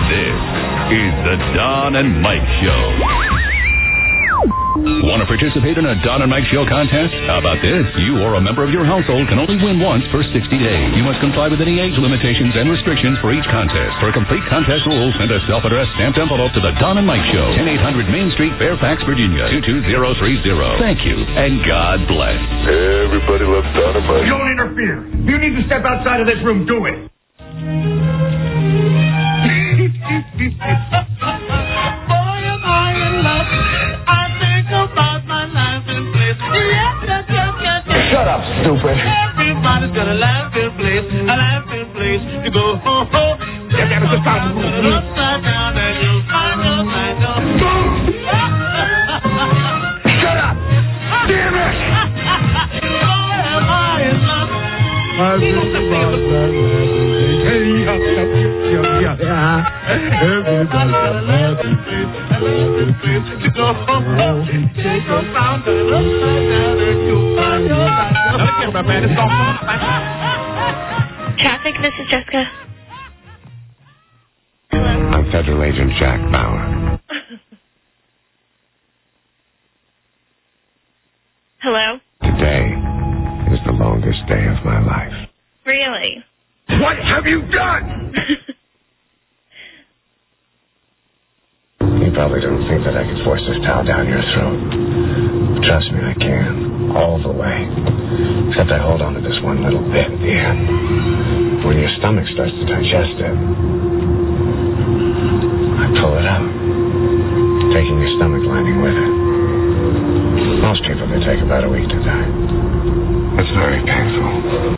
This is the Don and Mike Show. Want to participate in a Don and Mike Show contest? How about this? You or a member of your household can only win once for 60 days. You must comply with any age limitations and restrictions for each contest. For complete contest rules, send a self-addressed stamped envelope to the Don and Mike Show, 10800 Main Street, Fairfax, Virginia, 22030. Thank you, and God bless. Everybody loves Don and Mike. Don't interfere. If you need to step outside of this room, do it. Boy, am I in love. I think about my life in place. Yes. Shut up, stupid. Everybody's got a life in place. A life in place. You go, ho, ho. Upside down and you'll find your mind on. Shut up. Damn it. Boy, am I in love. Everybody's got a life in place. A life in place. You go, ho, ho. Take a sound and upside down and you'll find your mind on. Traffic, this is Jessica. I'm Federal Agent Jack Bauer. Hello? Today is the longest day of my life. Really? What have you done? You probably don't think that I could force this towel down your throat. Trust me, I can. All the way. Except I hold on to this one little bit at the end. When your stomach starts to digest it, I pull it out, taking your stomach lining with it. Most people, they take about a week to die. It's very painful.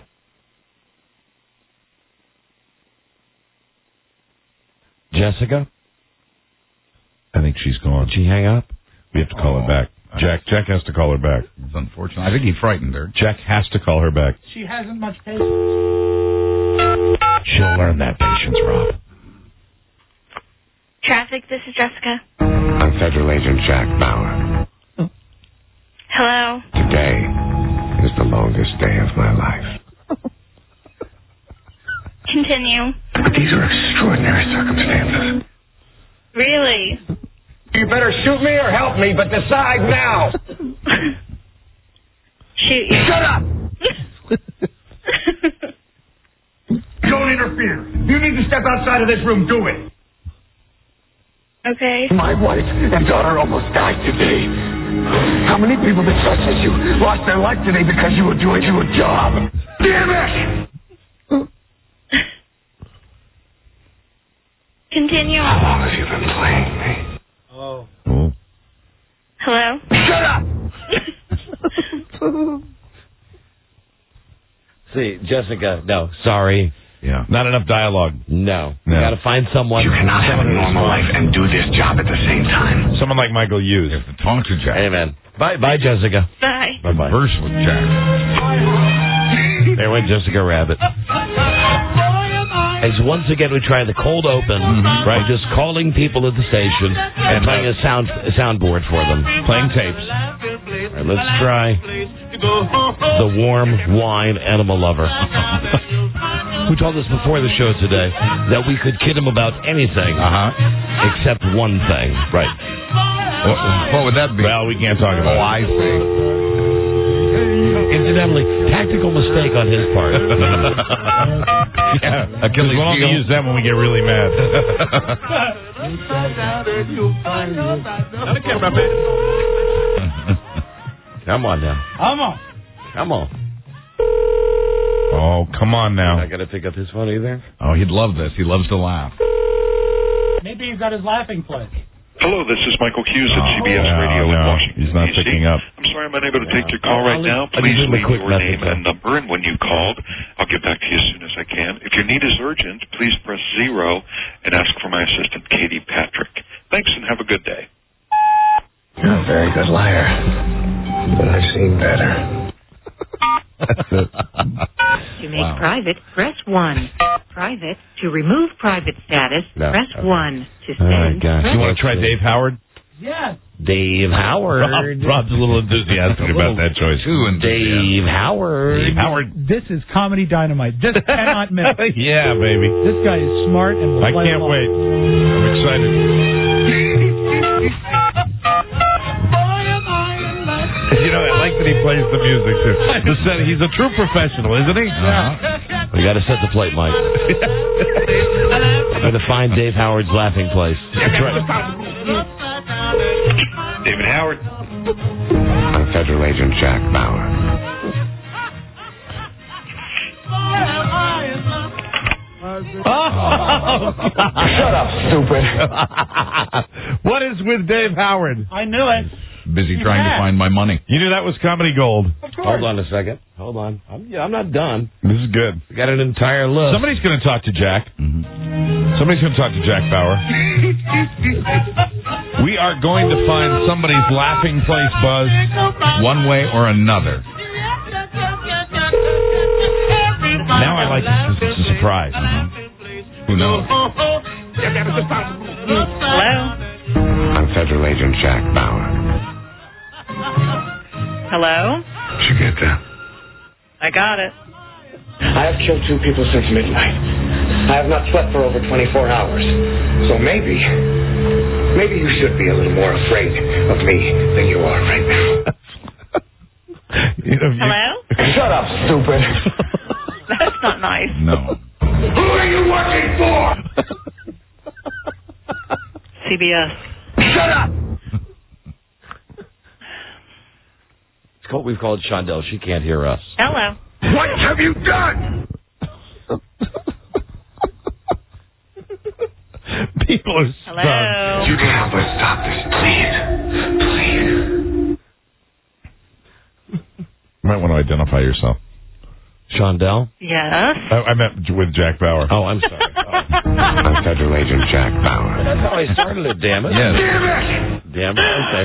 Jessica? I think she's gone. Did she hang up? We have to call her back. Jack has to call her back. It's unfortunate. I think he frightened her. Jack has to call her back. She hasn't much patience. She'll learn that patience, Rob. Traffic, this is Jessica. I'm Federal Agent Jack Bauer. Hello? Today is the longest day of my life. Continue. But these are extraordinary circumstances. Really? You better shoot me or help me, but decide now. Shoot you. Shut up. Don't interfere. If you need to step outside of this room, do it. Okay. My wife and daughter almost died today. How many people that trusted you lost their life today because you were doing your job? Damn it! Continue. How long have you been playing me? Oh. Hello? Shut up! See, Jessica, no, sorry. Yeah. Not enough dialogue. No. You got to find someone. You cannot have a normal life and do this job at the same time. Someone like Michael Hughes. You have to talk to Jack. Amen. Bye, Jessica. Bye. Bye-bye. Converse with Jack. There went Jessica Rabbit. As once again we try the cold open, right? Just calling people at the station and playing a soundboard for them, playing tapes. All right, let's try the warm wine animal lover. Who told us before the show today that we could kid him about anything except one thing, right? What would that be? Well, we can't talk about it. I see. Incidentally, tactical mistake on his part. Yeah, because we'll only use that when we get really mad. Come on now. Come on. Oh, come on now. Not going to pick up his phone either? Oh, he'd love this. He loves to laugh. Maybe he's got his laughing place. Hello, this is Michael Hughes at CBS Radio in Washington, he's not D.C. picking up. I'm sorry I'm unable to take your call right now. Please leave your name and number, and when you called, I'll get back to you as soon as I can. If your need is urgent, please press 0 and ask for my assistant, Katie Patrick. Thanks, and have a good day. You're a very good liar, but I've seen better. To make private, press 1. Private. To remove private status, press 1. To send, you want to try Dave Howard? Yes. Dave Howard. Rob's a little enthusiastic about that choice. Dave Howard. Dave Howard. This is comedy dynamite. This cannot miss. Yeah, baby. This guy is smart and will I play can't along. wait. I'm excited. You know, I like that he plays the music too. He's a true professional, isn't he? We got to set the plate, Mike. Got to find Dave Howard's laughing place. That's right. David Howard. I'm Federal Agent Jack Bauer. Shut up, stupid. What is with Dave Howard? I knew it. Busy trying to find my money. You knew that was comedy gold. Hold on a second. Hold on. I'm not done. This is good. We got an entire list. Somebody's going to talk to Jack. Somebody's going to talk to Jack Bauer. We are going to find somebody's laughing place, Buzz, one way or another. Now I like this. It's a surprise. Who knows? Hello? I'm Federal Agent Jack Bauer. Hello? Did you get that? I got it. I have killed 2 people since midnight. I have not slept for over 24 hours. So maybe you should be a little more afraid of me than you are right now. Hello? Shut up, stupid. That's not nice. No. Who are you working for? CBS. Shut up. We've called Shondell. She can't hear us. Hello? What have you done? People are Hello? You can help us stop this, please. You might want to identify yourself. Shondell? Yes? I meant with Jack Bauer. Oh, I'm sorry. I'm Federal Agent Jack Bauer. That's how I started it, damn it. Yes. Damn it. Okay.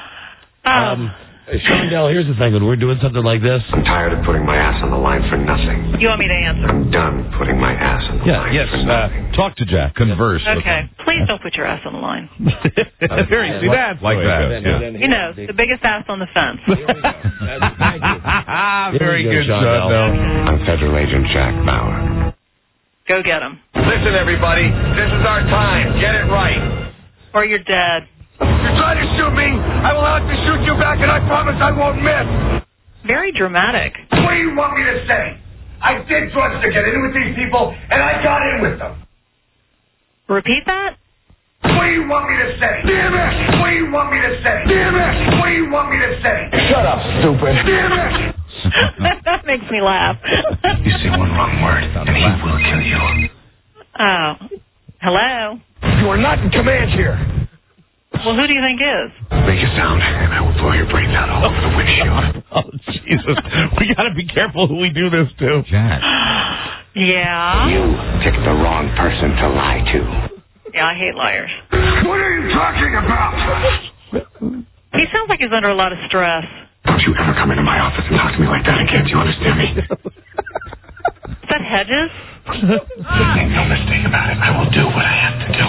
Shondell, here's the thing. When we're doing something like this... I'm tired of putting my ass on the line for nothing. You want me to answer? I'm done putting my ass on the line for nothing. Talk to Jack. Converse. Okay. Please don't put your ass on the line. Very, see, that's Like the way that, it goes. You know, the biggest ass on the fence. Thank you. Very Here we good, go, Shondell. I'm Federal Agent Jack Bauer. Go get him. Listen, everybody. This is our time. Get it right. Or you're dead. You try to shoot me, I will have to shoot you back, and I promise I won't miss. Very dramatic. What do you want me to say? I did drugs to get in with these people, and I got in with them. Repeat that? What do you want me to say? Damn it! What do you want me to say? Damn it! What do you want me to say? Shut up, stupid. Damn it! That makes me laugh. You say one wrong word, and he will kill you. Oh. Hello? You are not in command here. Well, who do you think is? Make a sound, and I will blow your brains out all over the windshield. Oh, Jesus. We got to be careful who we do this to. Jack. Yeah? You picked the wrong person to lie to. Yeah, I hate liars. What are you talking about? He sounds like he's under a lot of stress. Don't you ever come into my office and talk to me like that again. Do you understand me? Is that Hedges? Make no mistake about it. I will do what I have to do.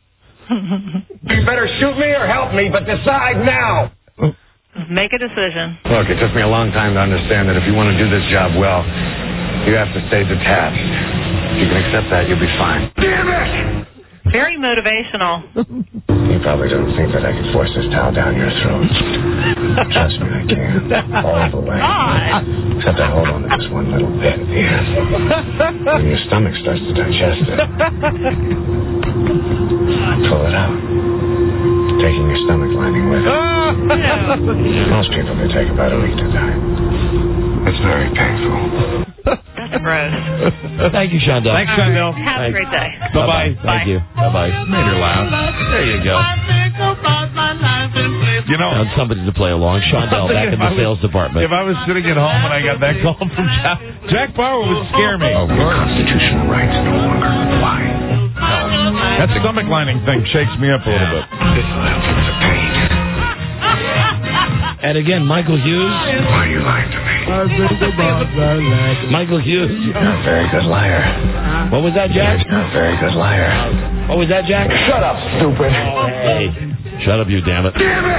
You better shoot me or help me, but decide now. Make a decision. Look, it took me a long time to understand that if you want to do this job well, you have to stay detached. If you can accept that, you'll be fine. Damn it! Very motivational. You probably don't think that I can force this towel down your throat. Trust me, I can. All the way. God. Except I hold on to this one little bit at the end. When your stomach starts to digest it, pull it out. Taking your stomach lining with it. Most people can take about a week to die. It's very painful. That's gross. Thank you, Shondell. Thanks, Shondell. Have a great day. Bye-bye. Thank you. Bye-bye. Made her laugh. There you go. You know, Found somebody to play along. Shondell back in the sales department. if I was sitting at home and I got that call from Jack Bauer would scare me. Your constitutional rights no longer apply. That stomach lining thing shakes me up a little bit. This will help you with the pain. And again, Michael Hughes. Why are you lying to me? Michael Hughes. You're a very good liar. What was that, Jack? You're a very good liar. What was that, Jack? Shut up, stupid. Hey, Shut up, you damn it.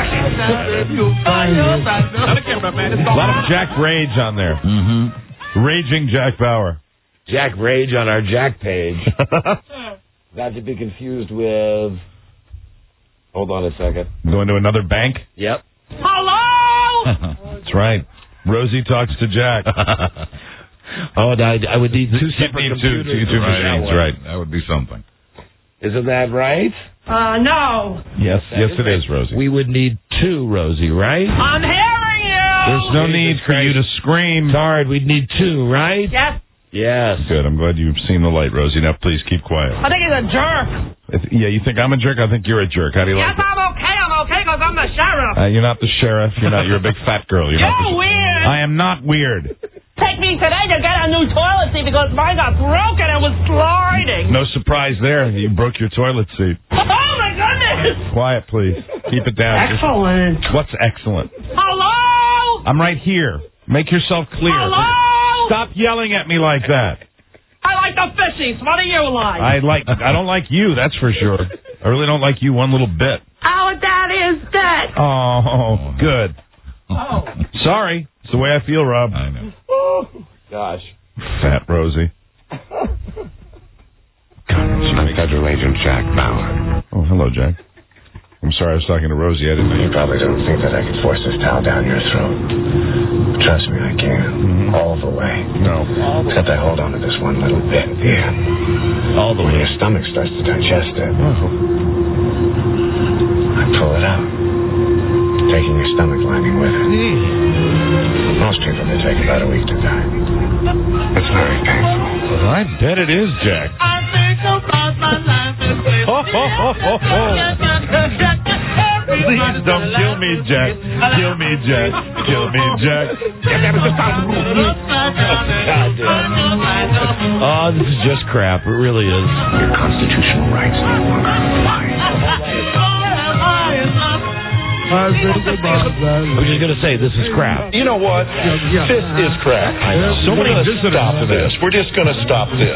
A lot of Jack Rage on there. Mm-hmm. Raging Jack Bauer. Jack Rage on our Jack page. Not to be confused with... Hold on a second. Going to another bank? Yep. Hello? That's right. Rosie talks to Jack. Oh, I would need two separate computers. Two machines, right. That would be something. Isn't that right? No. Yes, it is, Rosie. We would need two, Rosie, right? I'm hearing you. There's no need for you to scream. Tard, we'd need two, right? Yes. Yes. Good. I'm glad you've seen the light, Rosie. Now, please keep quiet. I think he's a jerk. You think I'm a jerk? I think you're a jerk. How do you like it? I'm okay because I'm the sheriff. You're not the sheriff. You're a big fat girl. You're weird. I am not weird. Take me today to get a new toilet seat because mine got broken and was sliding. No surprise there. You broke your toilet seat. Oh, my goodness. Quiet, please. Keep it down. Excellent. What's excellent? Hello? I'm right here. Make yourself clear. Hello? Stop yelling at me like that. I like the fishies. What do you like? I don't like you, that's for sure. I really don't like you one little bit. Our dad is dead. Oh, good. Oh. Sorry. It's the way I feel, Rob. I know. Oh. Gosh. Fat Rosie. I'm Federal Agent Jack Bauer. Oh, hello, Jack. I'm sorry I was talking to Rosie. I didn't know. You probably don't think that I could force this towel down your throat. Trust me, I can. Mm-hmm. All the way. No. Except I hold on to this one little bit at the end. All the When way. your stomach starts to digest it, I pull it out, taking your stomach lining with it. Most people may take about a week to die. It's very painful. I bet it is, Jack. I think about my life and say, Please don't kill me, Jack. Kill me, Jack. Kill me, Jack. Oh, this is just crap. It really is. Your constitutional rights no longer apply. I was just going to say, this is crap. You know what? This is crap. So many We're gonna stop this. We're just going to stop this.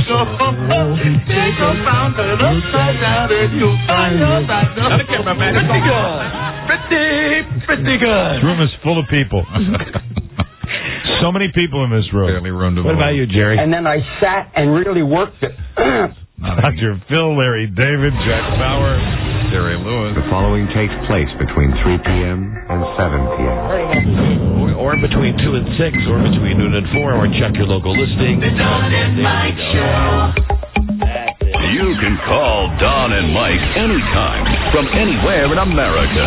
Pretty good. This room is full of people. So many people in this room. Barely room to What about you, Jerry? And then I sat and really worked it. Dr. Phil, Larry David, Jack Bauer, Jerry Lewis. The following takes place between 3 p.m. and 7 p.m. Or between 2 and 6, or between noon and 4, or check your local listing. The Don and Mike Show. You can call Don and Mike anytime from anywhere in America.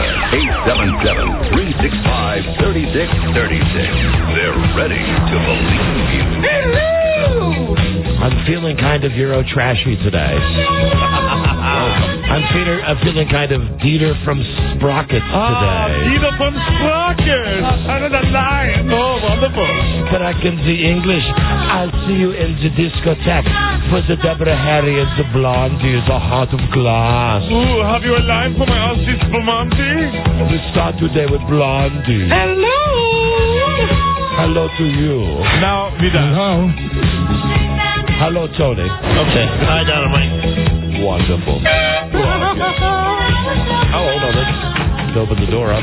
877-365-3636. They're ready to believe you. I'm feeling kind of Euro trashy today. I'm feeling kind of Dieter from Sprockets today. Dieter from Sprockets. Under the line. Oh, wonderful. But I can see English. I'll see you in the discotheque for the Deborah Harry and the Blondie, the Heart of Glass. Ooh, have you a line for my Aussies Spumante? We start today with Blondie. Hello. Hello to you. Now, wieder. Hello, Tony. Okay. Hi, Don and Mike. Wonderful. Oh, hold on. Let's open the door up.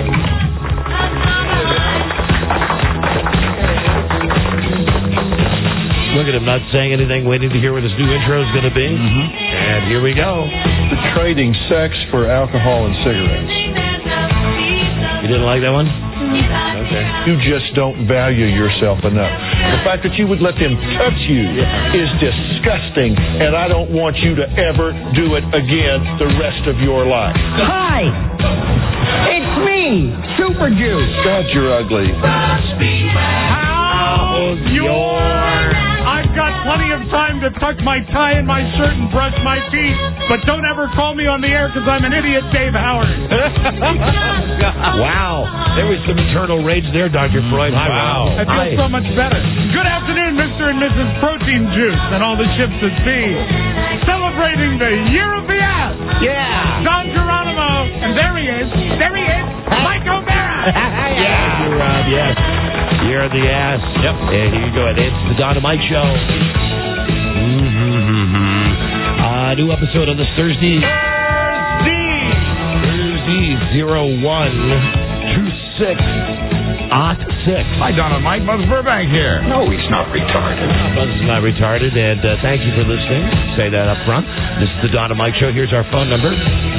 Look at him not saying anything, waiting to hear what his new intro is going to be. And here we go. Trading sex for alcohol and cigarettes. You didn't like that one? Okay. You just don't value yourself enough. The fact that you would let them touch you is disgusting, and I don't want you to ever do it again the rest of your life. Hi. It's me, Super Juice. God, you're ugly. How's I've got plenty of time to tuck my tie in my shirt and brush my teeth, but don't ever call me on the air because I'm an idiot, Dave Howard. Wow. There was some eternal rage there, Dr. Freud. Hi, wow. I feel so much better. Good afternoon, Mr. and Mrs. Protein Juice and all the ships at sea. Celebrating the Year of the Ass. Yeah. Don Geronimo. And there he is. Mike O'Mara. Yeah. You're Rob, yes. Year of the Ass. Yep. And here you go. It's the Don and Mike Show. New episode on this Thursday. BZ0126-6. Hi, Don and Mike. Buzz Burbank here. No, he's not retarded. Buzz is not retarded, and thank you for listening. Say that up front. This is the Don and Mike Show. Here's our phone number,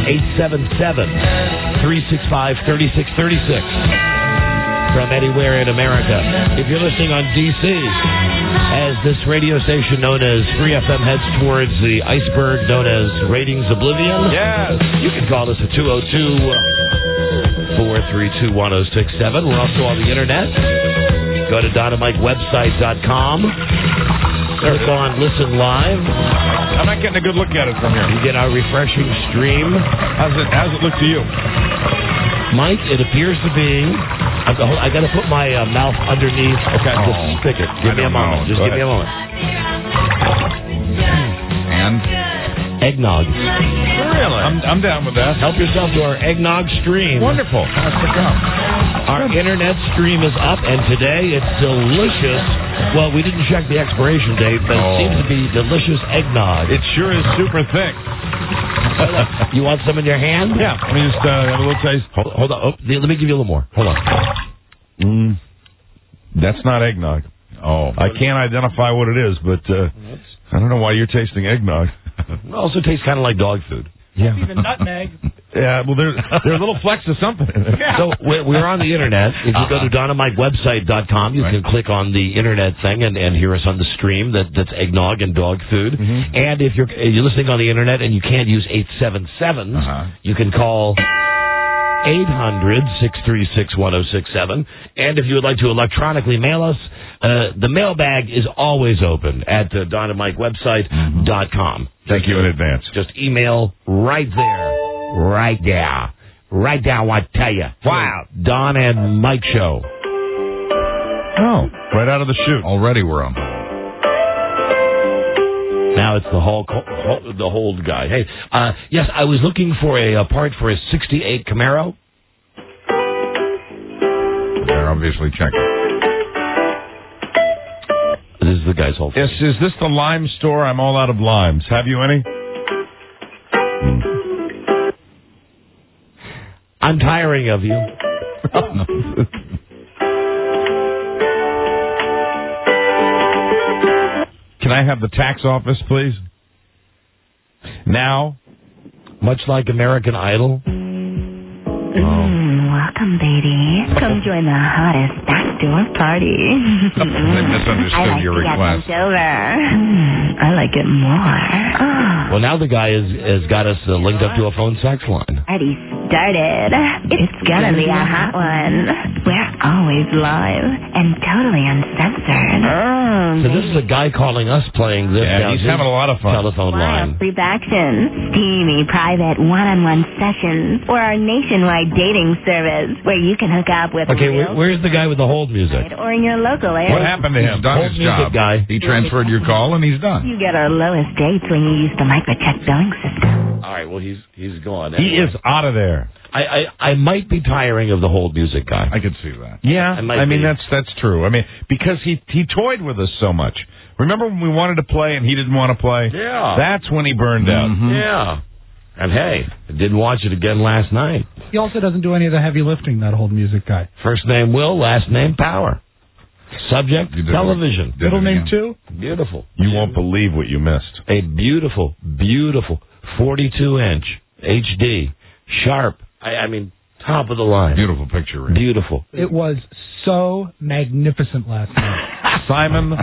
877-365-3636. From anywhere in America. If you're listening on D.C., as this radio station known as Free FM heads towards the iceberg known as Ratings Oblivion, yes, you can call us at 202-432-1067. We're also on the internet. Go to dynamikewebsite.com. Click on Listen Live. I'm not getting a good look at it from here. You get our refreshing stream. How's it look to you? Mike, it appears to be... I got to put my mouth underneath the spigot. Give me a moment. Just give me a moment. And? Eggnog. Really? I'm down with that. Help yourself to our eggnog stream. Wonderful. Has to come. Our internet stream is up, and today it's delicious. Well, we didn't check the expiration date, but it seems to be delicious eggnog. It sure is super thick. You want some in your hand? Yeah. Let me just have a little taste. Hold on. Oh, let me give you a little more. Hold on. That's not eggnog. Oh. I can't identify what it is, but I don't know why you're tasting eggnog. It also tastes kind of like dog food. Yeah. Even nutmeg. Yeah, well, there are little flecks of something in it. Yeah. So we're on the internet. If you go to dynamikewebsite.com, you can click on the internet thing and hear us on the stream. That's eggnog and dog food. Mm-hmm. And if you're listening on the internet and you can't use 877s, you can call 800-636-1067. And if you would like to electronically mail us, the mailbag is always open at dynamikewebsite.com. Thank you in advance. Just email right there. Right there. Right there, I tell you. Wow. Don and Mike Show. Oh, right out of the chute. Already we're on. Now it's the hold guy. Hey, yes, I was looking for a part for a 68 Camaro. They're obviously checking. This is the guy's whole thing. Yes, is this the lime store? I'm all out of limes. Have you any? I'm tiring of you. Can I have the tax office, please? Now? Much like American Idol. Welcome, baby. Come join the hottest backdoor party. They misunderstood your request. I like it more. Well, now the guy has got us linked up to a phone sex line. Party started. It's gonna be a hot one. We're always live and totally uncensored. So this is a guy calling us playing this. Yeah, he's having a lot of fun. Telephone line. Free action, steamy private one-on-one sessions, or our nationwide dating service where you can hook up with. Okay, where's the guy with the hold music? Or in your local area. What happened to him? He's done his job. Guy. He transferred your call and he's done. You get our lowest dates when you use the microcheck billing system. All right, well he's gone. He is out of there. I might be tiring of the hold music guy. I could see that. Yeah, I mean that's true. I mean because he toyed with us so much. Remember when we wanted to play and he didn't want to play? Yeah. That's when he burned out. Mm-hmm. Yeah. And hey, I did watch it again last night. He also doesn't do any of the heavy lifting, that hold music guy. First name Will, last name Power. Subject, television. Middle name too? Beautiful. You won't believe what you missed. A beautiful, beautiful 42-inch HD, sharp, I mean, top of the line. Beautiful picture, Rick. Beautiful. It was so magnificent last night. Simon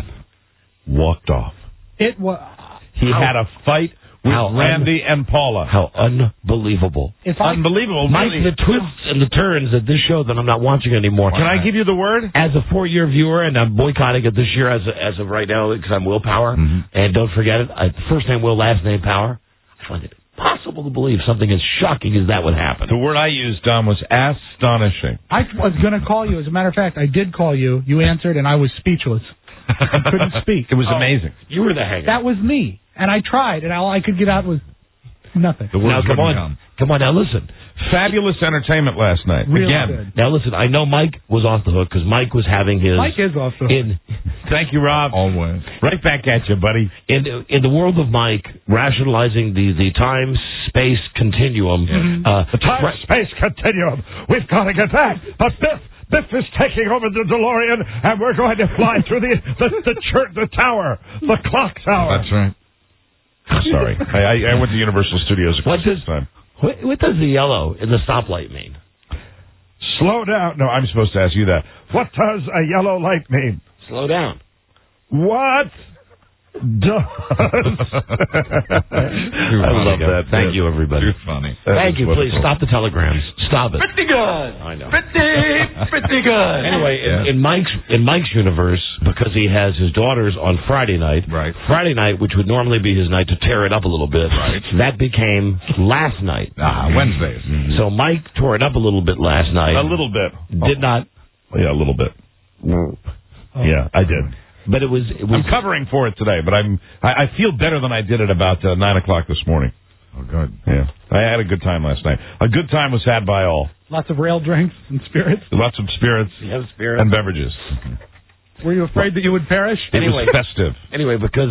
walked off. It was. He had a fight with Randy and Paula. How unbelievable. Unbelievable. Mike, the twists and the turns at this show that I'm not watching anymore. Can I give you the word? As a 4-year viewer, and I'm boycotting it this year as of right now because I'm Willpower. Mm-hmm. And don't forget it, first name Will, last name Power. I find it impossible to believe something as shocking as that would happen. The word I used, Don, was astonishing. I was going to call you. As a matter of fact, I did call you. You answered, and I was speechless. I couldn't speak. It was amazing. You were the hanger. That was me. And I tried, and all I could get out was nothing. Now, come on. Now, listen. Fabulous entertainment last night. Really Again. good. Now, listen, I know Mike was off the hook because Mike was having his... Mike is off the hook. Thank you, Rob. Always. Right back at you, buddy. In the world of Mike, rationalizing the time time-space continuum. The time-space continuum. We've got to get back. But Biff is taking over the DeLorean, and we're going to fly through the tower, the clock tower. That's right. Sorry. I went to Universal Studios this time. What does the yellow in the stoplight mean? Slow down. No, I'm supposed to ask you that. What does a yellow light mean? Slow down. What does... I love that. Thank you, everybody. You're funny. Thank you. Please stop the telegrams. Stop it. Pretty good. I know. Pretty good. Anyway, in Mike's universe, because he has his daughters on Friday night, Friday night, which would normally be his night to tear it up a little bit, that became last night. Wednesdays. So Mike tore it up a little bit last night. A little bit. Did not. Yeah, a little bit. Yeah, I did. But it was. I'm covering for it today, but I feel better than I did at about 9 o'clock this morning. Oh, good. Yeah, I had a good time last night. A good time was had by all. Lots of rail drinks and spirits. Lots of spirits. Spirits and beverages. Were you afraid that you would perish? Anyway, it was festive. Anyway, because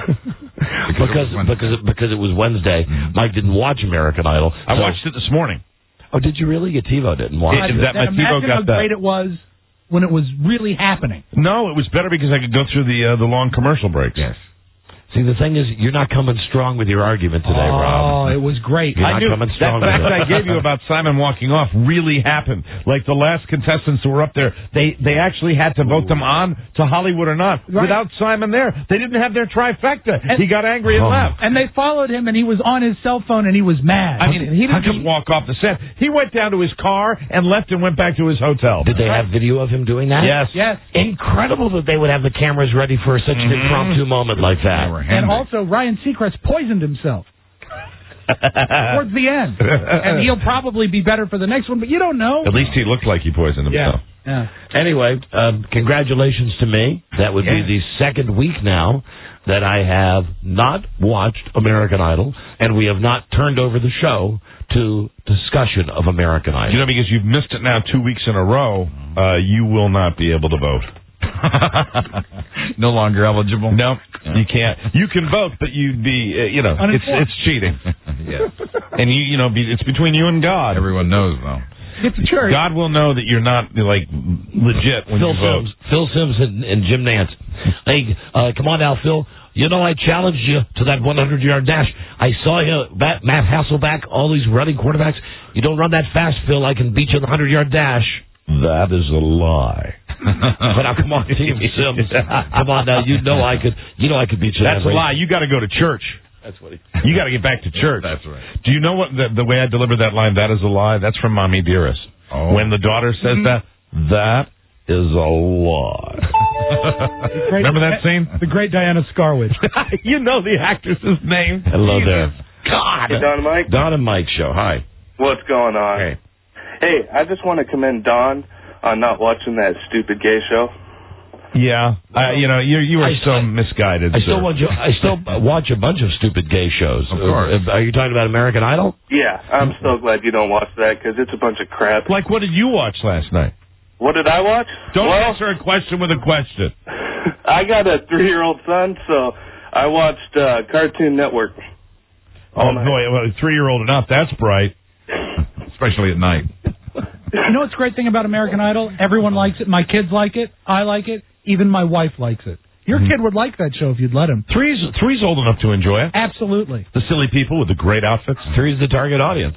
it was Wednesday, Mike didn't watch American Idol. I watched it this morning. Oh, did you really? Your TiVo didn't watch it. Imagine how great it was when it was really happening. No, it was better because I could go through the long commercial breaks. Yes. See, the thing is, you're not coming strong with your argument today, Rob. Oh, it was great. You're not coming strong that with fact I gave you about Simon walking off really happened. Like the last contestants who were up there, they actually had to vote them on to Hollywood or not. Right. Without Simon there, they didn't have their trifecta. He got angry and left. And they followed him, and he was on his cell phone, and he was mad. I mean, he didn't just walk off the set. He went down to his car and left and went back to his hotel. Did they have video of him doing that? Yes. Incredible that they would have the cameras ready for such an impromptu moment like that. And also, Ryan Seacrest poisoned himself towards the end. And he'll probably be better for the next one, but you don't know. At least he looked like he poisoned himself. Yeah. Anyway, congratulations to me. That would be the second week now that I have not watched American Idol, and we have not turned over the show to discussion of American Idol. You know, because you've missed it now 2 weeks in a row, you will not be able to vote. No longer eligible? No, you can't. You can vote, but you'd be, it's cheating. Yes. And it's between you and God. Everyone knows, though. It's a church. God will know that you're not legit when you vote. Phil Simms and Jim Nance. Hey, come on now, Phil. You know I challenged you to that 100-yard dash. I saw you, Matt Hasselbeck, all these running quarterbacks. You don't run that fast, Phil. I can beat you in the 100-yard dash. That is a lie. But now, come on, Team Sims. Come on now. You know I could beat you. That's a lie. You got to go to church. That's what you got to get back to church. That's right. Do you know what the way I delivered that line? That is a lie. That's from Mommy Dearest. Oh. When the daughter says that is a lie. Remember that scene? The great Diana Scarwich. You know the actress's name. Hello there. God. Hey, Don and Mike. Don and Mike show. Hi. What's going on? Hey, I just want to commend Don on not watching that stupid gay show. Yeah, you were so misguided. I still watch a bunch of stupid gay shows. Of course. Are you talking about American Idol? Yeah, I'm so glad you don't watch that because it's a bunch of crap. Like, what did you watch last night? What did I watch? Don't answer a question with a question. I got a 3-year-old son, so I watched Cartoon Network. Oh, boy, 3-year-old enough. That's bright. Especially at night. You know what's the great thing about American Idol? Everyone likes it. My kids like it. I like it. Even my wife likes it. Your kid would like that show if you'd let him. Three's old enough to enjoy it. Absolutely. The silly people with the great outfits. Three's the target audience.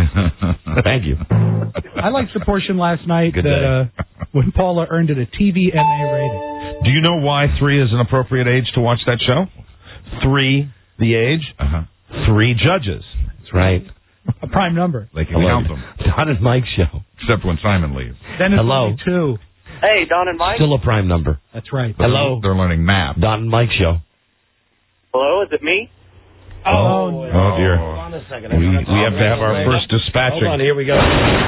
Thank you. I liked the portion last night when Paula earned it a TVMA rating. Do you know why 3 is an appropriate age to watch that show? 3, the age. 3 judges. That's right. A prime number. They can count them. Don and Mike show. Except when Simon leaves. Then it's Hello. only 2. Hey, Don and Mike. Still a prime number. That's right. Hello. They're learning math. Don and Mike show. Hello, is it me? Oh dear. Hold on a second. We have to have our first dispatching. Hold on, here we go.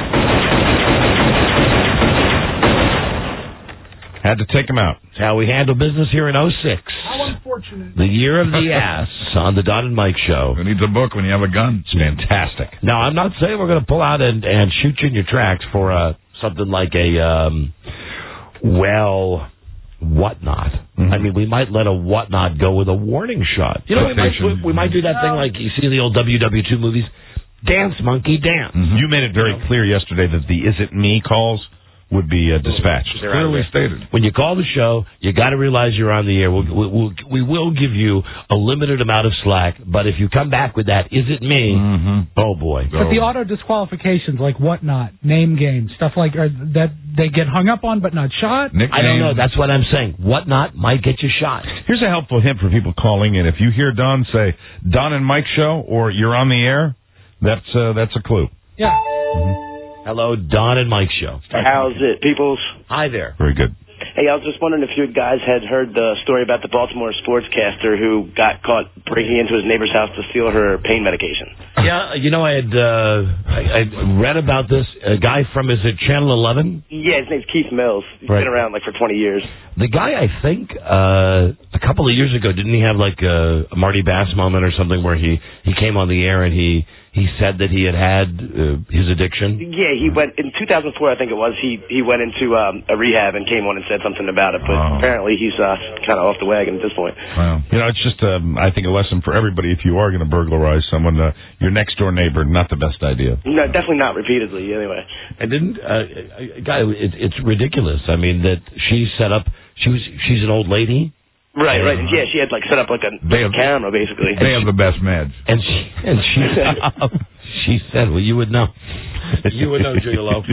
Had to take him out. That's how we handle business here in 06. How unfortunate. The year of the ass on the Don and Mike show. Who needs a book when you have a gun? It's fantastic. Now, I'm not saying we're going to pull out and shoot you in your tracks for something like a, whatnot. I mean, we might let a whatnot go with a warning shot. You know, we might do that thing like you see in the old WW2 movies. Dance, monkey, dance. You made it very clear yesterday that the "Is It Me" calls would be dispatched. Clearly stated. When you call the show, you got to realize you're on the air. We will give you a limited amount of slack, but if you come back with that, "Is it me?" Oh boy! But the auto disqualifications, like whatnot, name game, stuff like that, they get hung up on but not shot. I don't know. That's what I'm saying. Whatnot might get you shot. Here's a helpful hint for people calling in. If you hear Don say "Don and Mike Show" or "You're on the air," that's a clue. Yeah. Hello, Don and Mike Show. How's it, peoples? Hi there. Very good. Hey, I was just wondering if you guys had heard the story about the Baltimore sportscaster who got caught breaking into his neighbor's house to steal her pain medication. Yeah, you know, I read about this. A guy from, is it Channel 11? Yeah, his name's Keith Mills. He's been around like for 20 years. The guy, I think, a couple of years ago, didn't he have like a Marty Bass moment or something where he came on the air and he said that he had his addiction? Yeah, he went in 2004, I think it was. He went into a rehab and came on and said something about it, but apparently he's kind of off the wagon at this point. Wow. You know, it's just, I think, a lesson for everybody. If you are going to burglarize someone, your next door neighbor, not the best idea. No, definitely not repeatedly, anyway. I didn't, guy, it's ridiculous. I mean, that she set up, she's an old lady. Right. Yeah, she had like set up like a camera, basically. They have the best meds. And she said, well, you would know. You would know, Gigolo.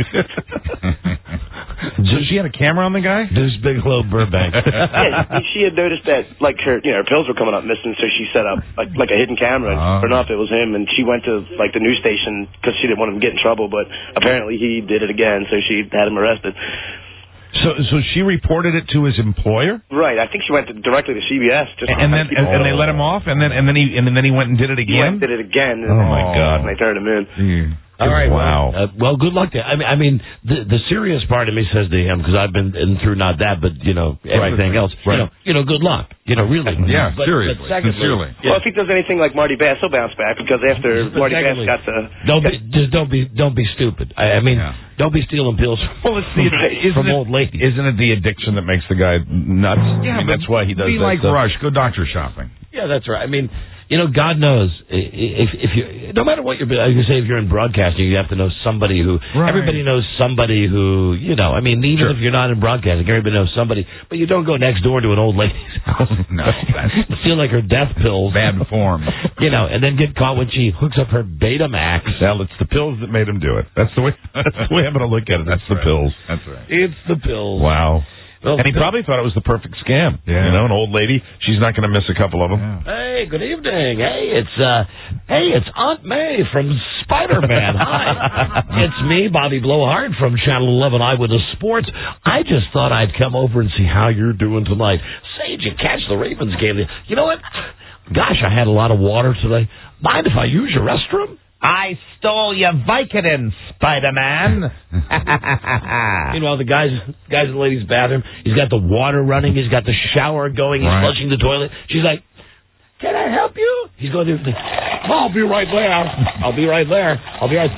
So she had a camera on the guy? This big low Burbank. Yeah, she had noticed that like her pills were coming up missing, so she set up like a hidden camera. Sure enough, it was him, and she went to like the news station because she didn't want him to get in trouble. But apparently, he did it again, so she had him arrested. So she reported it to his employer? Right. I think she went directly to CBS. And they let him off, and then he went and did it again. He went and did it again. Oh my God! And they turned him in. All right. Wow. Well, good luck to. I mean, the serious part of me says to him, because I've been through not that, but everything else. Right. Good luck. Really. Yeah, but, seriously, but secondly, sincerely. Yeah. Well, if he does anything like Marty Bass, he'll bounce back because after Marty Bass got to. Don't be stupid. I mean, don't be stealing pills from old ladies. Isn't it the addiction that makes the guy nuts? Yeah, I mean, that's why he does. Be that like stuff. Rush. Go doctor shopping. Yeah, that's right. I mean, God knows if you, no matter what you're, like you say, if you're in broadcasting, you have to know somebody who. Right. Everybody knows somebody who. I mean, even if you're not in broadcasting, everybody knows somebody. But you don't go next door to an old lady's house. No, that's steal like her death pills. Bad form. And then get caught when she hooks up her Betamax. Well, it's the pills that made him do it. That's the way. That's the way I'm going to look at it. That's the pills. That's right. It's the pills. Wow. Well, and he probably thought it was the perfect scam. Yeah. An old lady. She's not going to miss a couple of them. Yeah. Hey, good evening. Hey, it's Aunt May from Spider-Man. Hi. It's me, Bobby Blowhard from Channel 11 Eyewitness Sports. I just thought I'd come over and see how you're doing tonight. Say, did you catch the Ravens game? You know what? Gosh, I had a lot of water today. Mind if I use your restroom? I stole your Vicodin, Spider-Man. Meanwhile, the guy's in the ladies' bathroom. He's got the water running. He's got the shower going. He's flushing the toilet. She's like, can I help you? He's going to, I'll be right there. I'll be right there. I'll be right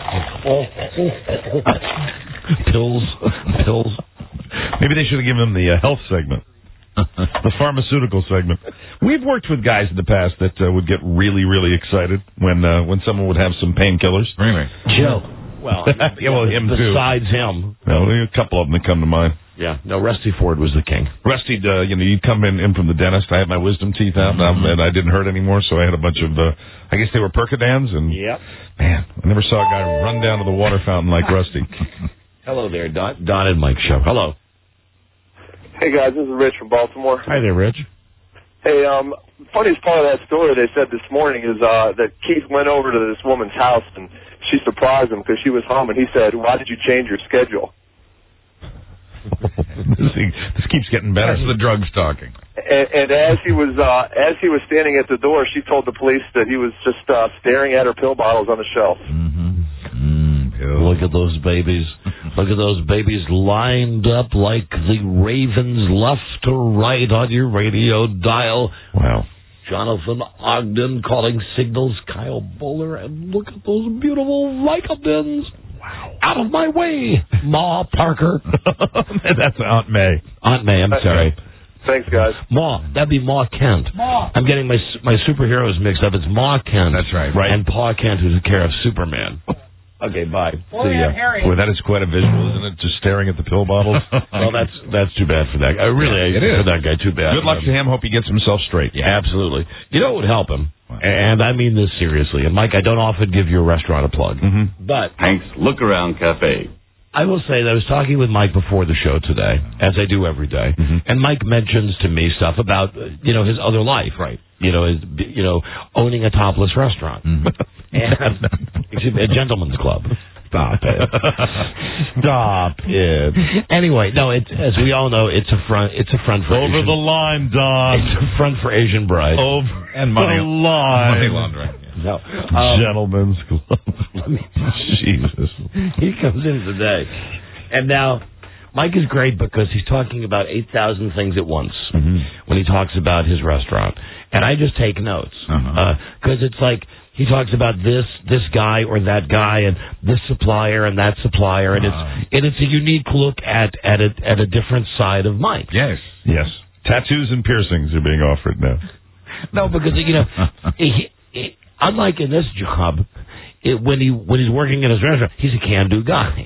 Pills. Maybe they should have given him the health segment. The pharmaceutical segment. We've worked with guys in the past that would get really, really excited when someone would have some painkillers. Really? Joe. Well, him too. Besides him. Well, a couple of them that come to mind. Yeah. No, Rusty Ford was the king. Rusty, you'd come in from the dentist. I had my wisdom teeth out, and I didn't hurt anymore, so I had a bunch of, I guess they were Percodans. And yep. Man, I never saw a guy run down to the water fountain like Rusty. Hello there, Don and Mike Show. Hello. Hey, guys, this is Rich from Baltimore. Hi there, Rich. Hey, funniest part of that story they said this morning is that Keith went over to this woman's house, and she surprised him because she was home, and he said, why did you change your schedule? This keeps getting better. That's the drugs talking. And as he was standing at the door, she told the police that he was just staring at her pill bottles on the shelf. Look at those babies. Look at those babies lined up like the ravens left to right on your radio dial. Wow. Jonathan Ogden calling signals, Kyle Bowler, and look at those beautiful Vicodins. Wow. Out of my way, Ma Parker. That's Aunt May. Aunt May, I'm sorry. Thanks, guys. Ma, that'd be Ma Kent. Ma. I'm getting my superheroes mixed up. It's Ma Kent. That's right. And Pa Kent, who's the care of Superman. Okay, bye. Boy, Harry. Boy, that is quite a visual, isn't it? Just staring at the pill bottles. Well, that's too bad for that guy. Really, it is. for that guy, too bad. Good luck to him. Hope he gets himself straight. Yeah, absolutely. You know what would help him? And I mean this seriously. And, Mike, I don't often give your restaurant a plug. Mm-hmm. But Hank's Look Around Cafe. I will say that I was talking with Mike before the show today, as I do every day. Mm-hmm. And Mike mentions to me stuff about, his other life. Right. Owning a topless restaurant. Mm-hmm. And a gentleman's club. Stop it. Stop it. Anyway, no, as we all know, it's a front for Over Asian, the line, Don. It's a front for Asian brides. Over and money, the line. money laundering. No. Gentlemen's club. Jesus. He comes in today. And now, Mike is great because he's talking about 8,000 things at once when he talks about his restaurant. And I just take notes. Because it's like, he talks about this guy or that guy and this supplier and that supplier. And it's a unique look at a different side of Mike. Yes. Tattoos and piercings are being offered now. No, because, unlike in this job, when he's working in his restaurant, he's a can-do guy.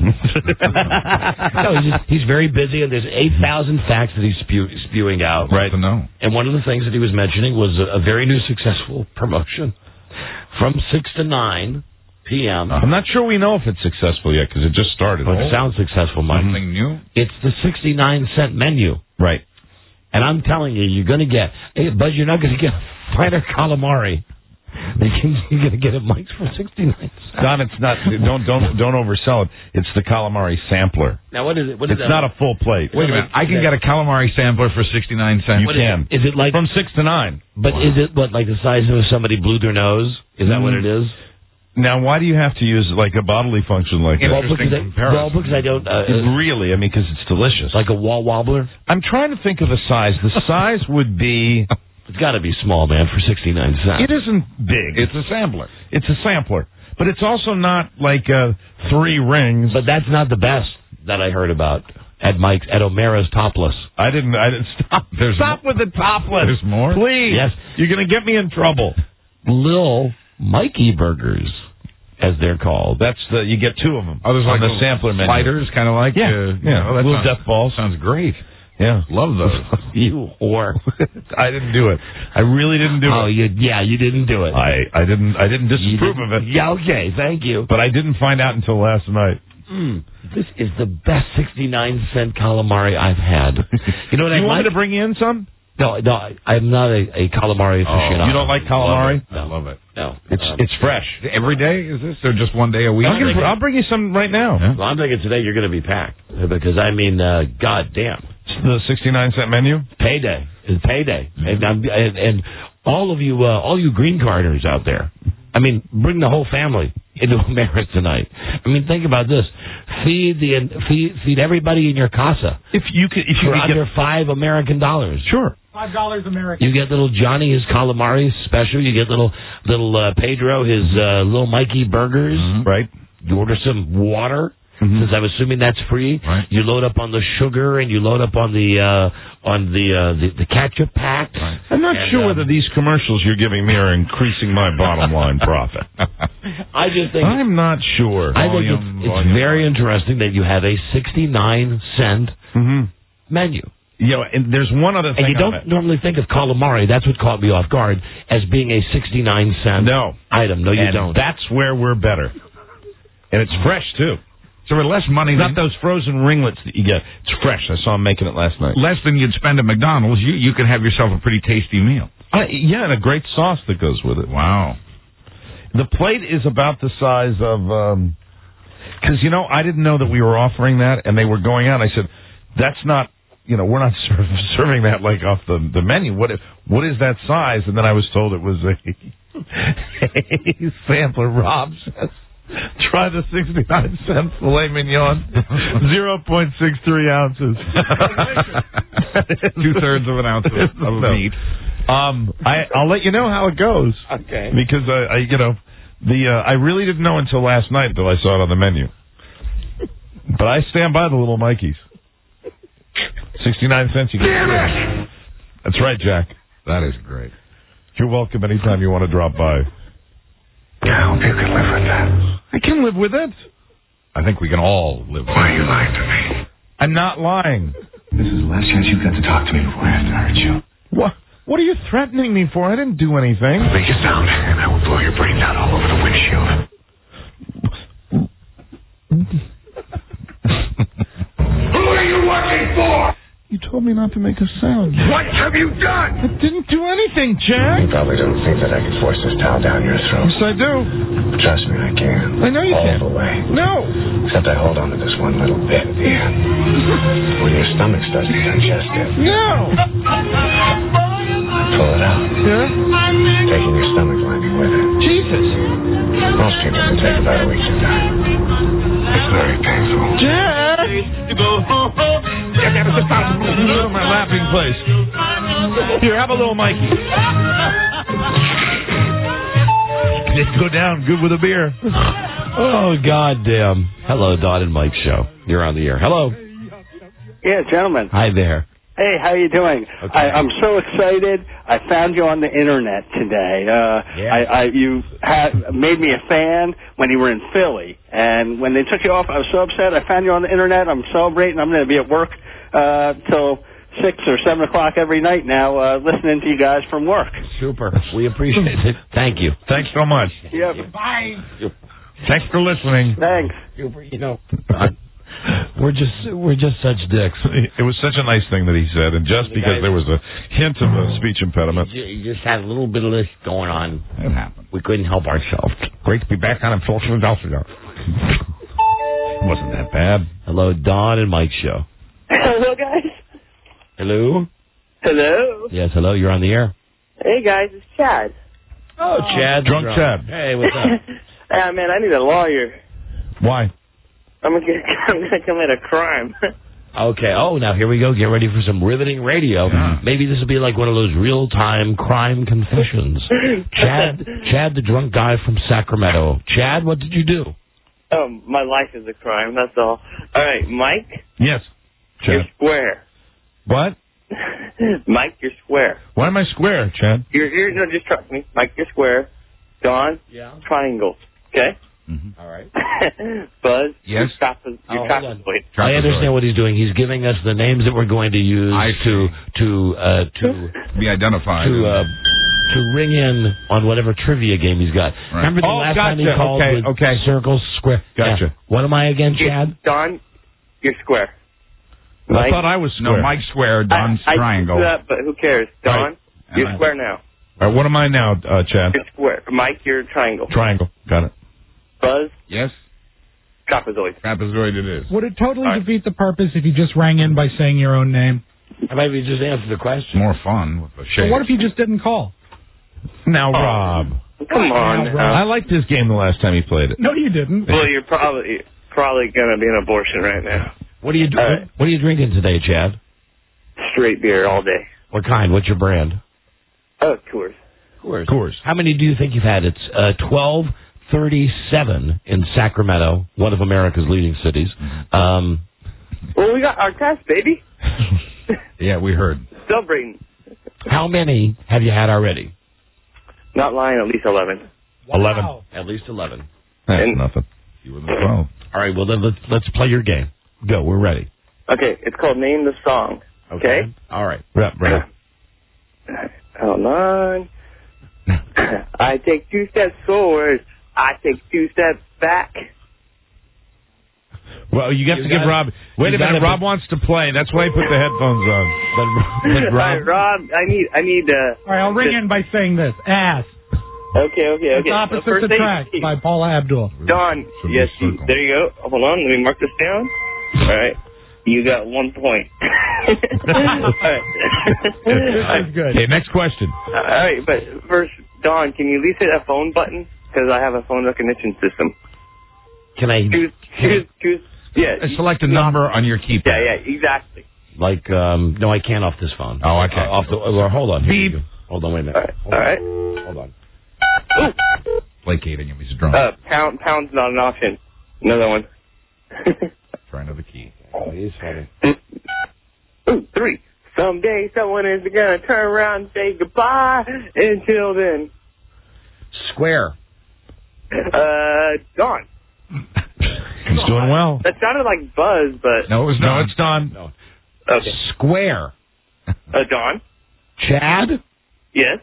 No, he's very busy, and there's 8,000 facts that he's spewing out. Right. And one of the things that he was mentioning was a very new successful promotion from 6 to 9 p.m. I'm not sure we know if it's successful yet because it just started. But it sounds successful, Mike. Something new? It's the 69-cent menu. Right. And I'm telling you, you're going to get, but you're not going to get a finer calamari. You're going to get it, Mike's, for 69 cents. Don, it's not. Don't oversell it. It's the calamari sampler. Now, what is it? It's not a full plate. Wait a minute. I can get a calamari sampler for 69 cents. You can. Is it like from 6 to 9? But is it like the size of if somebody blew their nose? Is that what it is? Now, why do you have to use like a bodily function like that? Well, because I don't. Really, because it's delicious. Like a wall wobbler. I'm trying to think of the size. The size would be. It's got to be small, man, for 69 cents. It isn't big. It's a sampler. It's a sampler. But it's also not like 3 rings. But that's not the best that I heard about at O'Mara's Topless. I didn't stop. Stop with the topless. There's more? Please. Yes. You're going to get me in trouble. Lil Mikey Burgers, as they're called. That's you get 2 of them. Oh, there's on like the sampler menu. Sliders, kind of like. Little death balls. Sounds great. Yeah, love those. You whore. I didn't do it. I really didn't do it. You didn't do it. I didn't disapprove of it. Yeah, okay, thank you. But I didn't find out until last night. This is the best 69-cent calamari I've had. You know what I wanted to bring in some? No, I'm not a calamari aficionado. You don't like calamari? No. I love it. No. It's fresh. Every day, is this? Or just one day a week? I'll bring you some right now. Yeah. Well, I'm thinking today you're going to be packed. Because, God damn. The 69-cent menu? Payday. It's payday. And all of you green carders out there, bring the whole family into O'Mara's tonight. Think about this. Feed everybody in your casa. If you could under $5 American dollars. Sure. $5 American. You get little Johnny his calamari special. You get little Pedro his little Mikey burgers. Right. You order some water. Since I'm assuming that's free, right. You load up on the sugar and you load up on the ketchup packs. Right. I'm not sure whether these commercials you're giving me are increasing my bottom line profit. I just think I'm not sure. I think it's very interesting that you have a 69-cent menu. And there's one other thing. And you don't normally think of calamari. That's what caught me off guard as being a 69-cent item. No, you don't. That's where we're better. And it's fresh too. So for less money, not those frozen ringlets that you get. It's fresh. I saw him making it last night. Less than you'd spend at McDonald's, you could have yourself a pretty tasty meal. And a great sauce that goes with it. Wow. The plate is about the size of, because I didn't know that we were offering that, and they were going out. I said, that's not, we're not serving that like off the menu. What is that size? And then I was told it was a sampler. Rob says, try the 69-cent filet mignon, 0.63 ounces. 2/3 of an ounce of meat. I'll let you know how it goes. Okay. Because I really didn't know until last night until I saw it on the menu. But I stand by the little Mikeys. 69 cents you get. Damn it! That's right, Jack. That is great. You're welcome anytime you want to drop by. I hope you can live with that. I can live with it. I think we can all live with Why are you lying to me? I'm not lying. This is the last chance you've got to talk to me before I have to hurt you. What are you threatening me for? I didn't do anything. Make a sound, and I will blow your brains out all over the windshield. Who are you working for? You told me not to make a sound. What have you done? I didn't do anything, Jack. You probably don't think that I can force this towel down your throat. Yes, I do. Trust me, I can. I know you can. All the way. No. Except I hold on to this one little bit at the end. When your stomach starts to digest it. No. Pull it out. Yeah? Taking your stomach lining with it. Jesus. Most people can take about a week to die. It's very painful. Jack. Get out of my laughing place. Here, have a little Mikey. Just go down good with a beer. Oh, goddamn. Hello, Don and Mike Show. You're on the air. Hello. Yeah, gentlemen. Hi there. Hey, how you doing? Okay. I'm so excited. I found you on the internet today. You made me a fan when you were in Philly, and when they took you off, I was so upset. I found you on the internet. I'm celebrating. I'm going to be at work till 6 or 7 o'clock every night now, listening to you guys from work. Super. We appreciate it. Thank you. Thanks so much. Yeah. Bye. Thanks for listening. Thanks. You know, we're just such dicks. It was such a nice thing that he said, and just because there was a hint of a speech impediment. You just had a little bit of this going on. It happened. We couldn't help ourselves. Great to be back on Philadelphia. It wasn't that bad. Hello, Don and Mike Show. Hello, guys. Hello? Hello. Yes, hello. You're on the air. Hey, guys. It's Chad. Oh, Chad. Drunk Chad. Hey, what's up? Man, I need a lawyer. Why? I'm gonna commit a crime. Okay. Oh, now here we go. Get ready for some riveting radio. Yeah. Maybe this will be like one of those real-time crime confessions. Chad, the drunk guy from Sacramento. Chad, what did you do? My life is a crime. That's all. All right, Mike. Yes. You're Chad. square. What? Mike, you're square. Why am I square, Chad? You're no, just trust me. Mike, you're square. Don. Yeah. Triangle. Okay. Mm-hmm. All right. Buzz. Yes. Your trapezoid. I understand what he's doing. He's giving us the names that we're going to use to be identified. To ring in on whatever trivia game he's got. Right. Remember the last time he called with circles, square? Gotcha. Yeah. What am I again, Chad? Don, you're square. I thought I was square. No, Mike's square. Don's triangle. I that, but who cares? Don, Right. you're square now. All right, what am I now, Chad? You're square. Mike, you're triangle. Triangle. Got it. Buzz, Yes. trapezoid. Trapezoid it is. Would it totally defeat the purpose if you just rang in by saying your own name? Maybe just answer the question. More fun with the But shade. what if you just didn't call? Now, Rob. Come on. I liked this game the last time he played it. No, you didn't. Well, you're probably gonna be an abortion right now. What are you doing? What are you drinking today, Chad? Straight beer all day. What kind? What's your brand? Coors. Coors. How many do you think you've had? It's 12:37 in Sacramento, one of America's leading cities. Well, we got our test, baby. Yeah, we heard. Celebrating. How many have you had already? Not lying, at least 11. 11. At least 11. That's nothing. You were the 12. All right, well, then let's play your game. Go, we're ready. Okay, it's called Name the Song. Okay? All right. Right. Hold on. I take 2 steps forward. I take 2 steps back. Well, you have to give Rob... Wait a minute, Rob wants to play. That's why he put the headphones on. But All right, Rob, I need All right, I'll ring in by saying this. Ass. Okay. It's Opposite First the thing- Track by Paula Abdul. Don, yes, there you go. Hold on, let me mark this down. All right. You got 1 point. All right. This is good. Okay, next question. All right, but first, Don, can you at least hit a phone button? Because I have a phone recognition system. Can I... Choose. Yeah. Select a number on your keypad. Yeah, exactly. Like, no, I can't off this phone. Oh, okay. Hold on. Beep. Hold on, wait a minute. All right. Hold on. Placating him. He's drunk. Pound's not an option. Another one. Try another key. Oh, he's funny. 2, 3. Someday someone is gonna turn around and say goodbye. Until then. Square. Dawn. He's doing well. That sounded like Buzz, but... No, it was No, it's Don. No. Okay. Square. Dawn? Chad? Yes?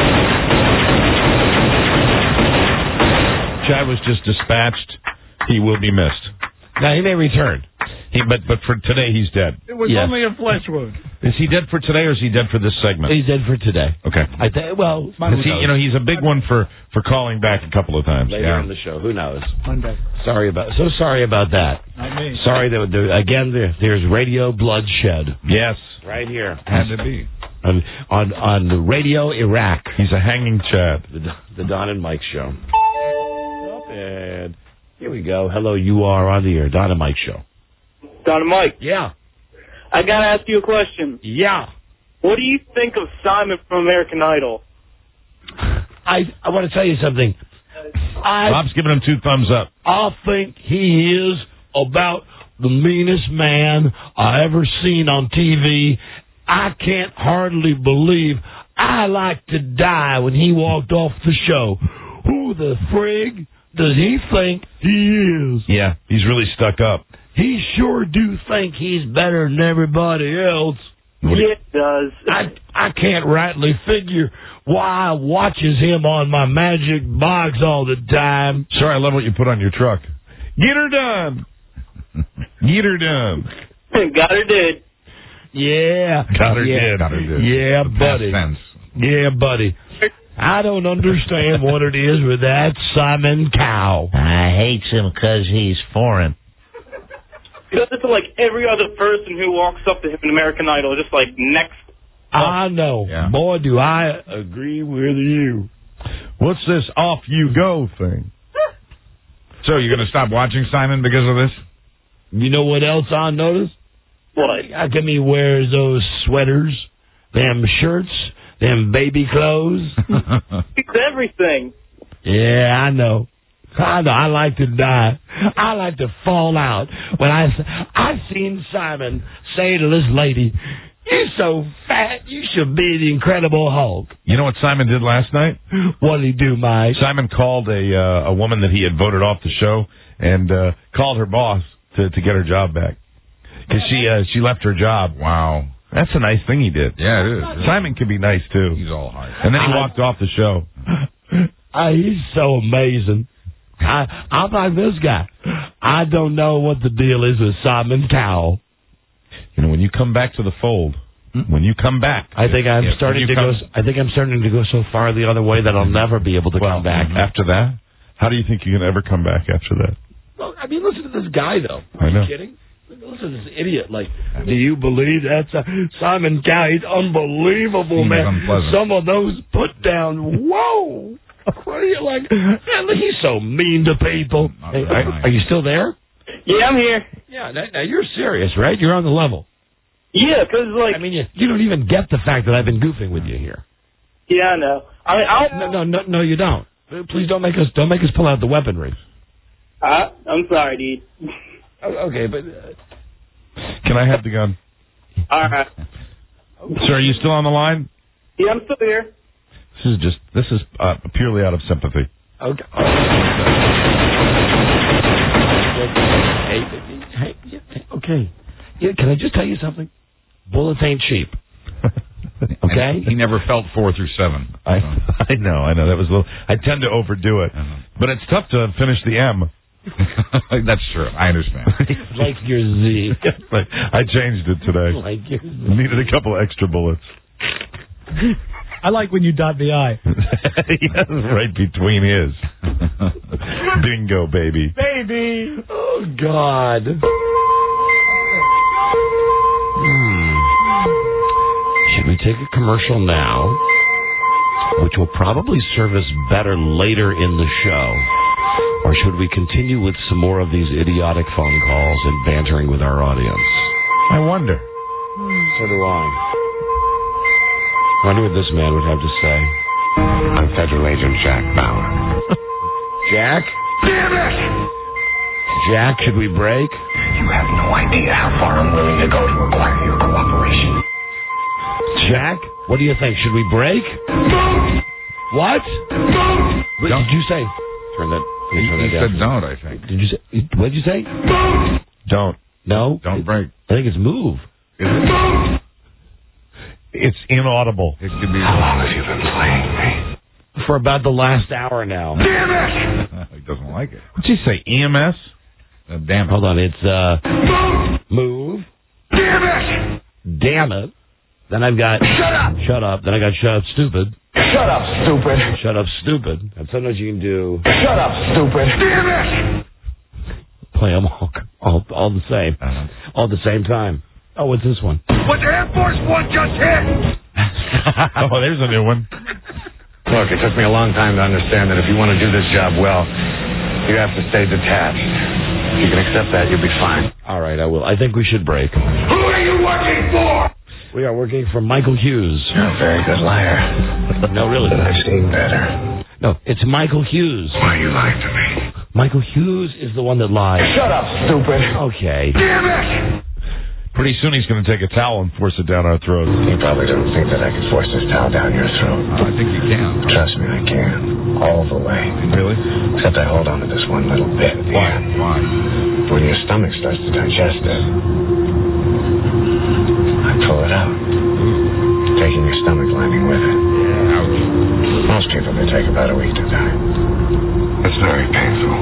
Chad was just dispatched. He will be missed. Now, he may return. But for today, he's dead. It was only a flesh wound. Is he dead for today, or is he dead for this segment? He's dead for today. Okay. Well, Because he's a big one for calling back a couple of times. later in the show. Who knows? Monday. Sorry about that. Not me. Sorry that again there's radio bloodshed Yes. right here Had to be. on the Radio Iraq. He's a hanging Chad. The Don and Mike show. And here we go. Hello, you are on the air. Don and Mike show. Don and Mike. Yeah. I gotta ask you a question. Yeah. What do you think of Simon from American Idol? I want to tell you something. Bob's giving him 2 thumbs up. I think he is about the meanest man I ever seen on TV. I can't hardly believe I like to die when he walked off the show. Who the frig does he think he is? Yeah, he's really stuck up. He sure do think he's better than everybody else. It does. I can't rightly figure why I watches him on my magic box all the time. Sorry, I love what you put on your truck. Get her done. Get her done. Got her did. Yeah. Got her yeah. did. Got her did. Yeah, The buddy. past tense. Yeah, buddy. I don't understand what it is with that Simon Cowell. I hate him because he's foreign. He does it to like every other person who walks up to him in American Idol, just like next. I know. Yeah. Boy, do I agree with you. What's this off you go thing? So you're going to stop watching Simon because of this? You know what else I noticed? What? How come he wears those sweaters, them shirts, them baby clothes? It's everything. Yeah, I know. I like to die. I like to fall out. When I seen Simon say to this lady, "You're so fat, you should be the Incredible Hulk." You know what Simon did last night? What did he do, Mike? Simon called a woman that he had voted off the show and called her boss to get her job back. Because she left her job. Wow. That's a nice thing he did. Yeah, it is. Simon can be nice, too. He's all hard. And then he walked off the show. He's so amazing. I'm like this guy. I don't know what the deal is with Simon Cowell. You know, when you come back to the fold, when you come back, I think I'm Yeah, starting to go. I think I'm starting to go so far the other way that I'll never be able to come back. After that, how do you think you can ever come back after that? Well, I mean, listen to this guy though. Are I know. you kidding? Listen to this idiot. Like, do you believe that's Simon Cowell? He's unbelievable, Seems man. unpleasant. Some of those put down. Whoa. What are you like? Man, he's so mean to people. Hey, are you still there? Yeah, I'm here. Yeah, now you're serious, right? You're on the level. Yeah, 'cause like. I mean, you don't even get the fact that I've been goofing with you here. Yeah, I know. I mean, No, you don't. Please don't make us pull out the weaponry. I'm sorry, dude. Okay, but Can I have the gun? All right. Sir, are you still on the line? Yeah, I'm still here. This is purely out of sympathy. Okay. Okay. Yeah, can I just tell you something? Bullets ain't cheap. Okay? And he never felt 4 through 7. I know. That was a little. I tend to overdo it, but it's tough to finish the M. That's true. I understand. Like your Z. I changed it today. Like your Z. Needed a couple extra bullets. I like when you dot the I. Yes, right between his. Bingo, baby. Baby. Oh, God. Should we take a commercial now, which will probably serve us better later in the show? Or should we continue with some more of these idiotic phone calls and bantering with our audience? I wonder. So do I. I wonder what this man would have to say. I'm Federal Agent Jack Bauer. Jack? Damn it! Jack, should we break? You have no idea how far I'm willing to go to acquire your cooperation. Jack, what do you think? Should we break? What? What did you say? Turn that. He said don't, I think. Did you say? What did you say? Don't. No? Don't break. I think it's move. Is it? It's inaudible. It could be. How long have you been playing me? For about the last hour now. Damn it! He doesn't like it. What'd you say, EMS? Damn it. Hold on, it's move. Damn it! Damn it. Then I've got Shut up! Shut up. Then I got shut up stupid. Shut up, stupid! Shut up stupid. And sometimes you can do Shut up, stupid! Damn it! play them all the same. All at the same time. Oh, what's this one? What Air Force One just hit? Oh, there's a new one. Look, it took me a long time to understand that if you want to do this job well, you have to stay detached. If you can accept that, you'll be fine. All right, I will. I think we should break. Who are you working for? We are working for Michael Hughes. You're a very good liar. No, really. But I've seen better. No, it's Michael Hughes. Why you lied to me? Michael Hughes is the one that lied. Shut up, stupid! Okay. Damn it! Pretty soon he's going to take a towel and force it down our throats. You probably don't think that I could force this towel down your throat. I think you can. Trust me, I can. All the way. Really? Except I hold on to this one little bit at the end. Why? When your stomach starts to digest it, I pull it out, taking your stomach lining with it. Ouch. Most people, they take about a week to die. It's very painful.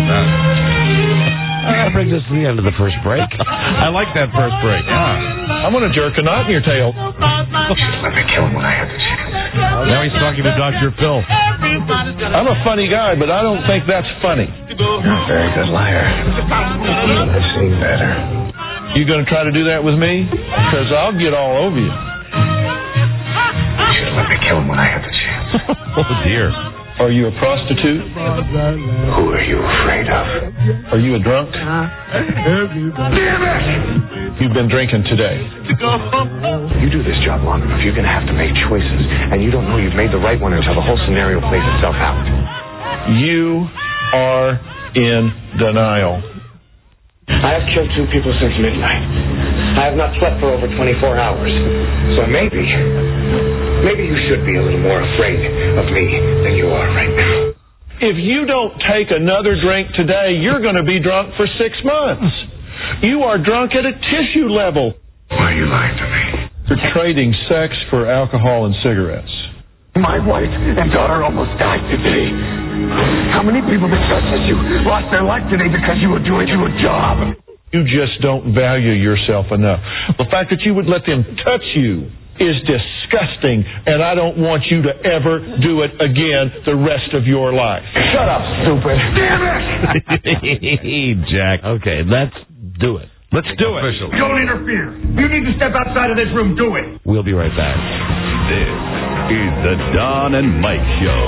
I gotta bring this to the end of the first break. I like that first break. Yeah. I'm going to jerk a knot in your tail. Let me kill him when I have the chance. Now he's talking to Dr. Phil. I'm a funny guy, but I don't think that's funny. You're a very good liar. I've seen better. You going to try to do that with me? Because I'll get all over you. You should let me kill him when I have the chance. Oh, dear. Are you a prostitute? Who are you afraid of? Are you a drunk? Damn it! You've been drinking today. You do this job long enough, you're going to have to make choices. And you don't know you've made the right one until the whole scenario plays itself out. You are in denial. I have killed 2 people since midnight. I have not slept for over 24 hours. So maybe you should be a little more afraid of me than you are right now. If you don't take another drink today, you're going to be drunk for 6 months. You are drunk at a tissue level. Why are you lying to me? You're trading sex for alcohol and cigarettes. My wife and daughter almost died today. How many people that trusted you lost their life today because you were doing your job? You just don't value yourself enough. The fact that you would let them touch you is disgusting, and I don't want you to ever do it again the rest of your life. Shut up, stupid. Damn it! Jack. Okay, let's do it. Let's do it. Don't interfere. You need to step outside of this room. Do it. We'll be right back. This is the Don and Mike Show.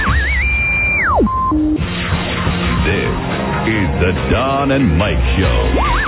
This is the Don and Mike Show.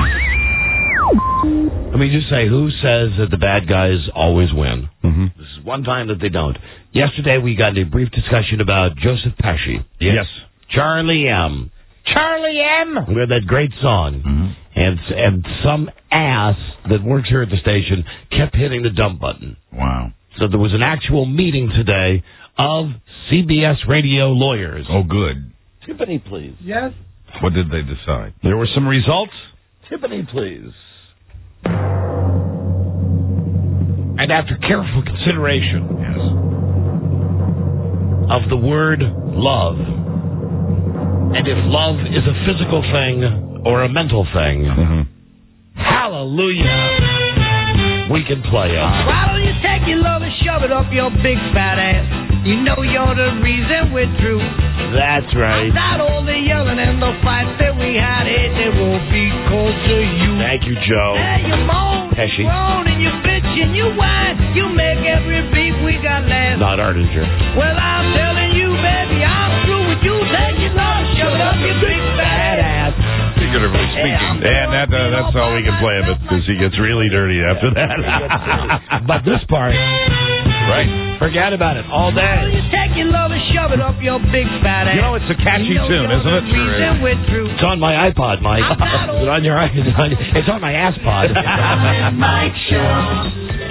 Let me just say, who says that the bad guys always win? Mm-hmm. This is one time that they don't. Yesterday, we got into a brief discussion about Joseph Pesci. Yes. Charlie M. Charlie M. We had that great song. Mm-hmm. And some ass that works here at the station kept hitting the dump button. Wow. So there was an actual meeting today of CBS radio lawyers. Oh, good. Tiffany, please. Yes? What did they decide? There were some results. Tiffany, please. And after careful consideration of the word love, and if love is a physical thing or a mental thing, hallelujah, we can play it. Why don't you take your love and shove it up your big fat ass? You know you're the reason we're through. That's right. Outside all the yelling and the fights that we had, it won't be cold to you. Thank you, Joe. Yeah, you moan, Pesci. you groan, and you bitch and you whine. You make every beat we got last. Not Artinger. Well, I'm telling you, baby, I'm through with you. Take your love, shove it up your big fat ass. Figuratively speaking. And that's all we can play of it, because he gets really dirty after that. But this part, Right. Forget about it all day. You take your love and shove it up your big fat ass. You know, it's a catchy tune, isn't it? It's on my iPod, Mike. Is it on your iPod? It's on my ass pod. Mike Show.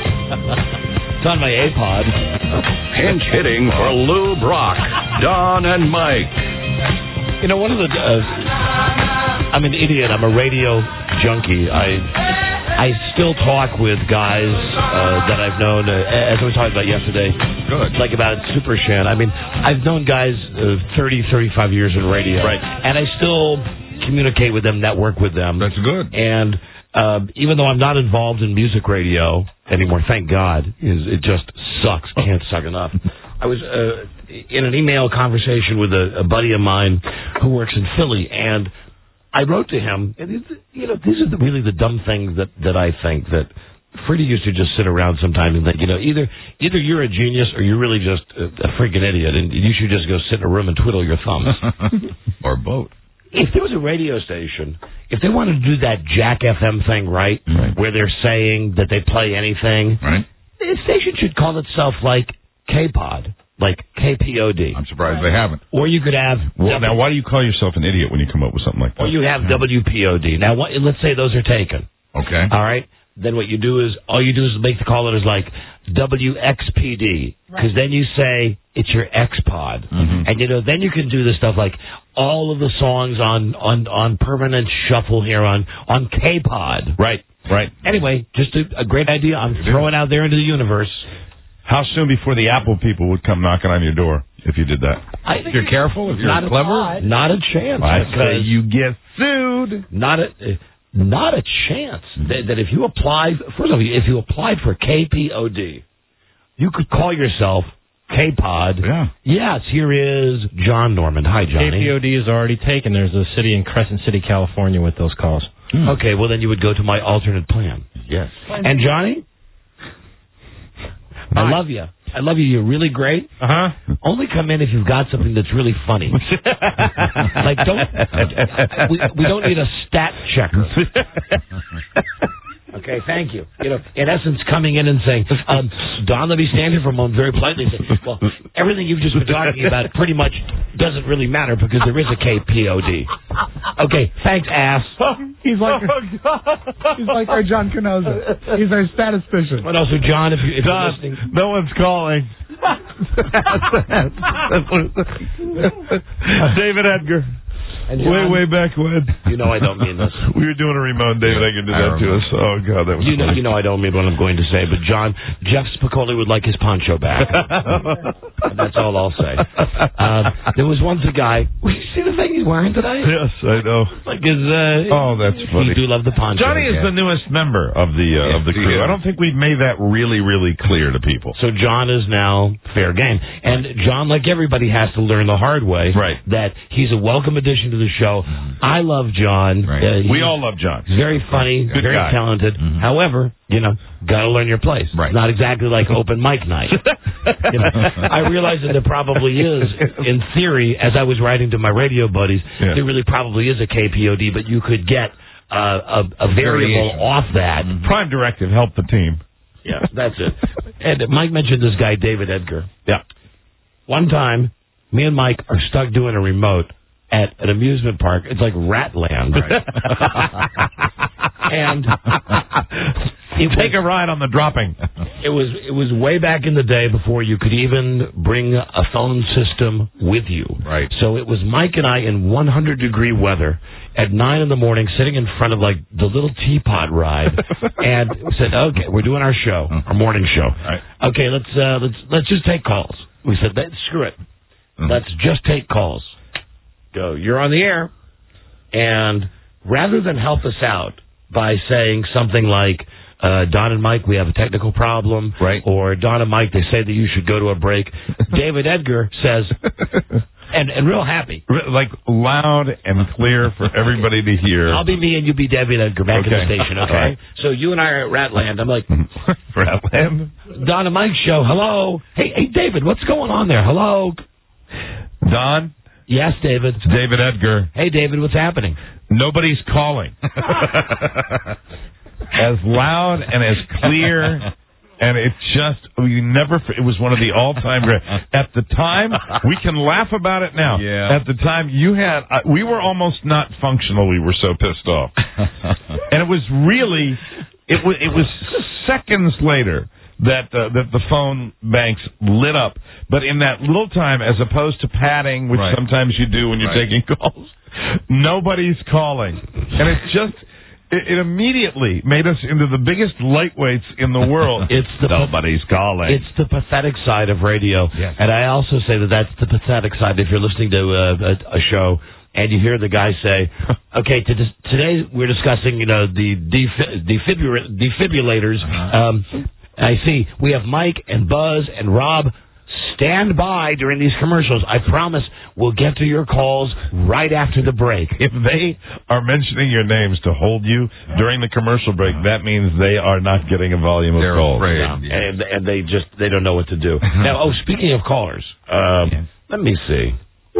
It's on my A-pod. Pinch hitting for Lou Brock, Don and Mike. You know, one of the... I'm an idiot. I'm a radio junkie. I still talk with guys that I've known, as we talked about yesterday. Good. Like about Super Shan. I mean, I've known guys 30, 35 years in radio. Right. And I still communicate with them, network with them. That's good. And even though I'm not involved in music radio anymore, thank God, it just sucks. Can't suck enough. I was in an email conversation with a buddy of mine who works in Philly, and I wrote to him, and you know, these are really the dumb things that I think that Freddie used to just sit around sometimes and think, you know, either you're a genius or you're really just a freaking idiot, and you should just go sit in a room and twiddle your thumbs. Or both. If there was a radio station, if they wanted to do that Jack FM thing right, where they're saying that they play anything, the station should call itself like K-Pod. Like KPOD. I'm surprised they haven't. Or you could have... Well, now, why do you call yourself an idiot when you come up with something like that? Or you have WPOD. Now, let's say those are taken. Okay. All right? Then what you do is, all you do is make the call letters like WXPD. Because then you say, it's your X-Pod. And, you know, then you can do the stuff like all of the songs on permanent shuffle here on K-Pod. Right. Anyway, just a great idea. I'm throwing out there into the universe. How soon before the Apple people would come knocking on your door if you did that? If you're careful, if you're clever? Not a chance. I say you get sued. Not a chance. That if you applied, first of all, if you applied for KPOD, you could call yourself K-Pod. Yeah. Yes, here is John Norman. Hi, Johnny. KPOD is already taken. There's a city in Crescent City, California with those calls. Okay, well, then you would go to my alternate plan. Yes. And Johnny? I love you. I love you. You're really great. Only come in if you've got something that's really funny. Like, we don't need a stat checker. Okay, thank you. You know, in essence, coming in and saying, Don, let me stand here for a moment very politely and say, well, everything you've just been talking about pretty much doesn't really matter because there is a KPOD. Okay, thanks, ass. He's like our John Canosa. He's our statistician. But also, John, if you're listening. No one's calling. David Edgar. And John, way back when. You know I don't mean this. We were doing a remote. David Edgar did that to us. Oh, God, that was funny. You know I don't mean what I'm going to say, but John, Jeff Spicoli would like his poncho back. That's all I'll say. There was once a guy. You see the thing he's wearing today? Yes, I know. Like his. Oh, that's funny. You do love the poncho. Johnny is the newest member of the crew. I don't think we've made that really, really clear to people. So John is now fair game, and John, like everybody, has to learn the hard way. Right. That he's a welcome addition to the show. I love John. Right. We all love John. He's very funny, Good very guy. talented. However, you know, got to learn your place. Right. It's not exactly like open mic night. You know, I realize that there probably is, in theory, as I was writing to my radio buddies, there really probably is a KPOD, but you could get a variable off that. Prime Directive help the team. Yeah, that's it. And Mike mentioned this guy, David Edgar. Yeah. One time, me and Mike are stuck doing a remote at an amusement park. It's like Ratland. Right. And take a ride on the dropping. It was way back in the day before you could even bring a phone system with you. Right. So it was Mike and I in 100-degree weather at 9 in the morning, sitting in front of like the little teapot ride, and we said, "Okay, we're doing our show, our morning show. Right. Okay, let's just take calls." We said, "Screw it, let's just take calls." Go. You're on the air, and rather than help us out by saying something like, Don and Mike, we have a technical problem, right? Or Don and Mike, they say that you should go to a break. David Edgar says, and real happy, like loud and clear for everybody to hear. I'll be me and you be David Edgar back in the station, okay? Right. So you and I are at Ratland. I'm like, Ratland? Don and Mike show. Hello, hey David, what's going on there? Hello, Don. Yes, David. It's David Edgar. Hey, David, what's happening? Nobody's calling. As loud and as clear And it was one of the all-time great. At the time, we can laugh about it now. Yeah. At the time, we were almost not functional. We were so pissed off. And it was really, it was seconds later that the phone banks lit up. But in that little time, as opposed to padding, which sometimes you do when you're taking calls, nobody's calling. And it's just... It immediately made us into the biggest lightweights in the world. Nobody's calling. It's the pathetic side of radio. Yes. And I also say that that's the pathetic side. If you're listening to a show and you hear the guy say, okay, today we're discussing, the defibrillators. I see we have Mike and Buzz and Rob. Stand by during these commercials. I promise we'll get to your calls right after the break. If they are mentioning your names to hold you during the commercial break, that means they are not getting a volume of calls. Afraid. Yeah. And they don't know what to do. Now, speaking of callers, let me see.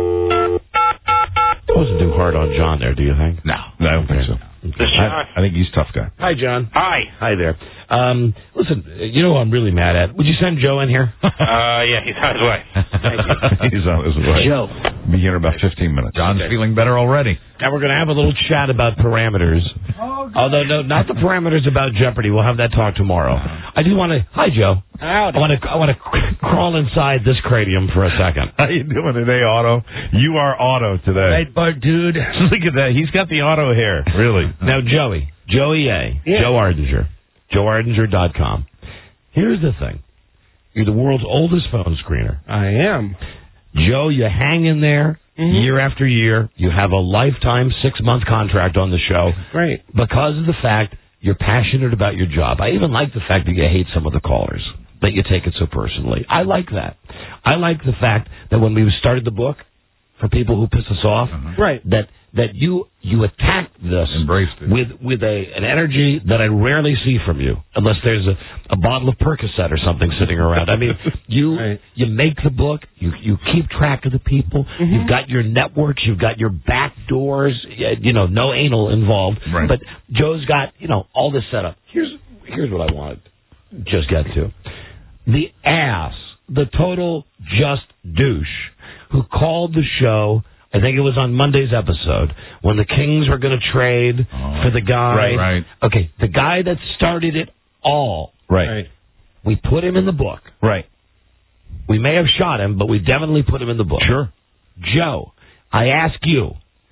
It wasn't too hard on John there, do you think? No, I don't think so. I think he's a tough guy. Hi, John. Hi there. Listen, you know who I'm really mad at? Would you send Joe in here? Yeah, he's on his way. Thank you. He's on his way. Joe. Be here in about 15 minutes. John's feeling better already. And we're going to have a little chat about parameters. Although, no, not the parameters about Jeopardy. We'll have that talk tomorrow. I do want to... Hi, Joe. Howdy. I want to crawl inside this cranium for a second. How you doing today, Otto? You are Otto today. Right, bud, dude. Look at that. He's got the Otto hair. Really. Now, Joey A. Yeah. Joe Ardinger. JoeArdinger.com. Here's the thing. You're the world's oldest phone screener. I am. Joe, you hang in there year after year. You have a lifetime 6-month contract on the show. Great. Because of the fact you're passionate about your job. I even like the fact that you hate some of the callers, that you take it so personally. I like that. I like the fact that when we started the book, for people who piss us off, that you attacked this, embraced it with an energy that I rarely see from you, unless there's a bottle of Percocet or something sitting around. I mean, you make the book, you keep track of the people, you've got your networks, you've got your back doors, no anal involved, but Joe's got all this set up. Here's what I wanted to just get to: the ass, the total just douche, who called the show, I think it was on Monday's episode, when the Kings were going to trade for the guy. Right. Okay, the guy that started it all. Right. We put him in the book. Right. We may have shot him, but we definitely put him in the book. Sure. Joe, I ask you,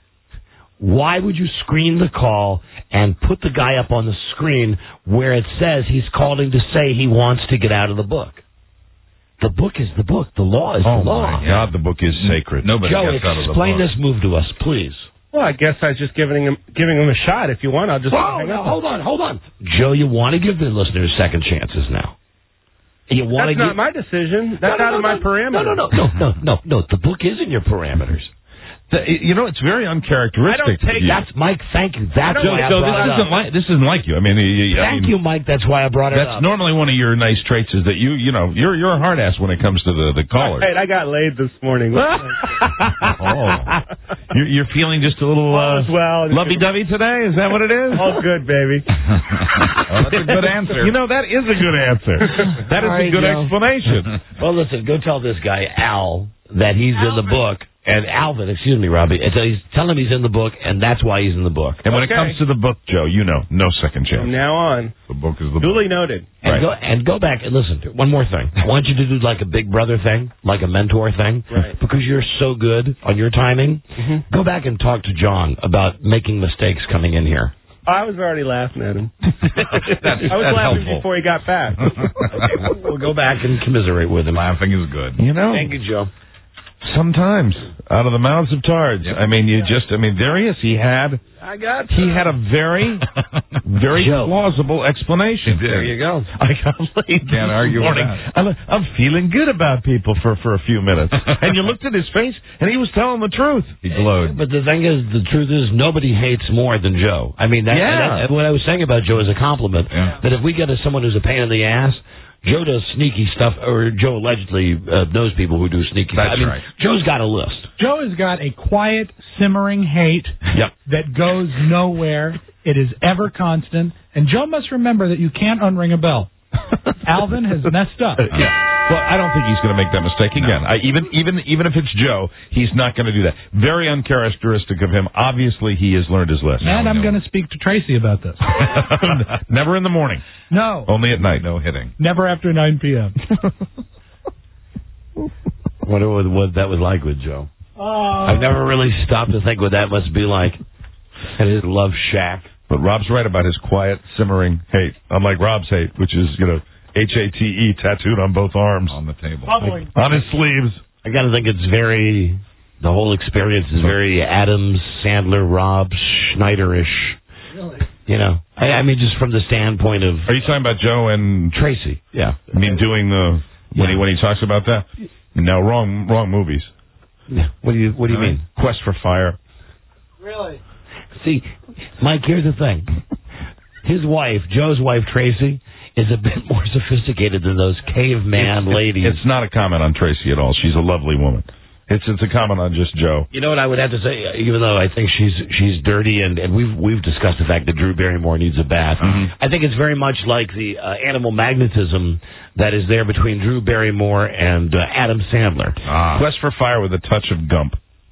why would you screen the call and put the guy up on the screen where it says he's calling to say he wants to get out of the book? The book is the book. The law is the law. Oh, my God, the book is sacred. Nobody Joe, gets out of the book. explain this move to us, please. Well, I guess I was just giving him a shot. If you want, I'll just... Whoa, no, hold on. Joe, you want to give the listeners second chances now. You want That's not my decision. That's out of my parameters. No. The book is in your parameters. It's very uncharacteristic. I don't take... That's Mike, thank you. That's why I brought it up. This isn't like you. I mean, Thank you, Mike. That's why I brought it up. That's normally one of your nice traits is that you're a hard ass when it comes to the callers. Right, I got laid this morning. You're feeling just a little lovey-dovey today? Is that what it is? All good, baby. Well, that's a good answer. That is a good answer. That is a good explanation. Well, listen, go tell this guy, Al, that he's in the book. And Alvin, excuse me, Robbie, tell him he's in the book, and that's why he's in the book. And when it comes to the book, Joe, no second chance. From now on. The book is the book. Duly noted. And go back and listen. One more thing. I want you to do like a big brother thing, like a mentor thing. Right. Because you're so good on your timing. Go back and talk to John about making mistakes coming in here. I was already laughing at him. That's laughing helpful. before he got back. Okay, we'll go back and commiserate with him. Laughing is good. Thank you, Joe. Sometimes, out of the mouths of tards. Yep. There he is. He had a very, very plausible explanation. There you go. I got laid. Can't argue with that. I'm feeling good about people for a few minutes. And you looked at his face, and he was telling the truth. He glowed. But the thing is, the truth is, nobody hates more than Joe. I mean, what I was saying about Joe is a compliment. Yeah. That if we get someone who's a pain in the ass, Joe does sneaky stuff, or Joe allegedly knows people who do sneaky stuff. That's right. Joe's got a list. Joe has got a quiet, simmering hate that goes nowhere. It is ever constant. And Joe must remember that you can't unring a bell. Alvin has messed up. Yeah. Well, I don't think he's going to make that mistake again. Even if it's Joe, he's not going to do that. Very uncharacteristic of him. Obviously, he has learned his lesson. And I'm going to speak to Tracy about this. Never in the morning. No. Only at night. No hitting. Never after 9 p.m. Wonder what that was like with Joe. I've never really stopped to think what that must be like at his love shack. But Rob's right about his quiet, simmering hate. Unlike Rob's hate, which is, H-A-T-E tattooed on both arms. On the table. On his sleeves. I got to think the whole experience is very Adams, Sandler, Rob Schneider-ish. Really? I mean, just from the standpoint of... Are you talking about Joe and... Tracy, yeah. I mean, doing when he talks about that? No, wrong movies. What do you mean? Quest for Fire. Really? See, Mike, here's the thing. His wife, Joe's wife, Tracy, is a bit more sophisticated than those caveman ladies. It's not a comment on Tracy at all. She's a lovely woman. It's a comment on just Joe. You know what I would have to say, even though I think she's dirty, and we've discussed the fact that Drew Barrymore needs a bath. Mm-hmm. I think it's very much like the animal magnetism that is there between Drew Barrymore and Adam Sandler. Quest for Fire with a touch of Gump.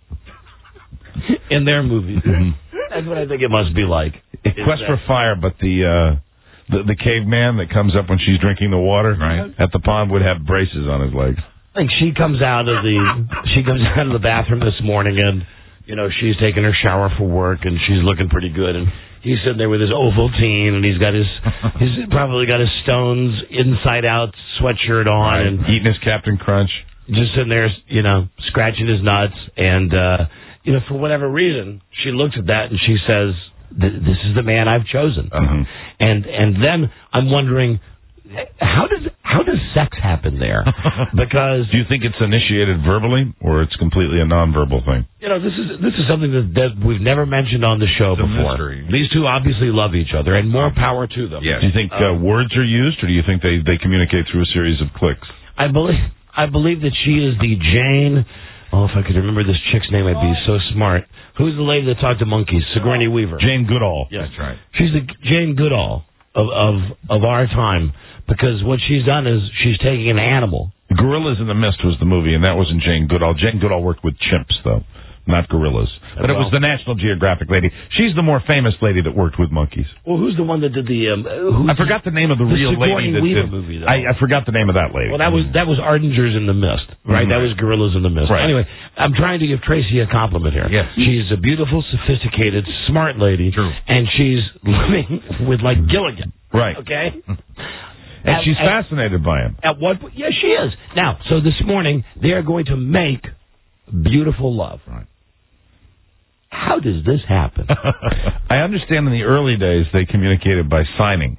In their movies. That's what I think it must be like. Quest for Fire, but the caveman that comes up when she's drinking the water at the pond would have braces on his legs. I think she comes out of the bathroom this morning, and she's taking her shower for work, and she's looking pretty good, and he's sitting there with his Ovaltine, and he's probably got his Stones inside out sweatshirt on, and eating his Captain Crunch, just sitting there, scratching his nuts, and for whatever reason, she looks at that and she says, "This is the man I've chosen." Uh-huh. And then I'm wondering, how does sex happen there? Because do you think it's initiated verbally, or it's completely a nonverbal thing? This is something that we've never mentioned on the show before. Mystery. These two obviously love each other, and more power to them. Yes. Do you think words are used, or do you think they communicate through a series of clicks? I believe that she is the Jane. Oh, if I could remember this chick's name, I'd be so smart. Who's the lady that talked to monkeys? Sigourney Weaver. Jane Goodall. Yes, that's right. She's the Jane Goodall of our time, because what she's done is she's taking an animal. Gorillas in the Mist was the movie, and that wasn't Jane Goodall. Jane Goodall worked with chimps, though, not gorillas. But it was the National Geographic lady. She's the more famous lady that worked with monkeys. Well, who's the one that did the... I forgot the name of the real Sigourney lady that Weaver did... movie, though. I forgot the name of that lady. Well, that was Ardingers in the Mist, right? That was Gorillas in the Mist. Right. Anyway, I'm trying to give Tracy a compliment here. Yes. She's a beautiful, sophisticated, smart lady. True. And she's living with, Gilligan. Right. Okay? And she's fascinated by him. At what? Yes, she is. Now, so this morning, they are going to make beautiful love. Right. How does this happen? I understand in the early days they communicated by signing.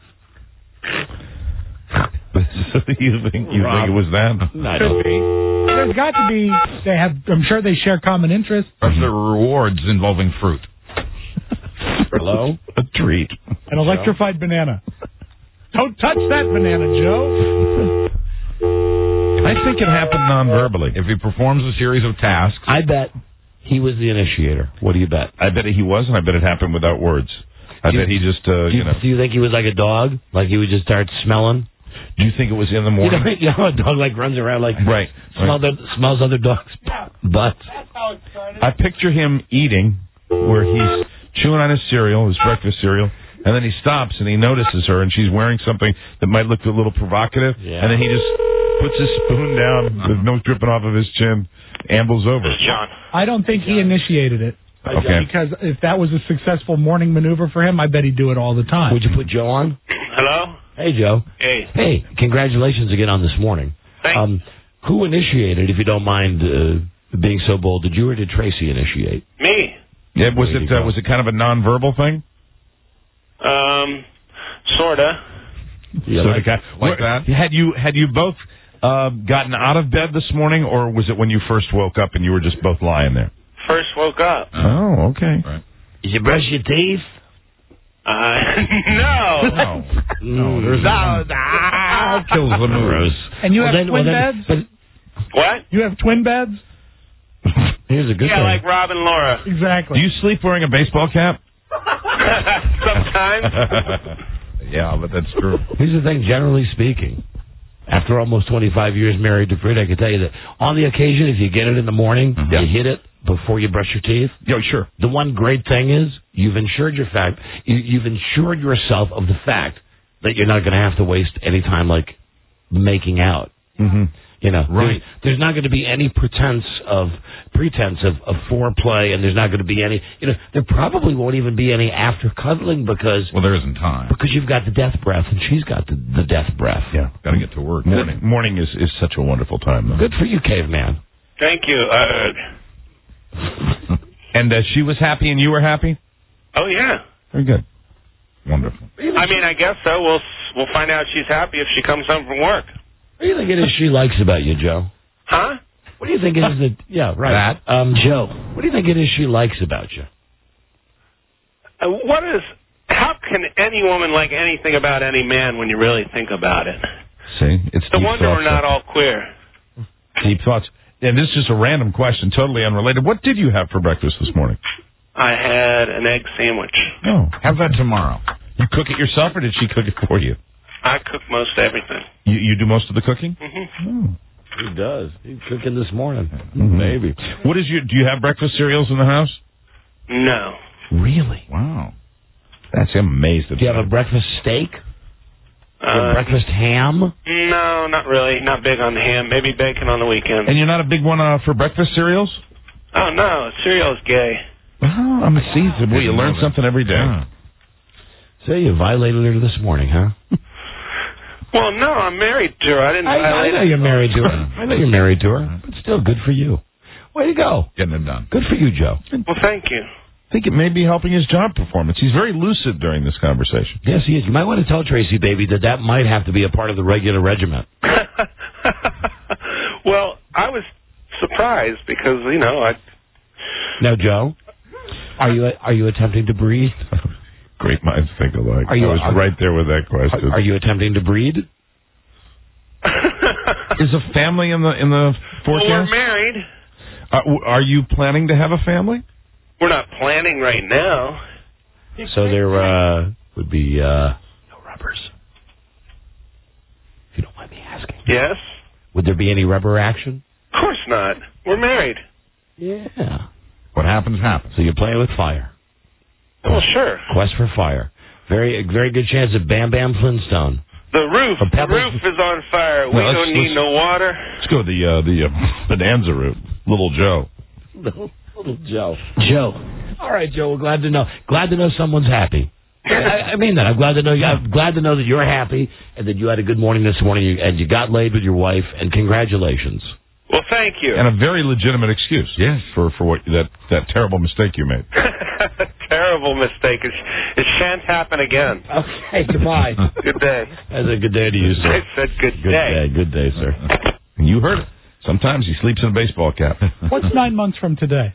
you think it was that? I don't think. There's got to be. I'm sure they share common interests. Or there were rewards involving fruit. Hello? A treat. An electrified banana. Don't touch that banana, Joe. I think it happened non-verbally. If he performs a series of tasks. I bet he was the initiator. What do you bet? I bet he was, and I bet it happened without words. I bet he just, Do you think he was like a dog? Like he would just start smelling? Do you think it was in the morning? You know a dog runs around smells other dogs' butts. That's how it started. I picture him eating, where he's chewing on his cereal, his breakfast cereal, and then he stops and he notices her, and she's wearing something that might look a little provocative, and then he just puts his spoon down, with milk dripping off of his chin, ambles over. John. I don't think he initiated it. Okay. Because if that was a successful morning maneuver for him, I bet he'd do it all the time. Would you put Joe on? Hello? Hey, Joe. Hey. Hey, congratulations again on this morning. Thanks. Who initiated, if you don't mind being so bold? Did you or did Tracy initiate? Me. Yeah, was it kind of a nonverbal thing? Sorta. Yeah, like that? Had you both gotten out of bed this morning, or was it when you first woke up and you were just both lying there? First woke up. Oh, okay. Right. Did you brush your teeth? No. No, there's that kills the mood. And you have twin beds? What? You have twin beds? Here's a good Yeah, thing. like Rob and Laura. Exactly. Do you sleep wearing a baseball cap? Sometimes. Yeah, but that's true. Here's the thing, generally speaking, after almost 25 years married to Frida, I can tell you that on the occasion, if you get it in the morning, you hit it before you brush your teeth. Yeah, sure. The one great thing is you've insured you've insured yourself of the fact that you're not going to have to waste any time like making out. Mm-hmm. You know, right. There's not going to be any pretense of foreplay, and there's not going to be any. You know, there probably won't even be any after cuddling because there isn't time because you've got the death breath and she's got the death breath. Yeah, got to get to work. Morning is such a wonderful time, though. Good for you, caveman. Thank you. And she was happy, and you were happy. Oh yeah. Very good. Wonderful. I mean, I guess so. We'll find out she's happy if she comes home from work. What do you think it is she likes about you, Joe? Huh? What do you think it is that? Yeah, right. Joe, what do you think it is she likes about you? How can any woman like anything about any man when you really think about it? See, it's no wonder we're not all queer. Deep thoughts. And this is just a random question, totally unrelated. What did you have for breakfast this morning? I had an egg sandwich. Oh, have that tomorrow. You cook it yourself, or did she cook it for you? I cook most everything. You do most of the cooking? Mm-hmm. Oh. He does. He's cooking this morning. Mm-hmm. Maybe. Do you have breakfast cereals in the house? No. Really? Wow. That's amazing. Do you have a breakfast steak? Breakfast ham? No, not really. Not big on the ham. Maybe bacon on the weekend. And you're not a big one for breakfast cereals? Oh, no. Cereal's gay. Oh, I'm a seasoned. Well, you learn something every day. Yeah. So you violated her this morning, huh? Well, no, I'm married to her. I didn't violate her. I know you're married to her. I know you're married to her. But still, good for you. Way to go. Getting it done. Good for you, Joe. Well, thank you. I think it may be helping his job performance. He's very lucid during this conversation. Yes, he is. You might want to tell Tracy, baby, that might have to be a part of the regular regiment. Well, I was surprised because, Now, Joe, are you attempting to breed? Great minds think alike. I was right there with that question. Are you attempting to breed? Is a family in the forecast? Well, we're married. Are you planning to have a family? We're not planning right now. So there would be no rubbers. If you don't mind me asking. Yes? Would there be any rubber action? Of course not. We're married. Yeah. What happens, happens. So you're playing with fire. Well, sure. Quest for fire. Very good chance of Bam Bam Flintstone. The roof is on fire. We don't need no water. Let's go the Bonanza route. Little Joe. Little Joe. Joe. All right, Joe. We're glad to know. Glad to know someone's happy. I mean that. I'm glad to know. I'm glad to know that you're happy and that you had a good morning this morning and you got laid with your wife. And congratulations. Well, thank you. And a very legitimate excuse. Yes. For what that terrible mistake you made. Terrible mistake. It shan't happen again. Okay. Goodbye. Good day. That's a good day to you, sir. I said good day. Good day, sir. And you heard it. Sometimes he sleeps in a baseball cap. What's 9 months from today?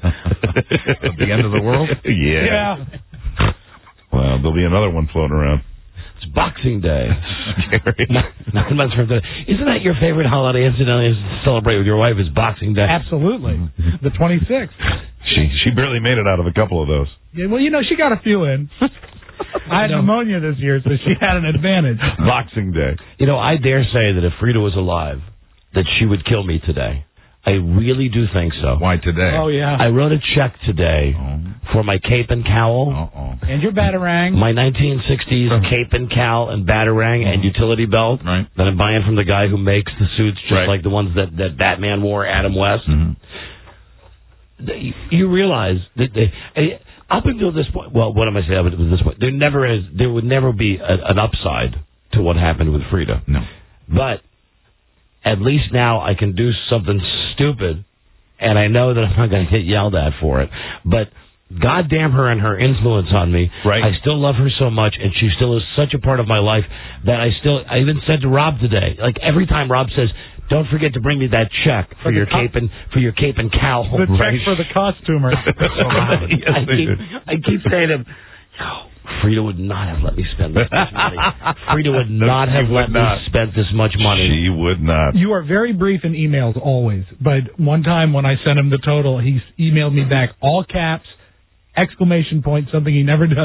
At the end of the world? Yeah. Well, there'll be another one floating around. It's Boxing Day. Scary. 9 months from today. Isn't that your favorite holiday, incidentally, to celebrate with your wife is Boxing Day? Absolutely. The 26th. She barely made it out of a couple of those. Yeah, well, she got a few in. I had pneumonia this year, so she had an advantage. Boxing Day. I dare say that if Frida was alive, that she would kill me today. I really do think so. Why today? Oh, yeah. I wrote a check today for my cape and cowl. And your batarang. My 1960s cape and cowl and batarang and utility belt that I'm buying from the guy who makes the suits just like the ones that Batman wore, Adam West. Mm-hmm. You realize that up until this point, well, what am I saying up until this point? There would never be an upside to what happened with Frida. No. But at least now I can do something stupid, and I know that I'm not going to get yelled at for it. But goddamn her and her influence on me. Right. I still love her so much, and she still is such a part of my life that I even said to Rob today, like every time Rob says, "Don't forget to bring me that check for your cape and cowl." The check for the costumer. I keep saying to him, Frida would not have let me spend this much money. Frida would not have let me spend this much money. She would not. You are very brief in emails always, but one time when I sent him the total, he emailed me back all caps, exclamation point, something he never does,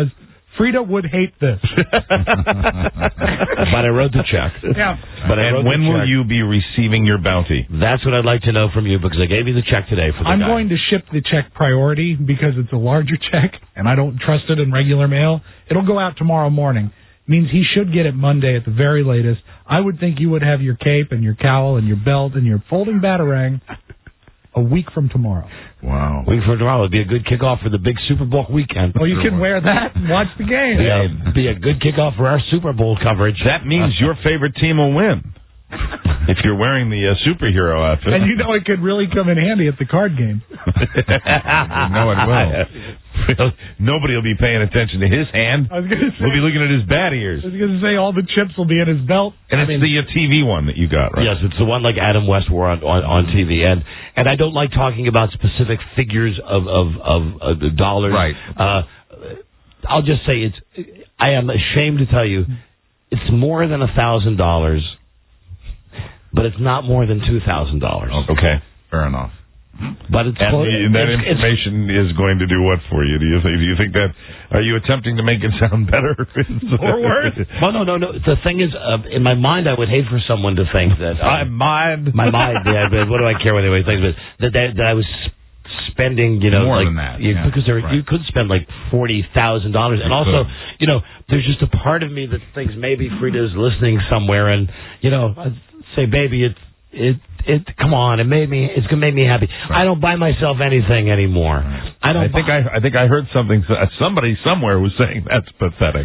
Frida would hate this. But I wrote the check. Yeah. And when will you be receiving your bounty? That's what I'd like to know from you, because I gave you the check today for the I'm guy. going to ship the check priority because it's a larger check, and I don't trust it in regular mail. It'll go out tomorrow morning. Means he should get it Monday at the very latest. I would think you would have your cape and your cowl and your belt and your folding batarang a week from tomorrow. Wow. Week from tomorrow would be a good kickoff for the big Super Bowl weekend. Oh, you can wear that and watch the game. Be a good kickoff for our Super Bowl coverage. That means your favorite team will win. If you're wearing the superhero outfit. And you know it could really come in handy at the card game. No, it will. Nobody will be paying attention to his hand. I was gonna say, we'll be looking at his bat ears. I was going to say all the chips will be in his belt. And it's the TV one that you got, right? Yes, it's the one like Adam West wore on TV. And I don't like talking about specific figures of dollars. Right. I'll just say I am ashamed to tell you, it's more than $1,000, but it's not more than $2,000. Okay, fair enough. But it's and that information is going to do what for you? Do you think that? Are you attempting to make it sound better or worse? Well, no. The thing is, in my mind, I would hate for someone to think that my mind. Yeah. But what do I care what anybody thinks? But that I was spending, more like, than that, because you could spend like $40,000, and also, there's just a part of me that thinks maybe Frida's listening somewhere, and I'd say, baby, come on, it's gonna make me happy. Right. I don't buy myself anything anymore. I think I heard something. Somebody somewhere was saying that's pathetic.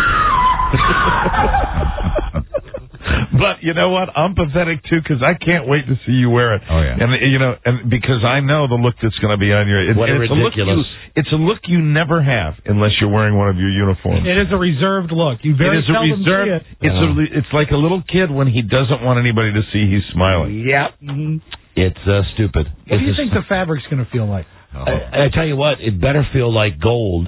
But you know what? I'm pathetic too, because I can't wait to see you wear it. Oh yeah. And because I know the look that's going to be on your. It's ridiculous. It's a look you never have unless you're wearing one of your uniforms. It is a reserved look. You very seldom see it. It's like a little kid when he doesn't want anybody to see he's smiling. Yep. It's stupid. What do you think the fabric's going to feel like? I tell you what, it better feel like gold.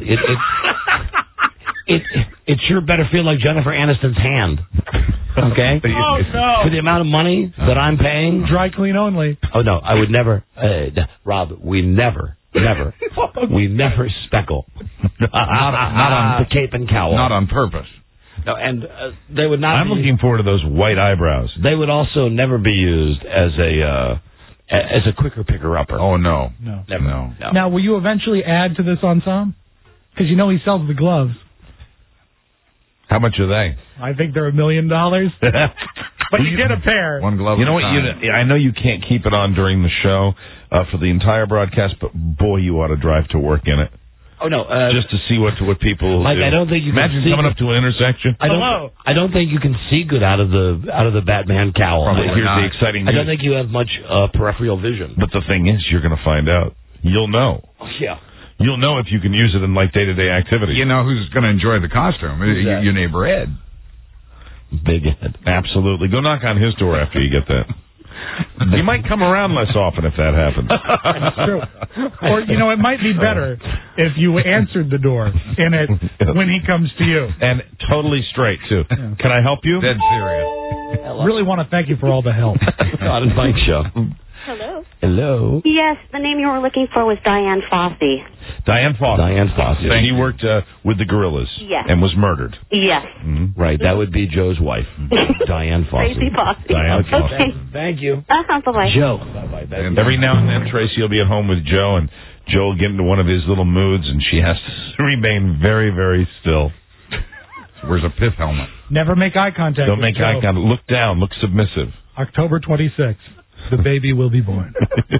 It sure better feel like Jennifer Aniston's hand. Okay? Oh, no. For the amount of money that I'm paying. Dry clean only. Oh, no. I would never. Rob, we never speckle. not on the cape and cowl. Not on purpose. No, and they would not. I'm looking forward to those white eyebrows. They would also never be used as a quicker picker-upper. Oh, no. Never. No. Now, will you eventually add to this ensemble? Because he sells the gloves. How much are they? I think they're $1 million. But you get a pair. One glove. You know what? I know you can't keep it on during the show for the entire broadcast, but boy, you ought to drive to work in it. Oh no! Just to see what people. Mike, I don't think you imagine can coming up to an intersection. I don't think you can see good out of the Batman cowl. Here's the exciting news. I don't think you have much peripheral vision. But the thing is, you're going to find out. You'll know. Yeah. You'll know if you can use it in like day-to-day activities. You know who's going to enjoy the costume? Exactly. Your neighbor Ed. Big Ed. Absolutely. Go knock on his door after you get that. He might come around less often if that happens. That's true. Or, it might be better if you answered the door in it when he comes to you. And totally straight, too. Yeah. Can I help you? Dead serious. Really want to thank you for all the help. On the Mike Show. Hello. Hello. Yes, the name you were looking for was Diane Fossey. Diane Fossey. Yes. He worked with the Gorillas. Yes. And was murdered. Yes. Mm-hmm. Right, that would be Joe's wife, Diane Fossey. Tracy Fossey. Diane Fossey. Okay. Thank you. Bye-bye. Joe. Bye-bye. And every now and then, Tracy will be at home with Joe, and Joe will get into one of his little moods, and she has to remain very, very still. Wears a pith helmet. Never make eye contact. Don't make eye contact. Look down. Look submissive. October 26th. The baby will be born.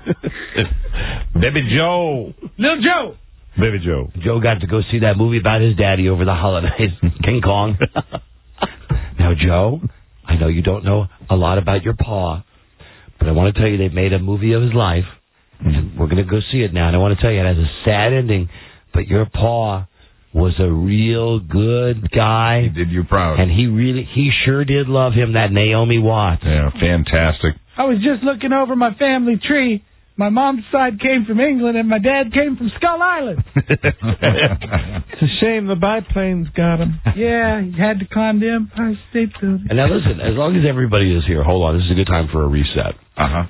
Baby Joe. Little Joe. Baby Joe. Joe got to go see that movie about his daddy over the holidays, King Kong. Now, Joe, I know you don't know a lot about your pa, but I want to tell you they've made a movie of his life, and we're going to go see it now. And I want to tell you it has a sad ending, but your pa was a real good guy. He did you proud. And he sure did love him, that Naomi Watts. Yeah, fantastic. I was just looking over my family tree. My mom's side came from England, and my dad came from Skull Island. It's a shame the biplanes got him. Yeah, he had to climb the Empire State Building. And now listen, as long as everybody is here, hold on, this is a good time for a reset.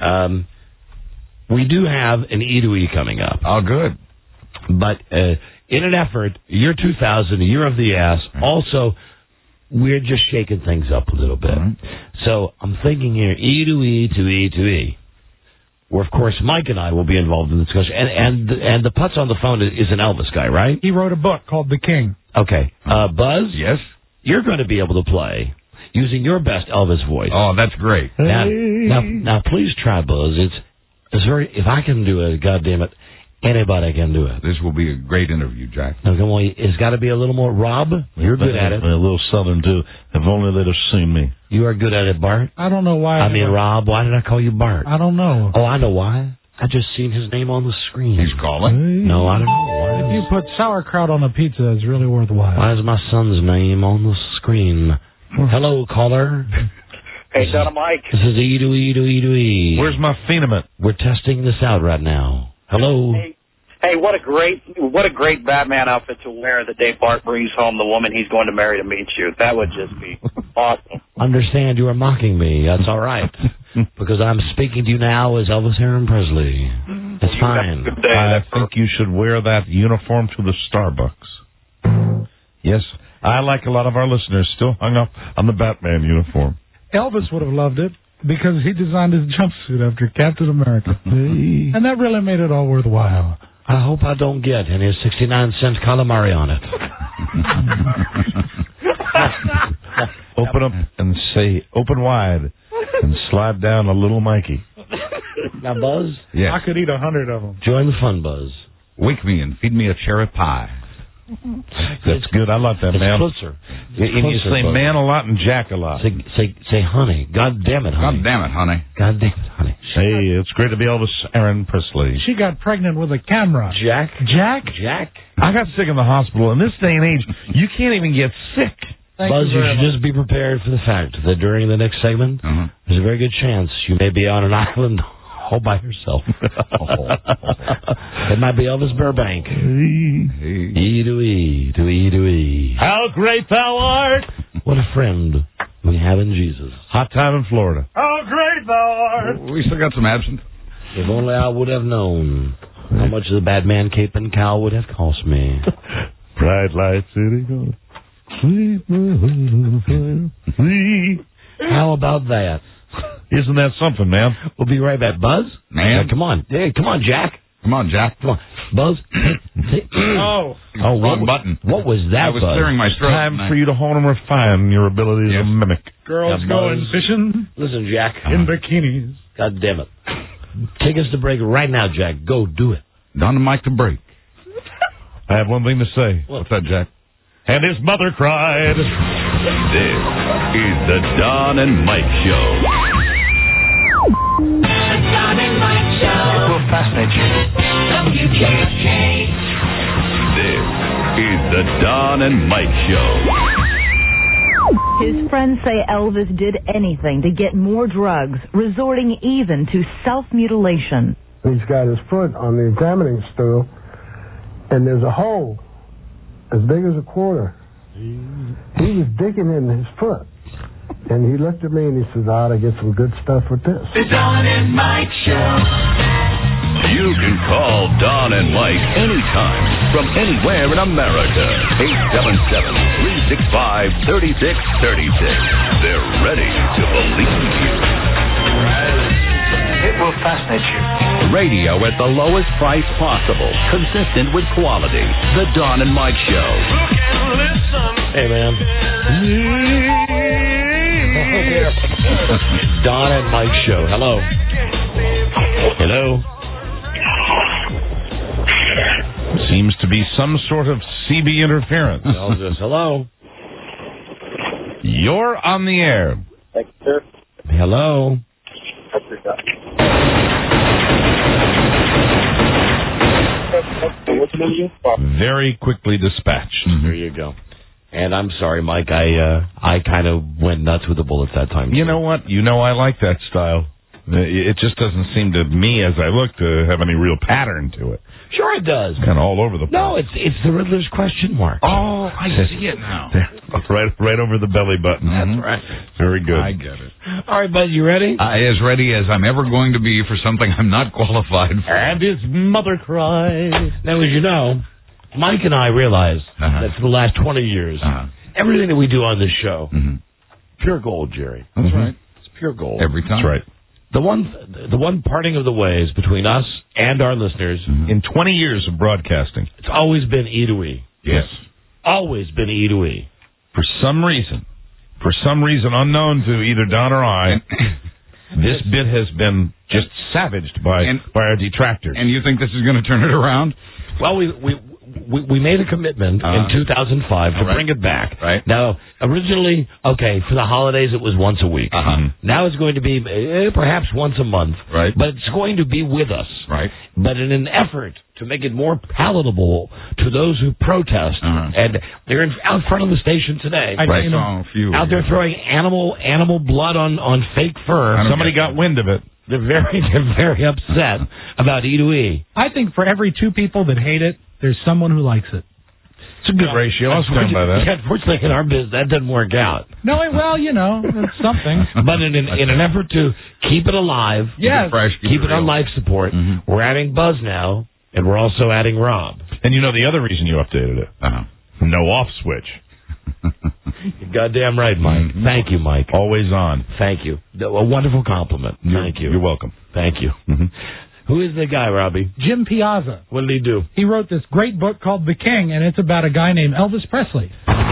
We do have an E2E coming up. Oh, good. But in an effort, year 2000, the year of the ass, also, we're just shaking things up a little bit. So I'm thinking here, E to E to E to E. Where, of course, Mike and I will be involved in the discussion. And the putz on the phone is an Elvis guy, right? He wrote a book called The King. Okay. Buzz? Yes? You're going to be able to play using your best Elvis voice. Oh, that's great. Now, please try, Buzz. It's very. If I can do it, goddammit, anybody can do it. This will be a great interview, Jack. Now, come on. It's got to be a little more Rob. You're good at it. A little Southern, too. If only they'd have seen me. You are good at it, Bart. I don't know why. Rob, why did I call you Bart? I don't know. Oh, I know why. I just seen his name on the screen. He's calling? No, I don't know why. If you put sauerkraut on a pizza, it's really worthwhile. Why is my son's name on the screen? Hello, caller. Hey, Don and Mike. This is E to E to E to E. Where's my phenomen? We're testing this out right now. Hello. Hey, what a great Batman outfit to wear the day Bart brings home the woman he's going to marry to meet you. That would just be awesome. Understand you are mocking me. That's all right. Because I'm speaking to you now as Elvis Aaron Presley. It's fine. I think you should wear that uniform to the Starbucks. Yes, I, like a lot of our listeners, still hung up on the Batman uniform. Elvis would have loved it because he designed his jumpsuit after Captain America. And that really made it all worthwhile. I hope I don't get any 69-cent calamari on it. Open up and say, open wide, and slide down a little Mikey. Now, Buzz? Yes. I could eat 100 of them. Join the fun, Buzz. Wake me and feed me a cherry pie. That's good. I like that, man. Closer. And you say man a lot and Jack a lot. Say honey. God damn it, honey. God damn it, honey. God damn it, honey. Hey, it's great to be Elvis Aaron Presley. She got pregnant with a camera. Jack? I got sick in the hospital. In this day and age, you can't even get sick. Buzz, you should just be prepared for the fact that during the next segment, there's a very good chance you may be on an island all by yourself. It might be Elvis Burbank. E to E to E to E. How great thou art! What a friend we have in Jesus. Hot time in Florida. How great thou art! We still got some absinthe. If only I would have known how much the Batman cape and cowl would have cost me. Bright light city goes. How about that? Isn't that something, man? We'll be right back. Buzz? Man. Yeah, come on. Hey, come on, Jack. Come on, Jack. Come on. Buzz? Wrong button. What was that, I was Buzz? clearing my throat. Time for you to hone and refine your abilities as a mimic. Girls going fishing Listen, Jack. in bikinis. God damn it. Take us to break right now, Jack. Go do it. Don and Mike to break. I have one thing to say. What's that, Jack? And his mother cried. This is the Don and Mike Show. The Don and Mike Show. It will fascinate you. WKK. This is the Don and Mike Show. His friends say Elvis did anything to get more drugs, resorting even to self-mutilation. He's got his foot on the examining stool, and there's a hole as big as a quarter. He was digging in his foot, and he looked at me and he says, I ought to get some good stuff with this. The Don and Mike Show. You can call Don and Mike anytime from anywhere in America. 877-365-3636. They're ready to believe you. It will fascinate you. Radio at the lowest price possible, consistent with quality. The Don and Mike Show. Hey, man. Don and Mike Show. Hello. Hello. Seems to be some sort of CB interference. Elvis, hello. You're on the air. Thank you, sir. Hello. Very quickly dispatched. There you go. And I'm sorry, Mike. I kind of went nuts with the bullets that time. You know what? You know I like that style. It just doesn't seem to me, as I look, to have any real pattern to it. Sure it does. Kind of all over the place. No, it's the Riddler's question mark. Oh, I see it now. Right over the belly button. That's right. Very good. I get it. All right, bud, you ready? As ready as I'm ever going to be for something I'm not qualified for. And his mother cried. Now, as you know, Mike and I realized that for the last 20 years, everything that we do on this show, pure gold, Jerry. That's right. It's pure gold. Every time. That's right. The one parting of the ways between us and our listeners in 20 years of broadcasting, it's always been E to E. Yes. Always been E to E. For some reason unknown to either Don or I, this bit has been just savaged by our detractors. And you think this is going to turn it around? Well, we made a commitment in 2005 to bring it back. Right. Now, originally, for the holidays it was once a week. Now it's going to be perhaps once a month. Right. But it's going to be with us. Right. But in an effort to make it more palatable to those who protest, and they're out front of the station today. I saw a few out there throwing animal blood on fake fur. Somebody got wind of it. They're very upset about E to E. I think for every 2 people that hate it, there's someone who likes it. It's a good ratio. I'll stand by that. Unfortunately, in our business, that doesn't work out. No, well, it's something. But in an effort to keep it alive, keep it on life support, we're adding Buzz now, and we're also adding Rob. And the other reason you updated it? No off switch. You're goddamn right, Mike. Thank you, Mike. Always on. Thank you. A wonderful compliment. Thank you. You're welcome. Thank you. Who is the guy, Robbie? Jim Piazza. What did he do? He wrote this great book called The King, and it's about a guy named Elvis Presley.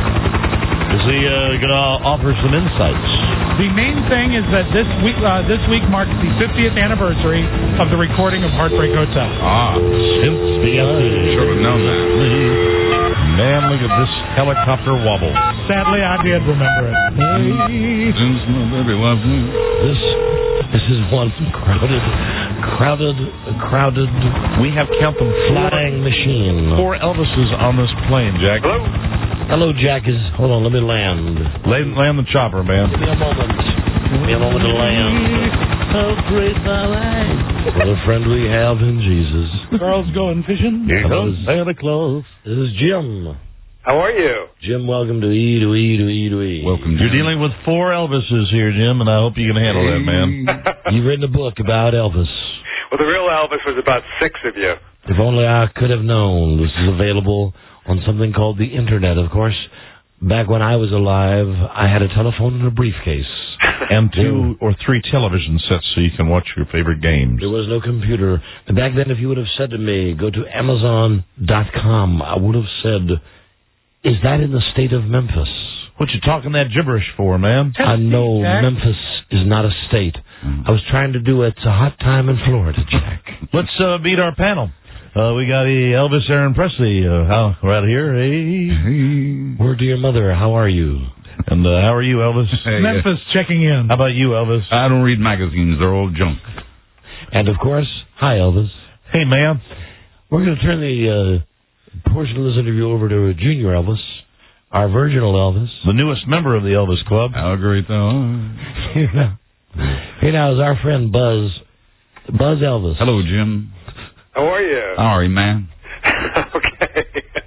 Is he going to offer some insights? The main thing is that this week marks the 50th anniversary of the recording of Heartbreak Hotel. Since the should have known that. Man, look at this helicopter wobble. Sadly, I did remember it. Since my baby loves me. This is one crowded. We have count them flying machine. 4 Elvises on this plane, Jack. Hello, Jack. Hold on, let me land. Land the chopper, man. Give me a moment. Give me a moment to land. How great thy life. What a friend we have in Jesus. Carl's going fishing. Here comes Santa Claus. This is Jim. How are you? Jim, welcome to E to E to E to E. Welcome, You're dealing with 4 Elvises here, Jim, and I hope you can handle that, man. You've written a book about Elvis. Well, the real Elvis was about 6 of you. If only I could have known. This is available on something called the Internet. Of course, back when I was alive, I had a telephone and a briefcase. And 2 or 3 television sets so you can watch your favorite games. There was no computer. Back then, if you would have said to me, go to Amazon.com, I would have said, is that in the state of Memphis? What you talking that gibberish for, man? I know Memphis is not a state. I was trying to do It's a Hot Time in Florida, Jack. Let's meet our panel. We got Elvis Aaron Presley right here. Hey. Word to your mother. How are you? And how are you, Elvis? Memphis checking in. How about you, Elvis? I don't read magazines. They're all junk. And, of course, hi, Elvis. Hey, ma'am. We're going to turn the portion of this interview over to Junior Elvis, our virginal Elvis. The newest member of the Elvis Club. How great thou art. Here now is our friend Buzz Elvis. Hello, Jim. How are you? Sorry, man. Okay.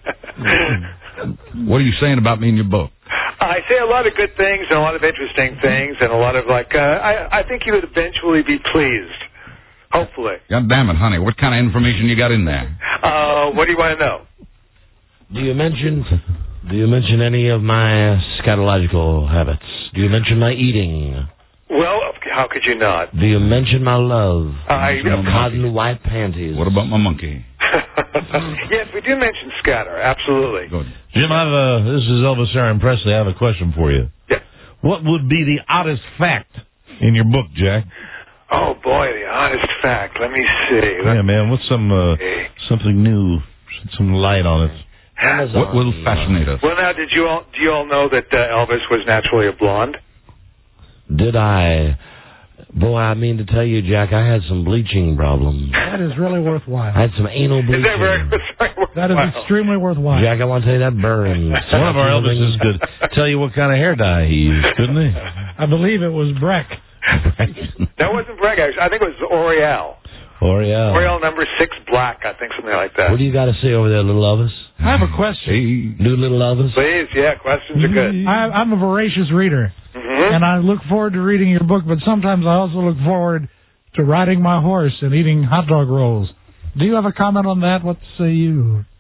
What are you saying about me in your book? I say a lot of good things and a lot of interesting things and a lot of I think you would eventually be pleased. Hopefully. God damn it, honey. What kind of information you got in there? What do you want to know? Do you mention any of my scatological habits? Do you mention my eating? Well, how could you not? Do you mention my love? Of cotton white panties. What about my monkey? Yes, we do mention scatter. Absolutely. Good. Jim, this is Elvis Aaron Presley. I have a question for you. Yeah. What would be the oddest fact in your book, Jack? Oh, boy, the honest fact. Let me see. Yeah, man, what's something new? Shed some light on it. Amazon. What will fascinate us? Well, now, do you all know that Elvis was naturally a blonde? Did I? Boy, I mean to tell you, Jack, I had some bleaching problems. That is really worthwhile. I had some anal bleaching. That is extremely worthwhile. Jack, I want to tell you that burns. One of our Elvises could tell you what kind of hair dye he used, couldn't he? I believe it was Breck. That wasn't Breck, actually. I think it was L'Oreal. L'Oreal number 6 black, I think, something like that. What do you got to say over there, little Elvis? I have a question. New little Elvis? Please, yeah, questions are good. I'm a voracious reader, and I look forward to reading your book, but sometimes I also look forward to riding my horse and eating hot dog rolls. Do you have a comment on that? What say you?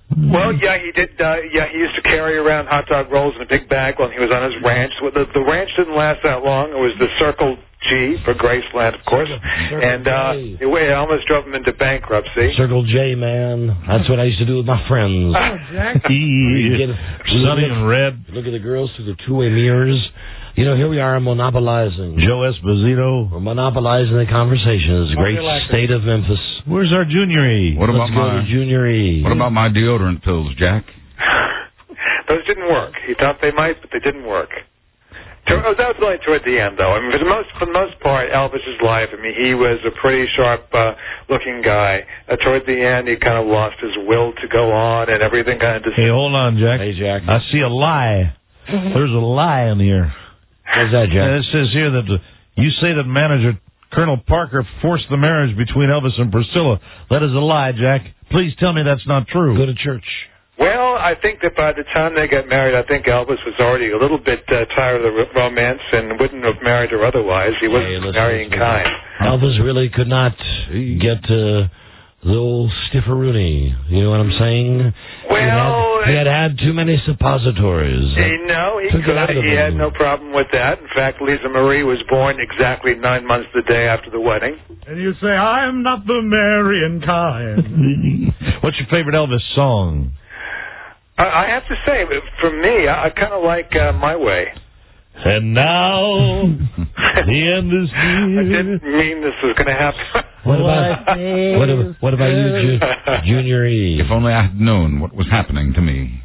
Well, yeah, he did. He used to carry around hot dog rolls in a big bag when he was on his ranch. Well, the ranch didn't last that long. It was the Circle G for Graceland, of course, and it almost drove him into bankruptcy. Circle J, man. That's what I used to do with my friends. Oh, Jack. Sunny and red. Look at the girls through the two-way mirrors. You know, here we are monopolizing. Joe Esposito. We're monopolizing the conversation. It's a great state of Memphis. Where's our Junior E? What about Let's go to Junior E. What about my deodorant pills, Jack? Those didn't work. He thought they might, but they didn't work. That was only toward the end, though. I mean, for the most part, Elvis's life, I mean, he was a pretty sharp-looking guy. Toward the end, he kind of lost his will to go on, and everything kind of... Hey, hold on, Jack. Hey, Jack. I see a lie. There's a lie in here. What's that, Jack? It says here that you say that manager Colonel Parker forced the marriage between Elvis and Priscilla. That is a lie, Jack. Please tell me that's not true. Go to church. Well, I think that by the time they got married, I think Elvis was already a little bit tired of the romance and wouldn't have married her otherwise. He wasn't marrying kind. Elvis really could not get the old stifferoonie. You know what I'm saying? Well, he had too many suppositories. No, he could. He had no problem with that. In fact, Lisa Marie was born exactly 9 months the day after the wedding. And you say, I'm not the marrying kind. What's your favorite Elvis song? I have to say, for me, I kind of like My Way. And now, the end is near. I didn't mean this was going to happen. What about you, Junior E? If only I had known what was happening to me.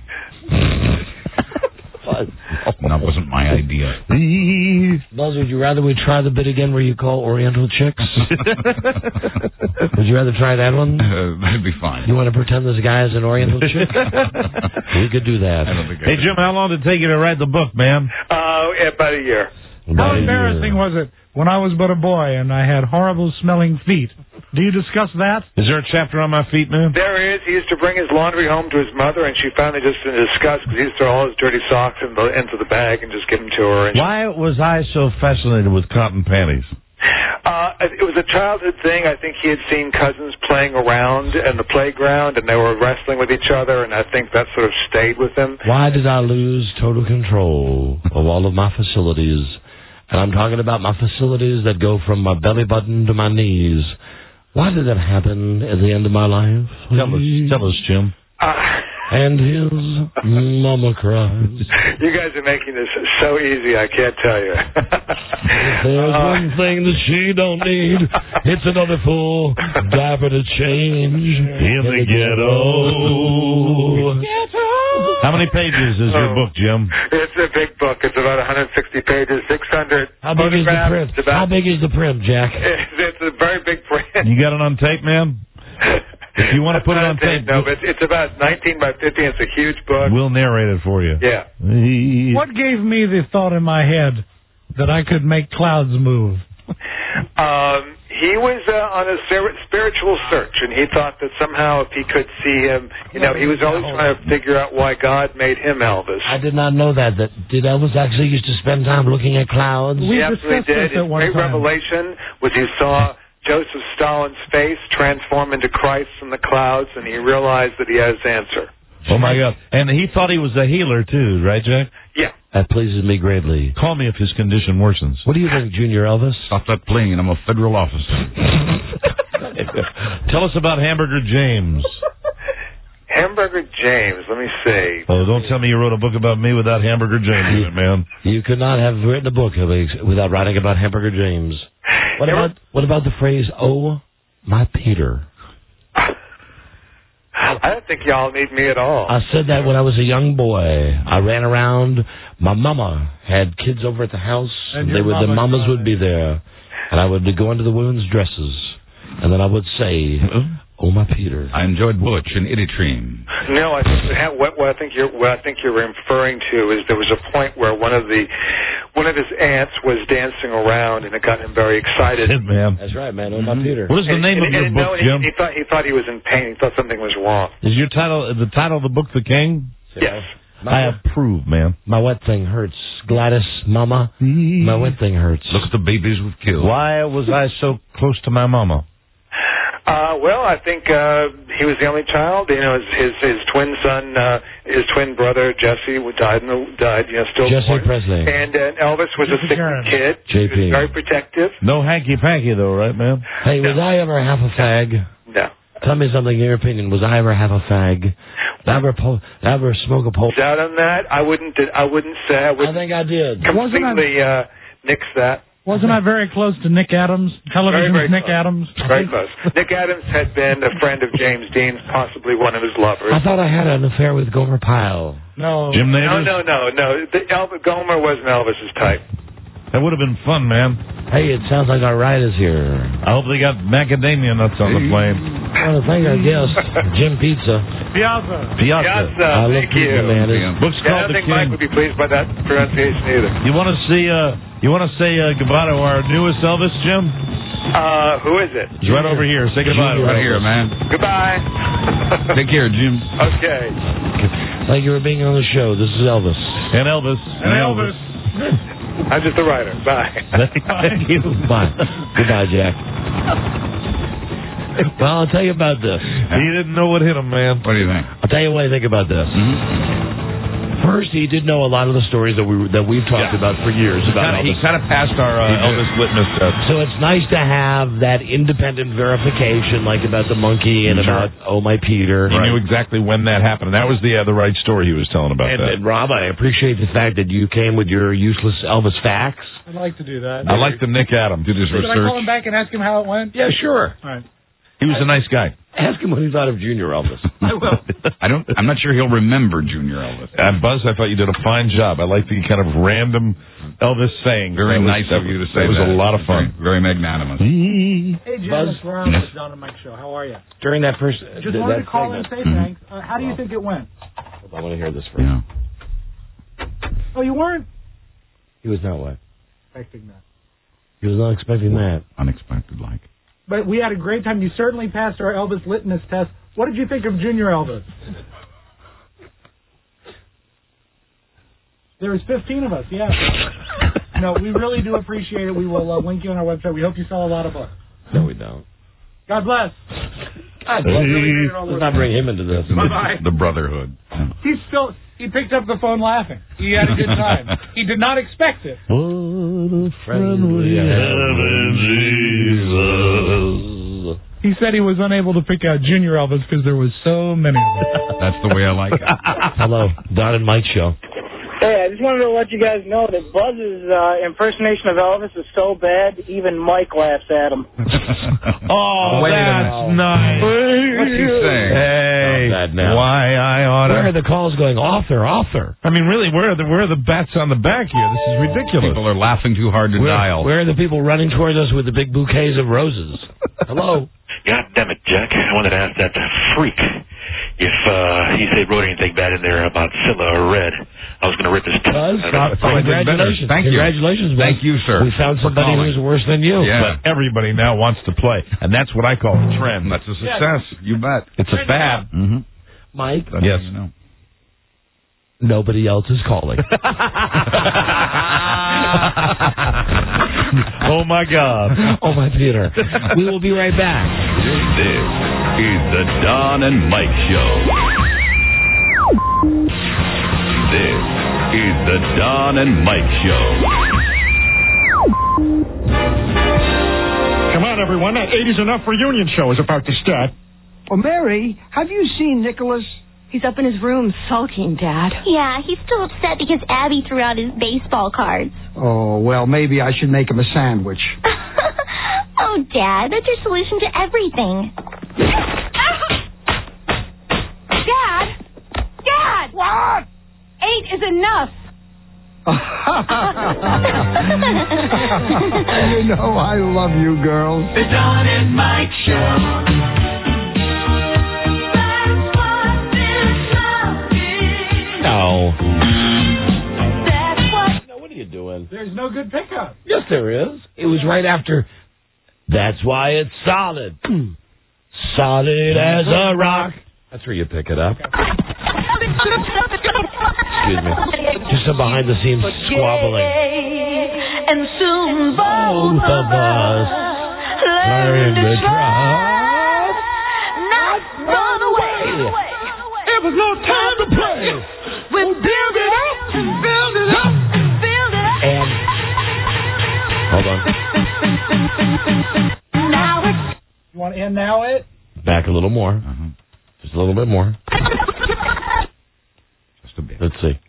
That wasn't my idea. Buzz, would you rather we try the bit again where you call Oriental chicks? Would you rather try that one? That'd be fine. You want to pretend this guy is an Oriental chick? We could do that. Hey, Jim, how long did it take you to write the book, man? About a year. How embarrassing was it when I was but a boy and I had horrible smelling feet? Do you discuss that? Is there a chapter on my feet, man? There is. He used to bring his laundry home to his mother, and she finally just in disgust because he used to throw all his dirty socks into the bag and just give them to her. And why was I so fascinated with cotton panties? It was a childhood thing. I think he had seen cousins playing around in the playground, and they were wrestling with each other, and I think that sort of stayed with him. Why did I lose total control of all of my facilities? And I'm talking about my facilities that go from my belly button to my knees. Why did that happen at the end of my life? Tell us, Jim. And his mama cries. You guys are making this so easy, I can't tell you. There's one thing that she don't need. It's another full diaper to change in the ghetto. How many pages is your book, Jim? It's a big book. It's about 160 pages, 600 How big is the print? How big is the print, Jack? It's a very big print. You got it on tape, man? If you want to put it on tape. No, but it's about 19 by 50. It's a huge book. We'll narrate it for you. Yeah. What gave me the thought in my head that I could make clouds move? He was on a spiritual search, and he thought that somehow if he could see him, he was always trying to figure out why God made him Elvis. I did not know that. Did Elvis actually used to spend time looking at clouds? He absolutely did. His great revelation was he saw Joseph Stalin's face transform into Christ from the clouds, and he realized that he had his answer. Oh, my God. And he thought he was a healer, too, right, Jack? Yeah. That pleases me greatly. Call me if his condition worsens. What do you think, Junior Elvis? Stop that plane. I'm a federal officer. Tell us about Hamburger James. Hamburger James, let me see. Oh, don't tell me you wrote a book about me without Hamburger James in it, man. You could not have written a book without writing about Hamburger James. What about the phrase, oh, my Peter? I don't think y'all need me at all. I said that when I was a young boy. I ran around. My mama had kids over at the house, and the mamas would be there. And I would go into the women's dresses, and then I would say, oh, my Peter. I enjoyed Butch and Idiotream. No, I think what I think you're referring to is there was a point where one of his aunts was dancing around, and it got him very excited. That's right, man. Oh, my Peter. What is the name of your book, Jim? He thought he was in pain. He thought something was wrong. Is the title of the book The King? Yes. I approve, man. My wet thing hurts. Gladys, Mama, my wet thing hurts. Look at the babies we've killed. Why was I so close to my mama? Well, I think he was the only child. You know, his twin son, his twin brother Jesse died. Still Jesse born. Presley. And Elvis was a sick kid. JP. He was very protective. No hanky panky though, right, man? Hey, was I ever half a fag? No. Tell me something in your opinion. Was I ever half a fag? Ever smoke a pole? Out on that, I wouldn't say. I think I did. Completely nix that. Wasn't I very close to Nick Adams? Television's Very Nick close. Adams? Very close. Nick Adams had been a friend of James Dean's, possibly one of his lovers. I thought I had an affair with Gomer Pyle. No. Jim Nabors? No. Gomer wasn't Elvis's type. That would have been fun, man. Hey, it sounds like our ride is here. I hope they got macadamia nuts on the plane. I want to thank our guest, Jim Pizza. Piazza. I love Thank pizza, you. man. Book's I called don't The think Mike King. would be pleased by that pronunciation either. You want to see? You want to say goodbye to our newest Elvis, Jim? Who is it? He's right over here. Say goodbye. Right here, man. Goodbye. Take care, Jim. Okay. Thank you for being on the show. This is Elvis. And Elvis. And Elvis. I'm just a writer. Bye. Thank you. Bye. Goodbye, Jack. Well, I'll tell you about this. He didn't know what hit him, man. What do you think? I'll tell you what I think about this. First, he did know a lot of the stories that we've talked about for years about He Elvis. kind of passed our Elvis litmus test. So it's nice to have that independent verification, like about the monkey and about Oh My Peter. He knew exactly when that happened, and that was the right story he was telling about that. And Rob, I appreciate the fact that you came with your useless Elvis facts. I'd like to do that. I like the Nick Adams. Did his Should I call him research. back and ask him how it went? Yeah, sure. All right. He was a nice guy. Ask him what he thought of Junior Elvis. I will. I'm not sure he'll remember Junior Elvis. Buzz, I thought you did a fine job. I like the kind of random Elvis saying. Very nice of you to say that. It was a lot of fun. Very magnanimous. Hey, Jim, Buzz? it's Ron with Don and Mike Show. How are you? During that first... Just wanted to call and say thanks. How do you think it went? I want to hear this first. Yeah. Oh, you weren't He was not what? expecting that. He was not expecting that. Unexpected, like. But we had a great time. You certainly passed our Elvis litmus test. What did you think of Junior Elvis? There was 15 of us, yeah. No, we really do appreciate it. We will link you on our website. We hope you sell a lot of books. No, we don't. God bless. God bless. Let's not bring him into this. Bye-bye. The brotherhood. He picked up the phone laughing. He had a good time. He did not expect it. What a friend we have in Jesus. He said he was unable to pick out Junior Elvis because there was so many of them. That's the way I like it. Hello, Don and Mike Show. Hey, I just wanted to let you guys know that Buzz's impersonation of Elvis is so bad, even Mike laughs at him. Oh, Wait a that's minute. nice. What's he saying? Hey, now. why I oughta. Where are the calls going? Author. I mean, really, where are the bats on the back here? This is ridiculous. People are laughing too hard to dial. Where are the people running towards us with the big bouquets of roses? Hello. God damn it, Jack. I wanted to ask that freak if he wrote anything bad in there about Scylla or Red. I was going to rip his Buzz, Congratulations. Thank you. Congratulations, Buzz. Thank you, sir. We found for somebody calling. who's worse than you. Yeah. But everybody now wants to play, and that's what I call a trend. That's a success. You bet. It's a fad. Mm-hmm. Mike? Yes. You know. Nobody else is calling. Oh, my God. Oh, my Peter. We will be right back. This is the Don and Mike Show. This is the Don and Mike Show. Come on, everyone. That 80's Enough reunion show is about to start. Well, Mary, have you seen Nicholas? He's up in his room sulking, Dad. Yeah, he's still upset because Abby threw out his baseball cards. Oh, well, maybe I should make him a sandwich. Oh, Dad, that's your solution to everything. Dad! What? 8 is enough. You know I love you, girls. The Don and Mike Show. No. What are you doing? There's no good pickup. Yes, there is. It was right after. That's why it's solid. Solid as a rock. That's where you pick it up. Excuse me. Just some behind the scenes squabbling. And soon both of us learn to try. It was no time to play. We build it up, build it up, build it up. And hold on. Now it's You want to end now it? Back a little more. Just a little bit more. Just a bit. Let's see.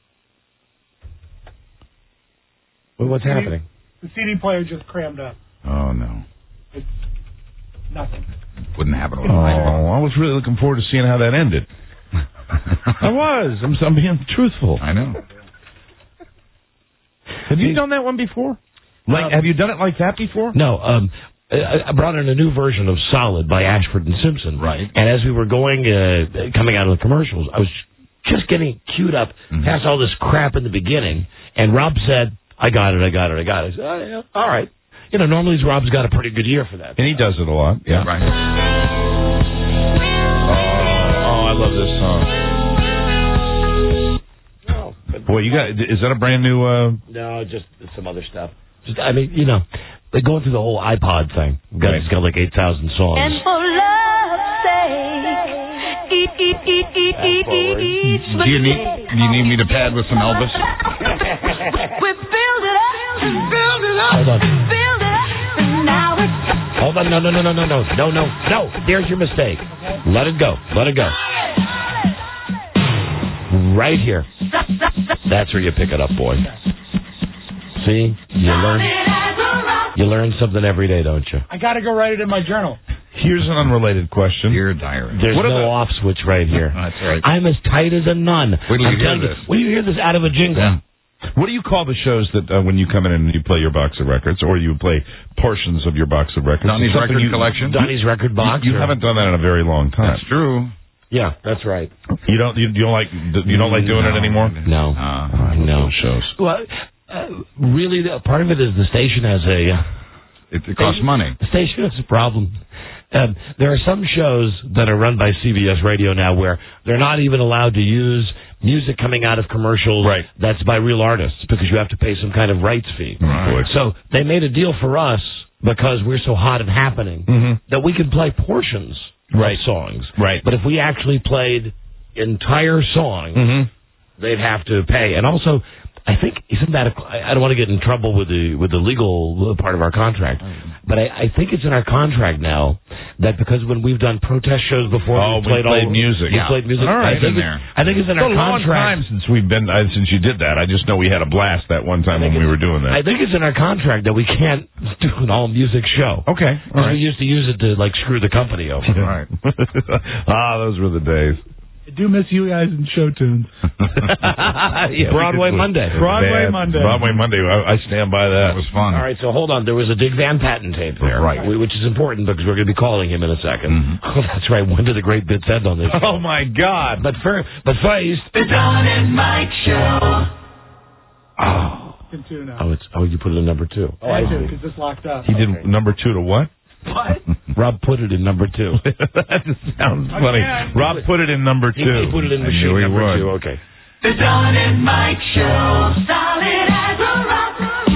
Well, what's happening? The CD player just crammed up. Oh, no. It's nothing. Wouldn't happen Oh, on my I was really looking forward to seeing how that ended. I was. I'm being truthful. I know. Have you done that one before? Have you done it like that before? No. I brought in a new version of Solid by Ashford and Simpson. Right. And as we were going, coming out of the commercials, I was just getting queued up past all this crap in the beginning. And Rob said, I got it. I said, oh, yeah, all right. You know, normally Rob's got a pretty good year for that. And he does it a lot. Yeah. Right. Oh, I love this song. Boy, you got, is that a brand new, No, just some other stuff. Just, I mean, you know, they're going through the whole iPod thing. It's got like 8,000 songs. and for love's sake, Do you need me to pad with some Elvis? we build it up, build it up, Hold on. build it up. Now it's Hold on. No. There's your mistake. Let it go. Right here. That's where you pick it up, boy. See? You learn something every day, don't you? I got to go write it in my journal. Here's an unrelated question. Your diary. There's no off switch right here. That's right. I'm as tight as a nun. Wait till you I'm hear telling this. When you hear this out of a jingle. Yeah. What do you call the shows that when you come in and you play your box of records, or you play portions of your box of records? Donnie's Something record collection? Donnie's record box. You haven't done that in a very long time. That's true. Yeah, that's right. You don't like doing it anymore? No. No. Shows. Well, really, part of it is the station has It costs money. The station has a problem. There are some shows that are run by CBS Radio now where they're not even allowed to use music coming out of commercials that's by real artists because you have to pay some kind of rights fee. Right. So they made a deal for us because we're so hot and happening that we could play portions of songs. Right. But if we actually played entire songs, they'd have to pay. And also, I think, isn't that I don't want to get in trouble with the legal part of our contract, but I think it's in our contract now that because when we've done protest shows before, we played music. We played music. All right, I think it's in our contract. It's a long time since since you did that. I just know we had a blast that one time when we were doing that. I think it's in our contract that we can't do an all music show. Okay, all right. We used to use it to like screw the company over. Right. Those were the days. I do miss you guys in show tunes. Broadway Monday. Broadway Monday. I stand by that. It was fun. All right, so hold on. There was a Dick Van Patten tape there, which is important because we're going to be calling him in a second. Oh, that's right. When did the great bits end on this show? Oh, my God. But first, the Don and Mike Show. You put it in number 2. I do, because it's locked up. He did number 2 to what? What? Rob put it in number 2. That just sounds funny. Rob put it in number 2. He put it in machine number 2. Okay. The Don and Mike Show. Solid as a rock.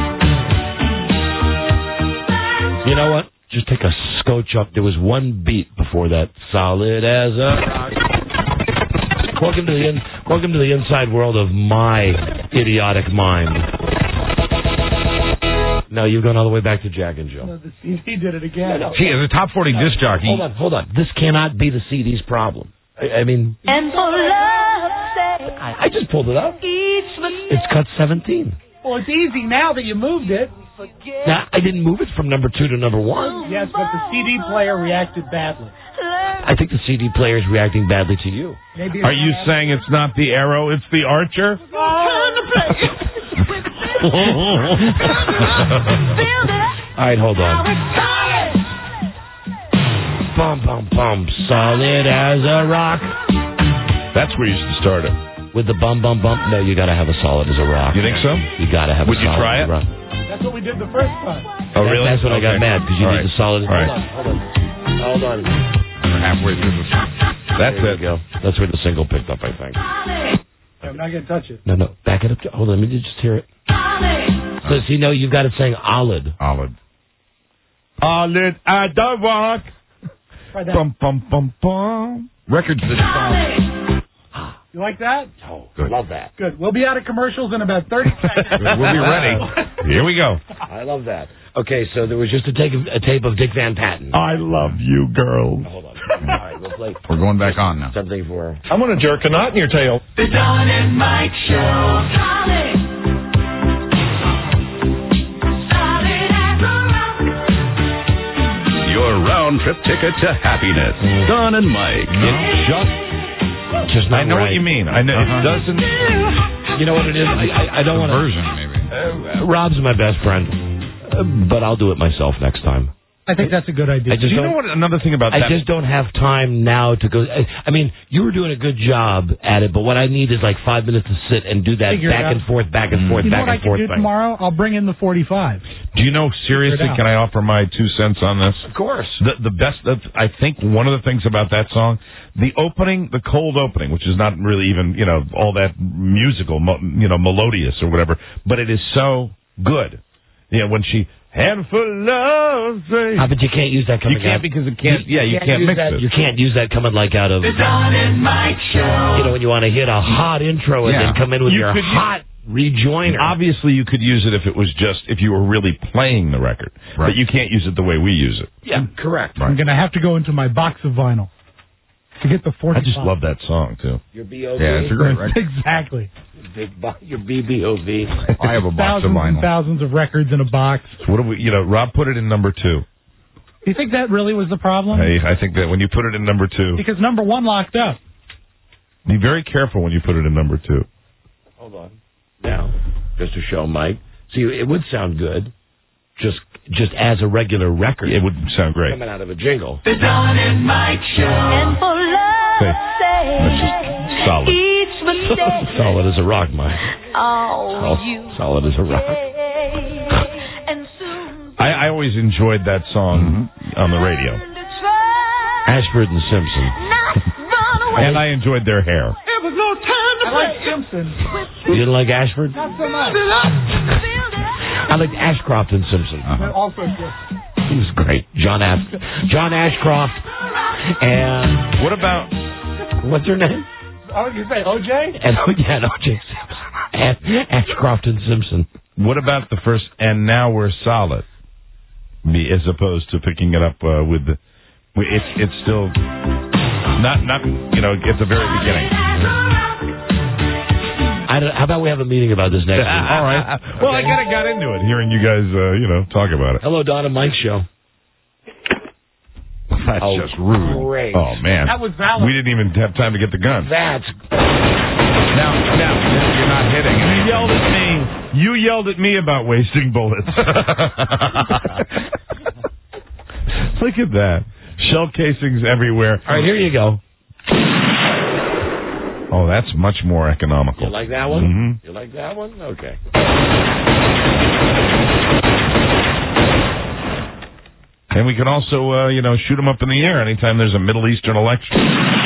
You know what? Just take a scotch up. There was one beat before that. Solid as a rock. Welcome to the inside world of my idiotic mind. No, you've gone all the way back to Jack and Jill. No, the CD did it again. She is a top 40 disc jockey. Hold on. This cannot be the CD's problem. I mean... And for love's sake... I just pulled it up. It's cut 17. Well, it's easy now that you moved it. Now, I didn't move it from number 2 to number 1. Yes, but the CD player reacted badly. I think the CD player is reacting badly to you. Maybe Are you saying it's not the Arrow, it's the Archer? All right, hold on. Bum, bum, bum, solid as a rock. That's where you should start it. With the bum, bum, bum. No, you got to have a solid as a rock. You think so? You got to have Would a you solid try as a it? rock. That's what we did the first time. Oh, really? That's when I got mad, because you need the solid. All right. Hold on. We're halfway through the song. That's there it. You go. That's where the single picked up, I think. I'm not going to touch it. No. Back it up. Hold on. Let me just hear it. Because, you know, you've got it saying Olid. Olive. Olid at the rock. Try that. Bum, bum, bum, bum. Records that song. You like that? Oh, good. Love that. Good. We'll be out of commercials in about 30 seconds. We'll be ready. Here we go. I love that. Okay, so there was just a tape of Dick Van Patten. I love you, girls. Hold on. All right, we'll play We're going back on now. something for... I'm going to jerk a knot in your tail. The Don and Mike Show. Solid. Solid as a rock. Your round trip ticket to happiness. Don and Mike. Just not I know right. what you mean. I know it doesn't. You know what it is? I don't want to... Version, maybe. Rob's my best friend, but I'll do it myself next time. I think that's a good idea. I just You don't, know what? Another thing about I that. just don't have time now to go. I mean, you were doing a good job at it, but what I need is like 5 minutes to sit and do that Figure it back out. and forth, back and forth, You know back what I and can forth do thing. tomorrow? I'll bring in the 45. Do you know, seriously, Figure it out. can I offer my 2 cents on this? Of course. The best, I think one of the things about that song, the opening, the cold opening, which is not really even, all that musical, melodious or whatever, but it is so good. When she, handful of things. But you can't use that coming You can't out. because it can't, you can't use mix that, it. You can't use that coming like out of, The Don and Mike Show. when you want to hit a hot intro and Yeah. then come in with You your could hot rejoiner. Obviously, you could use it if it was just, if you were really playing the record. Right. But you can't use it the way we use it. Yeah, correct. I'm going to have to go into my box of vinyl to get the 45. I just love that song, too. Your B.O.V. Yeah, it's a great record. Exactly. Your B.B.O.V. I have a box of Thousands and vinyl. thousands of records in a box. So what do we, Rob put it in number 2. Do you think that really was the problem? I think that when you put it in number 2, Because number 1 locked up. be very careful when you put it in number 2. Hold on. Now, just to show Mike. See, it would sound good, just as a regular record. It would sound great. Coming out of a jingle. The Don and Mike Show. And for love's sake. That's just solid. Each mistake. Solid as a rock, Mike. Oh, you Solid as a rock. and soon I always enjoyed that song on the radio. Ashford and Simpson. not run away. And I enjoyed their hair. It was no time to I like Simpson. You didn't like Ashford? Not so much. I liked Ashcroft and Simpson. But also good. He was great. John Ashcroft. And what about... What's her name? Oh, you say OJ? And O.J. Simpson. And Ashcroft and Simpson. What about the first, and now we're solid, as opposed to picking it up with the... It's still not at the very beginning. How about we have a meeting about this next week? All right. Well, I kind of got into it, hearing you guys, talk about it. Hello, Don and Mike Show. That's just rude. Great. Oh, man. That was valid. We didn't even have time to get the gun. That's... Now, you're not hitting. You yelled at me. You yelled at me about wasting bullets. Look at that. Shell casings everywhere. All right, here you go. Oh, that's much more economical. You like that one? Mm-hmm. You like that one? Okay. And we can also, shoot them up in the air anytime there's a Middle Eastern election.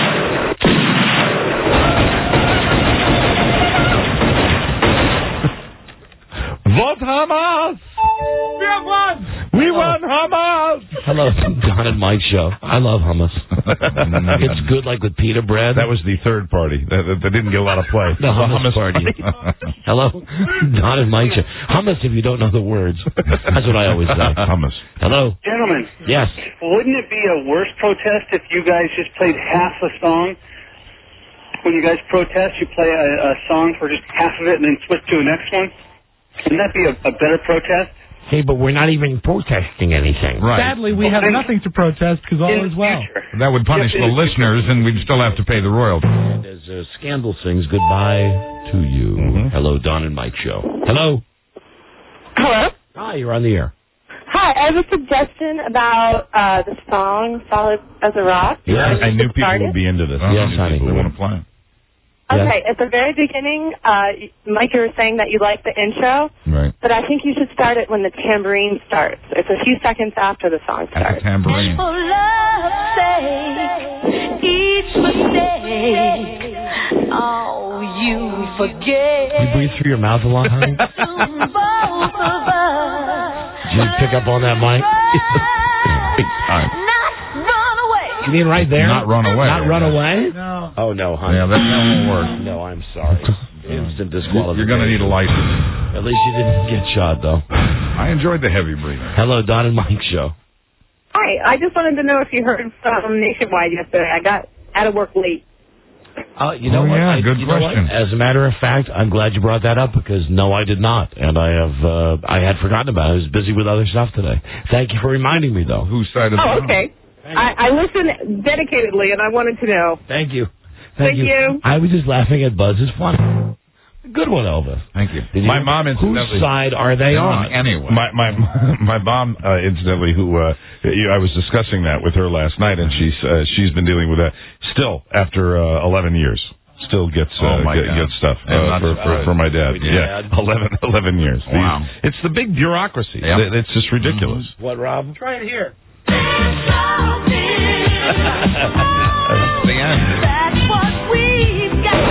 Vote Hamas! We have one! We want Hamas! Hello, Don and Mike Show. I love hummus. It's good, like with pita bread. That was the third party. That didn't get a lot of play. The hummus party. Hello, Don and Mike Show. Hummus, if you don't know the words. That's what I always say. Hummus. Hello. Gentlemen. Yes. Wouldn't it be a worse protest if you guys just played half a song? When you guys protest, you play a song for just half of it and then switch to the next one? Wouldn't that be a better protest? Hey, but we're not even protesting anything. Right. Sadly, we have nothing to protest because all is well. That would punish the listeners, and we'd still have to pay the royalty. And as Scandal sings goodbye to you. Hello, Don and Mike Show. Hello. Hello. Hi, you're on the air. Hi, I have a suggestion about the song "Solid as a Rock." Yeah, I knew people would be into this. Yes, honey. We want to play it. Okay, at the very beginning, Mike, you were saying that you like the intro, right? But I think you should start it when the tambourine starts. It's a few seconds after the song starts. At the tambourine. For love's sake, each mistake, oh, you forget. You breathe through your mouth a lot, honey? Both of us. Did you pick up on that, Mike? Big time. Not run away. You mean right there? Not run away. Not run away? No. Oh, no, honey. Yeah, that won't work. No, I'm sorry. Instant disqualification. You're going to need a license. At least you didn't get shot, though. I enjoyed the heavy breathing. Hello, Don and Mike Show. Hi, I just wanted to know if you heard from Nationwide yesterday. I got out of work late. You know what? Yeah, good question. As a matter of fact, I'm glad you brought that up because no, I did not, and I had forgotten about it. I was busy with other stuff today. Thank you for reminding me, though. Whose side of the Oh, okay. I listen dedicatedly, and I wanted to know. Thank you. Thank you. I was just laughing at Buzz's fun. Good one, Elvis. Thank you. My mom, incidentally. Whose side are they on? Anyway. My mom, incidentally, who I was discussing that with her last night, and she's been dealing with that still after 11 years. Still gets gets stuff for my dad. Yeah, 11 years. Wow. It's the big bureaucracy. Yep. It's just ridiculous. Mm-hmm. What, Rob? Try it here. The end. That's what we've got.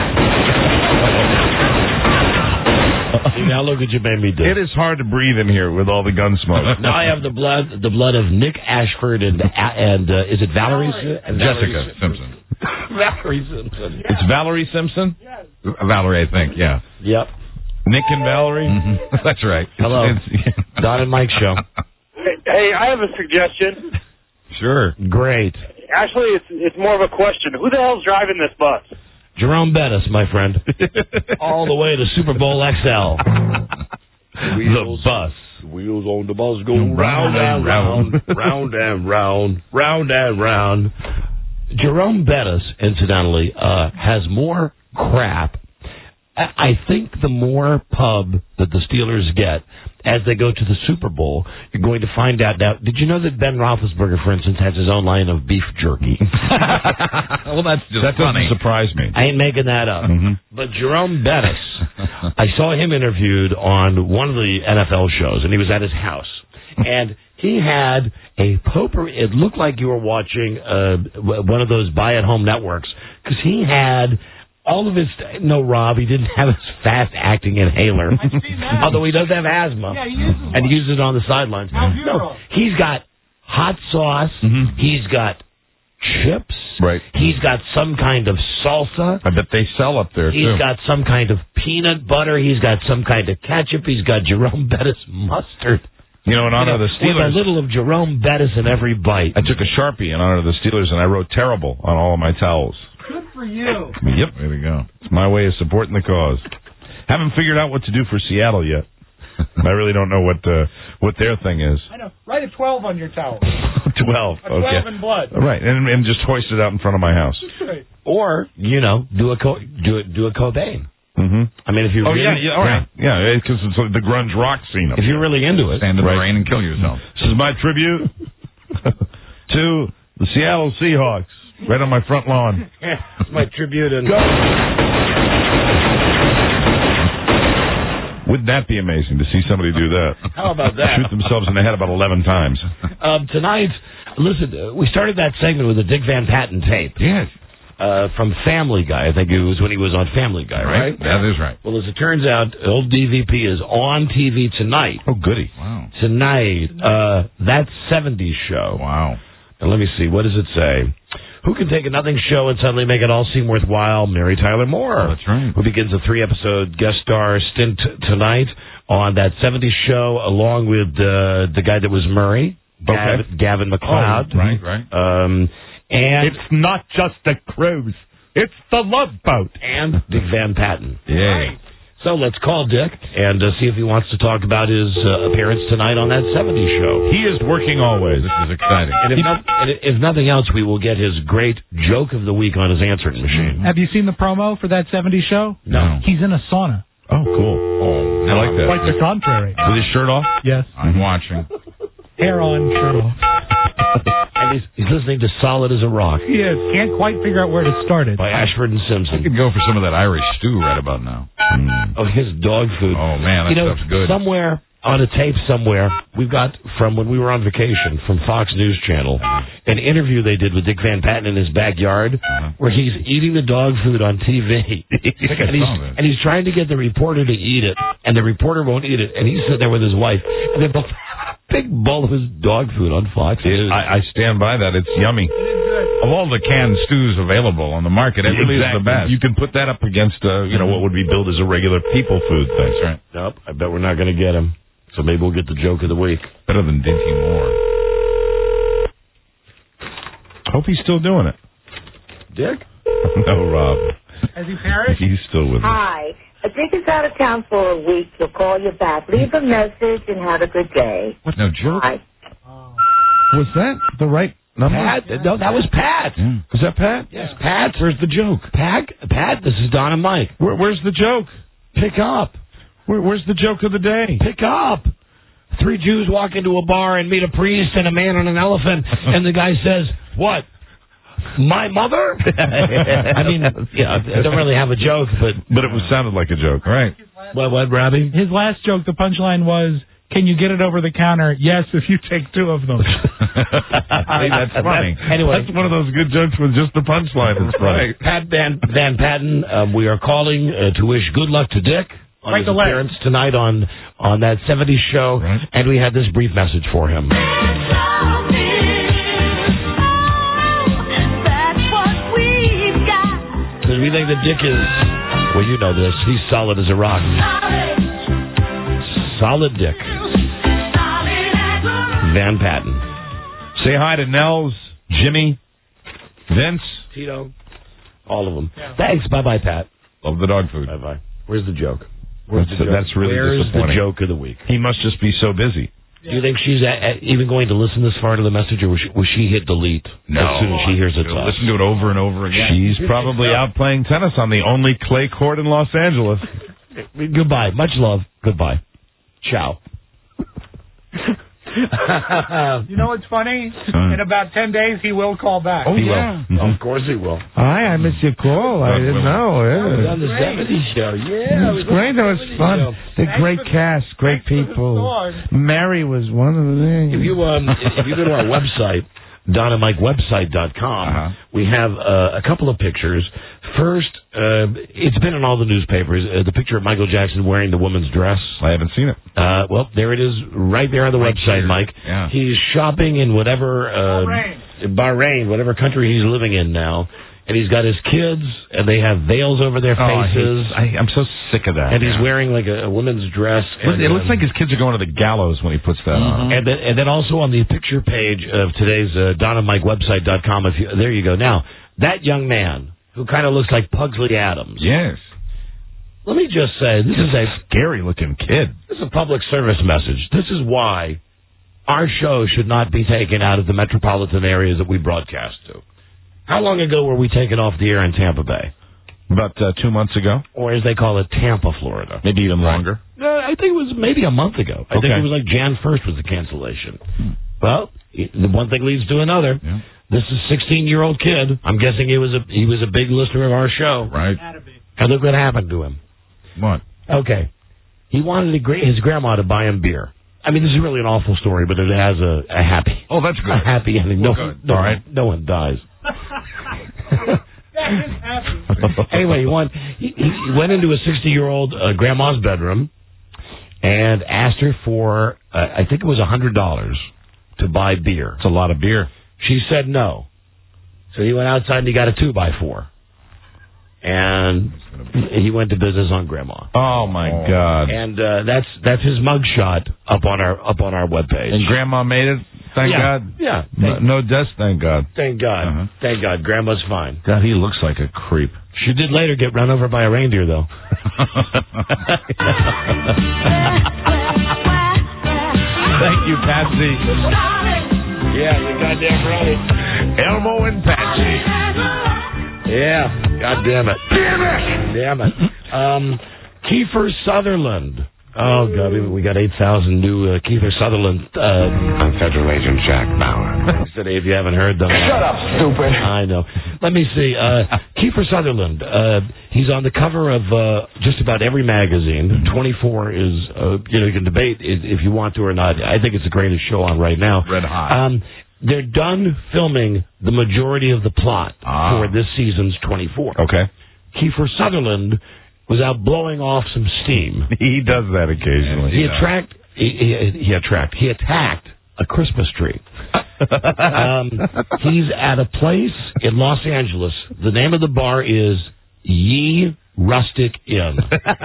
See, now look what you made me do. It is hard to breathe in here with all the gun smoke. Now I have the blood of Nick Ashford and is it Valerie? Jessica Simpson. Valerie Simpson. It's Valerie Simpson? Yes. Valerie, I think, yeah. Yep. Nick and Valerie? Mm-hmm. That's right. Hello. Don and Mike Show. Hey, I have a suggestion. Sure. Great. Actually, it's more of a question. Who the hell's driving this bus? Jerome Bettis, my friend. All the way to Super Bowl XL. The bus. Wheels on the bus go round and round, round and round, round and round. Jerome Bettis, incidentally, has more crap. I think the more pub that the Steelers get as they go to the Super Bowl, you're going to find out. Now, did you know that Ben Roethlisberger, for instance, has his own line of beef jerky? Well, that doesn't surprise me. I ain't making that up. Mm-hmm. But Jerome Bettis, I saw him interviewed on one of the NFL shows, and he was at his house. And he had a potpourri. It looked like you were watching one of those buy-at-home networks, because he had all of his... No, Rob, he didn't have his fast-acting inhaler. I've seen that. Although he does have asthma. Yeah, he uses one. And he uses it on the sidelines. No, he's got hot sauce. Mm-hmm. He's got chips. Right. He's got some kind of salsa. I bet they sell up there, too. He's got some kind of peanut butter. He's got some kind of ketchup. He's got Jerome Bettis mustard. You know, in honor of the Steelers... With a little of Jerome Bettis in every bite. I took a Sharpie in honor of the Steelers, and I wrote terrible on all of my towels. Good for you. Yep. Way to go. It's my way of supporting the cause. Haven't figured out what to do for Seattle yet. I really don't know what their thing is. I know. Write a 12 on your towel. 12. A 12 in blood. Right, and just hoist it out in front of my house. Right. Or, do a Cobain. Mm-hmm. I mean, if you're really, all right. Yeah, because it's like the grunge rock scene. If you're really into it. Stand in the rain and kill yourself. This is my tribute to the Seattle Seahawks, right on my front lawn. It's my tribute. And wouldn't that be amazing to see somebody do that? How about that? Shoot themselves in the head about 11 times. Tonight, listen, we started that segment with a Dick Van Patten tape. Yes. From Family Guy. I think it was when he was on Family Guy, right? That is right. Well, as it turns out, old DVP is on TV tonight. Oh, goody. Wow. Tonight, that 70s show. Wow. And let me see, what does it say? Who can take a nothing show and suddenly make it all seem worthwhile? Mary Tyler Moore. Oh, that's right. Who begins a 3-episode guest star stint tonight on that 70s show, along with the guy that was Murray, Gavin McLeod. Oh, right. And it's not just a cruise. It's the Love Boat. And Dick Van Patten. Yeah. So let's call Dick and see if he wants to talk about his appearance tonight on that 70s show. He is working always. This is exciting. And if nothing else, we will get his great joke of the week on his answering machine. Have you seen the promo for that 70s show? No. He's in a sauna. Oh, cool. Oh, I like that. Quite the contrary. With his shirt off? Yes. I'm watching. Hair on, shirt off. And he's listening to Solid as a Rock. He is. Can't quite figure out where to start it. By Ashford and Simpson. I could go for some of that Irish stew right about now. Oh, his dog food. Oh, man, that stuff's good. Somewhere on a tape somewhere, we've got from when we were on vacation from Fox News Channel, an interview they did with Dick Van Patten in his backyard where he's eating the dog food on TV. and he's trying to get the reporter to eat it, and the reporter won't eat it, and he's sitting there with his wife, and they're both big bowl of his dog food on Fox. I stand by that. It's yummy. Of all the canned stews available on the market, it really is the best. You can put that up against, what would be billed as a regular people food thing. That's right. Nope, I bet we're not going to get him. So maybe we'll get the joke of the week. Better than Dinty Moore. Hope he's still doing it. Dick? No, Rob. Has he perished? He's still with us. Hi. Dick is out of town for a week. He'll call you back. Leave a message and have a good day. What? No joke? Bye. Was that the right number? Pat? No, that was Pat. Was that Pat? Yes, Pat. Where's the joke? Pat, this is Don and Mike. Where's the joke? Pick up. Where's the joke of the day? Pick up. 3 Jews walk into a bar and meet a priest and a man on an elephant, and the guy says, "What? My mother?" I mean, I don't really have a joke, but it sounded like a joke. Right. What, Robbie? His last joke, the punchline was, "Can you get it over the counter?" "Yes, if you take 2 of them." That's funny. Anyway, that's one of those good jokes with just the punchline. It's funny. Pat Van Patten, we are calling to wish good luck to Dick on his appearance tonight on that 70s show, and we had this brief message for him. Because we think that Dick is, well, you know this, he's solid as a rock. Solid Dick. Van Patten. Say hi to Nels, Jimmy, Vince, Tito, all of them. Thanks. Bye-bye, Pat. Love the dog food. Bye-bye. Where's the joke? That's really Where's disappointing. the joke of the week? He must just be so busy. Do you think she's even going to listen this far to the message, or will she hit delete as soon as she hears it's us? Listen to it over and over again. She's probably out playing tennis on the only clay court in Los Angeles. Goodbye. Much love. Goodbye. Ciao. You know what's funny? In about 10 days, he will call back. Oh, yeah. Of course he will. Hi, I missed your call. I didn't know. I was on the 70s show. Yeah. It was great. That was fun. The great cast, great people. Mary was one of them. If you go to our website, DonandMikeWebsite.com, we have a couple of pictures. First, it's been in all the newspapers, the picture of Michael Jackson wearing the woman's dress. I haven't seen it. Well, there it is right there on the website, Mike. Yeah. He's shopping in whatever Bahrain, whatever country he's living in now. And he's got his kids, and they have veils over their faces. I'm so sick of that. And he's wearing like a woman's dress. And, it looks like his kids are going to the gallows when he puts that on. And then also on the picture page of today's DonandMikeWebsite.com, there you go. Now, that young man who kind of looks like Pugsley Adams. Yes. Let me just say, this is a scary-looking kid. This is a public service message. This is why our show should not be taken out of the metropolitan areas that we broadcast to. How long ago were we taken off the air in Tampa Bay? About 2 months ago. Or as they call it, Tampa, Florida. Maybe even longer. I think it was maybe a month ago. I think it was like Jan 1st was the cancellation. Well, the one thing leads to another. Yeah. This is a 16-year-old kid. I'm guessing he was a big listener of our show. Right. And look what happened to him. What? Okay. He wanted his grandma to buy him beer. I mean, this is really an awful story, but it has a happy. Oh, that's good. A happy ending. No one dies. Anyway, he went into a 60-year-old grandma's bedroom and asked her for, I think it was $100 to buy beer. It's a lot of beer. She said no. So he went outside and he got a 2x4. And he went to business on Grandma. Oh my God! And that's his mugshot up on our webpage. And Grandma made it. Thank God. Yeah. No deaths. Thank God. Thank God. Uh-huh. Thank God. Grandma's fine. God, he looks like a creep. She did later get run over by a reindeer, though. Thank you, Patsy. Yeah, you're goddamn right. Elmo and Patsy. Yeah, God damn it. Damn it. Kiefer Sutherland. Oh, God, we got 8,000 new Kiefer Sutherland. I'm Federal Agent Jack Bauer. Today, if you haven't heard them. Shut up, stupid. I know. Let me see. Kiefer Sutherland. He's on the cover of just about every magazine. 24 is, you can debate if you want to or not. I think it's the greatest show on right now. Red hot. They're done filming the majority of the plot for this season's 24. Okay. Kiefer Sutherland was out blowing off some steam. He does that occasionally. He He attacked a Christmas tree. He's at a place in Los Angeles. The name of the bar is Ye Rustic Inn.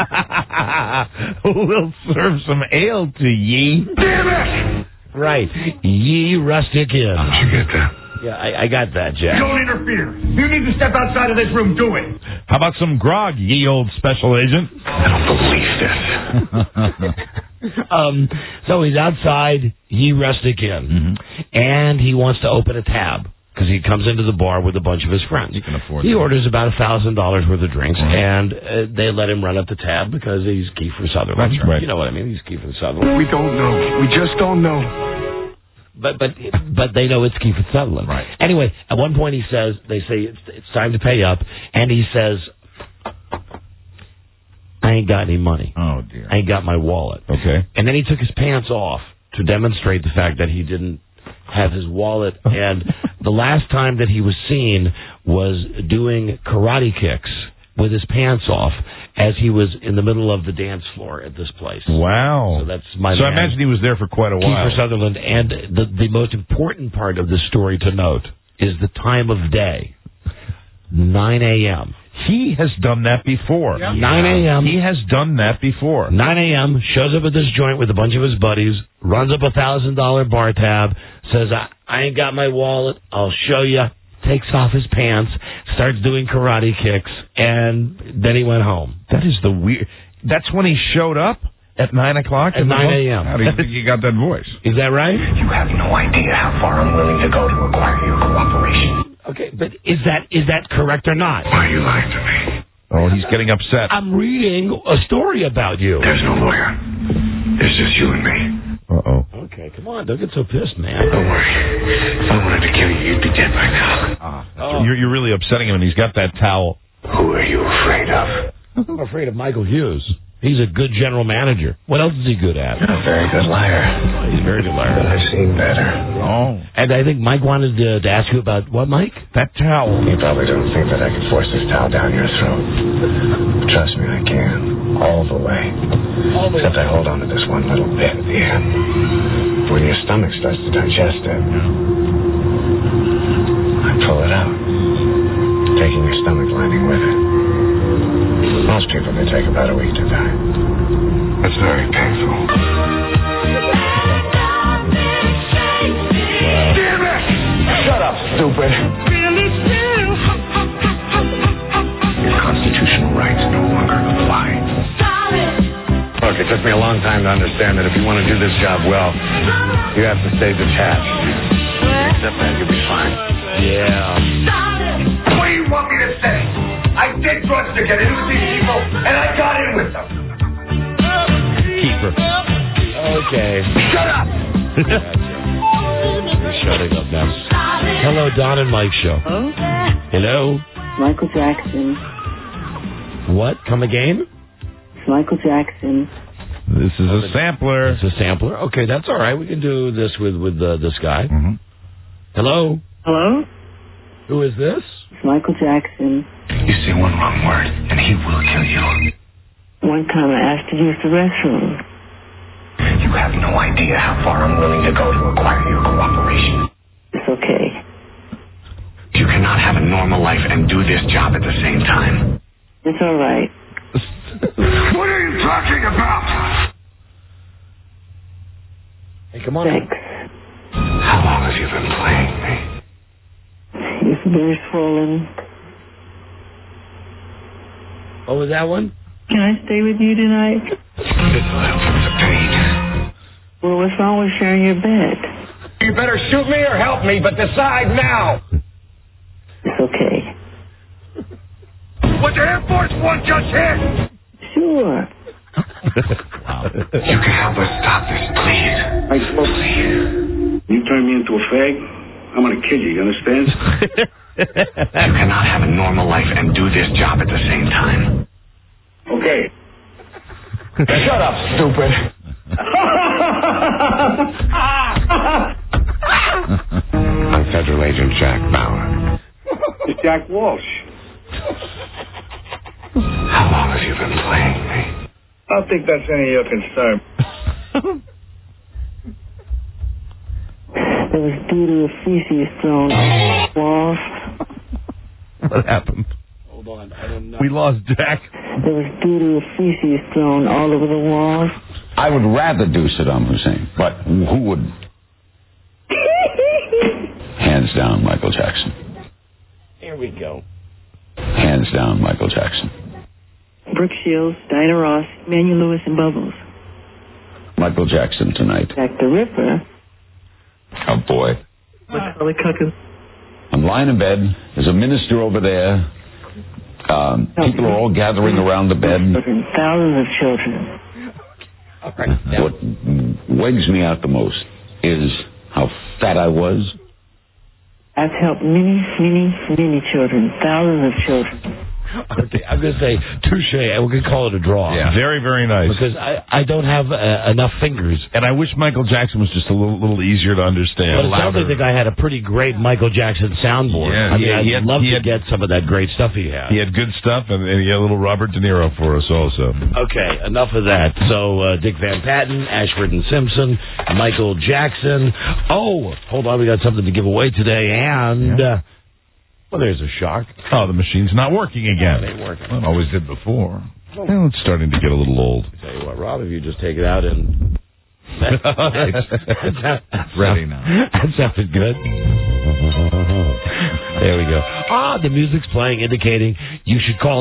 We'll serve some ale to ye. Damn it! Right. Ye Rustic Inn. How'd you get that? Yeah, I got that, Jack. Don't interfere. You need to step outside of this room. Do it. How about some grog, ye old special agent? I don't believe this. So he's outside Ye Rustic Inn, and he wants to open a tab because he comes into the bar with a bunch of his friends. You can afford He that. orders about $1,000 worth of drinks, and they let him run up the tab because he's Kiefer Sutherland. That's right. You know what I mean? He's Kiefer Sutherland. We don't know. We just don't know. But they know it's Kiefer Sutherland. Right. Anyway, at one point they say it's time to pay up, and he says, I ain't got any money. Oh, dear. I ain't got my wallet. Okay. And then he took his pants off to demonstrate the fact that he didn't have his wallet. And the last time that he was seen was doing karate kicks with his pants off as he was in the middle of the dance floor at this place. Wow. So that's my So I man, imagine he was there for quite a while. Kiefer Sutherland. And the most important part of the story to note is the time of day, 9 a.m. He has done that before. Yep. 9 a.m. He has done that before. 9 a.m., shows up at this joint with a bunch of his buddies, runs up $1,000 bar tab, says, I ain't got my wallet, I'll show you, takes off his pants, starts doing karate kicks, and then he went home. That is the weird... That's when he showed up? At 9 o'clock? At 9 a.m. How do you think you got that voice? Is that right? You have no idea how far I'm willing to go to acquire your cooperation. Okay, but is that correct or not? Why are you lying to me? Oh, he's getting upset. I'm reading a story about you. There's no lawyer. It's just you and me. Uh-oh. Okay, come on, don't get so pissed, man. Don't worry. If I wanted to kill you, you'd be dead by now. You're really upsetting him, and he's got that towel. Who are you afraid of? I'm afraid of Michael Hughes. He's a good general manager. What else is he good at? You're a very good liar. He's a very good liar. But I've seen better. Oh. And I think Mike wanted to ask you about what, Mike? That towel. You probably don't think that I can force this towel down your throat. But trust me, I can. All the way. Except I hold on to this one little bit at the end. When your stomach starts to digest it, I pull it out, taking your stomach lining with it. Most people, they take about a week to die. It's very painful. Damn it! Shut up, stupid! Your constitutional rights no longer apply. Look, it took me a long time to understand that if you want to do this job well, you have to stay detached. Except that, you'll be fine. Yeah. What do you want me to say? I did drugs to get into these people, and I got in with them. Keeper. Okay. Shut up! You're shutting up now. Hello, Don and Mike show. Oh? Hello? Michael Jackson. What? Come again? It's Michael Jackson. This is a sampler. It's a sampler? Okay, that's all right. We can do this with this guy. Mm-hmm. Hello? Hello? Who is this? It's Michael Jackson. You say one wrong word, and he will kill you. One time I asked to use the restroom. You have no idea how far I'm willing to go to acquire your cooperation. It's okay. You cannot have a normal life and do this job at the same time. It's all right. What are you talking about? Hey, come on. Thanks. How long have you been playing me? It's very swollen. Oh, was that one? Can I stay with you tonight? This'll help with the pain. Well, what's wrong with sharing your bed? You better shoot me or help me, but decide now. It's okay. Was the Air Force One just hit? Sure. Wow. You can help us stop this, please. Please. You turn me into a fag, I'm gonna kill you, you understand? You cannot have a normal life and do this job at the same time. Okay. Shut up, stupid. I'm Federal Agent Jack Bauer. It's Jack Walsh. How long have you been playing me? I don't think that's any of your concern. There was doo-doo feces thrown on the walls. What happened? Hold on, I don't know. We lost Jack. There was doo-doo feces thrown all over the walls. I would rather do Saddam Hussein, but who would? Hands down, Michael Jackson. Here we go. Hands down, Michael Jackson. Brooke Shields, Diana Ross, Manuel Lewis, and Bubbles. Michael Jackson tonight. Jack the Ripper. Oh, boy. Macaulay Culkin. I'm lying in bed. There's a minister over there. People are all gathering around the bed. Thousands of children. What wigs me out the most is how fat I was. I've helped many, many, many children. Thousands of children. Okay, I'm going to say touche. We're going to call it a draw. Yeah. Very, very nice. Because I don't have enough fingers. And I wish Michael Jackson was just a little easier to understand. But it sounds like the guy had a pretty great Michael Jackson soundboard. Yeah, I'd love to get some of that great stuff he had. He had good stuff, and he had a little Robert De Niro for us also. Okay, enough of that. So, Dick Van Patten, Ashford and Simpson, Michael Jackson. Oh, hold on, we got something to give away today, and... well, there's a shock. Oh, the machine's not working again. It ain't working. Well, it always did before. Well, it's starting to get a little old. I'll tell you what, Rob, if you just take it out and... that's ready now. That sounded good. There we go. The music's playing, indicating you should call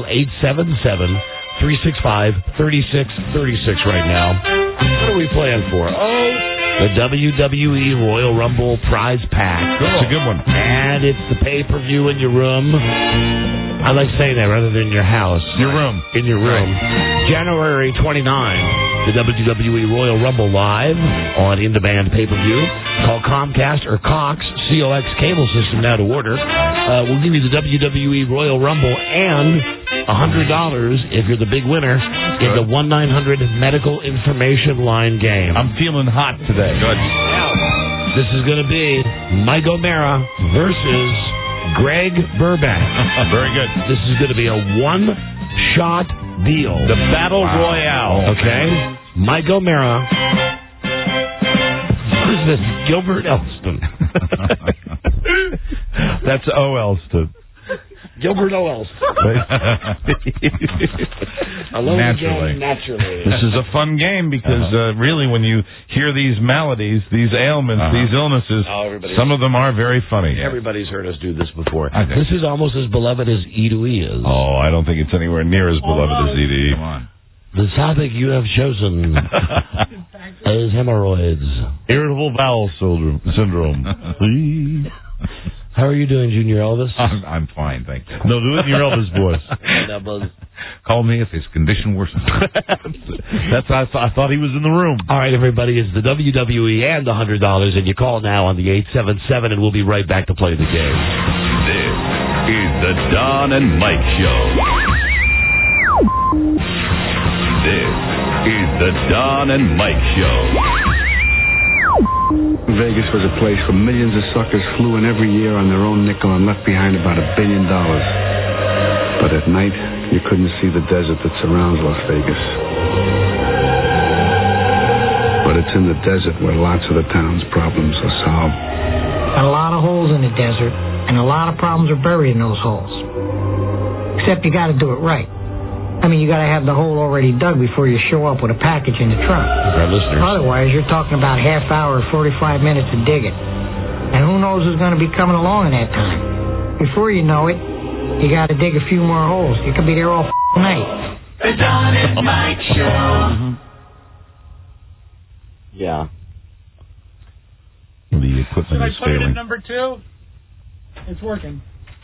877-365-3636 right now. What are we playing for? The WWE Royal Rumble prize pack. That's a good one. And it's the pay-per-view in your room. I like saying that rather than your house. Your room. In your room. Right. January 29, the WWE Royal Rumble live on in-demand pay-per-view. Call Comcast or Cox, COX cable system now to order. We'll give you the WWE Royal Rumble and $100 if you're the big winner in the 1-900 medical information line game. I'm feeling hot today. Good. Now, this is going to be Mike O'Mara versus Greg Burbank. Very good. This is going to be a one-shot deal. The Battle Royale. Okay. Mike O'Mara. Who's this? Gilbert Elston. That's O. Elston. Gilbert O. Elston. Naturally. This is a fun game because really when you hear these maladies, these ailments, these illnesses, some of them are very funny. Everybody's heard us do this before. This is almost as beloved as E2E is. Oh, I don't think it's anywhere near as beloved as E2E. Come on. The topic you have chosen is hemorrhoids. Irritable bowel syndrome. How are you doing, Junior Elvis? I'm fine, thank you. No, do it in your Elvis voice. Call me if his condition worsens. I thought he was in the room. All right, everybody, it's the WWE and the $100, and you call now on the 877, and we'll be right back to play the game. This is the Don and Mike Show. This is the Don and Mike Show. Vegas was a place where millions of suckers flew in every year on their own nickel and left behind about $1 billion. But at night, you couldn't see the desert that surrounds Las Vegas. But it's in the desert where lots of the town's problems are solved. Got a lot of holes in the desert, and a lot of problems are buried in those holes. Except you got to do it right. I mean, you got to have the hole already dug before you show up with a package in the trunk. Our listeners. Otherwise, you're talking about half hour or 45 minutes to dig it. And who knows who's going to be coming along in that time. Before you know it, you got to dig a few more holes. You could be there all night. The Don and Mike Show. Yeah. The equipment is Should I put it failing. at number 2? It's working.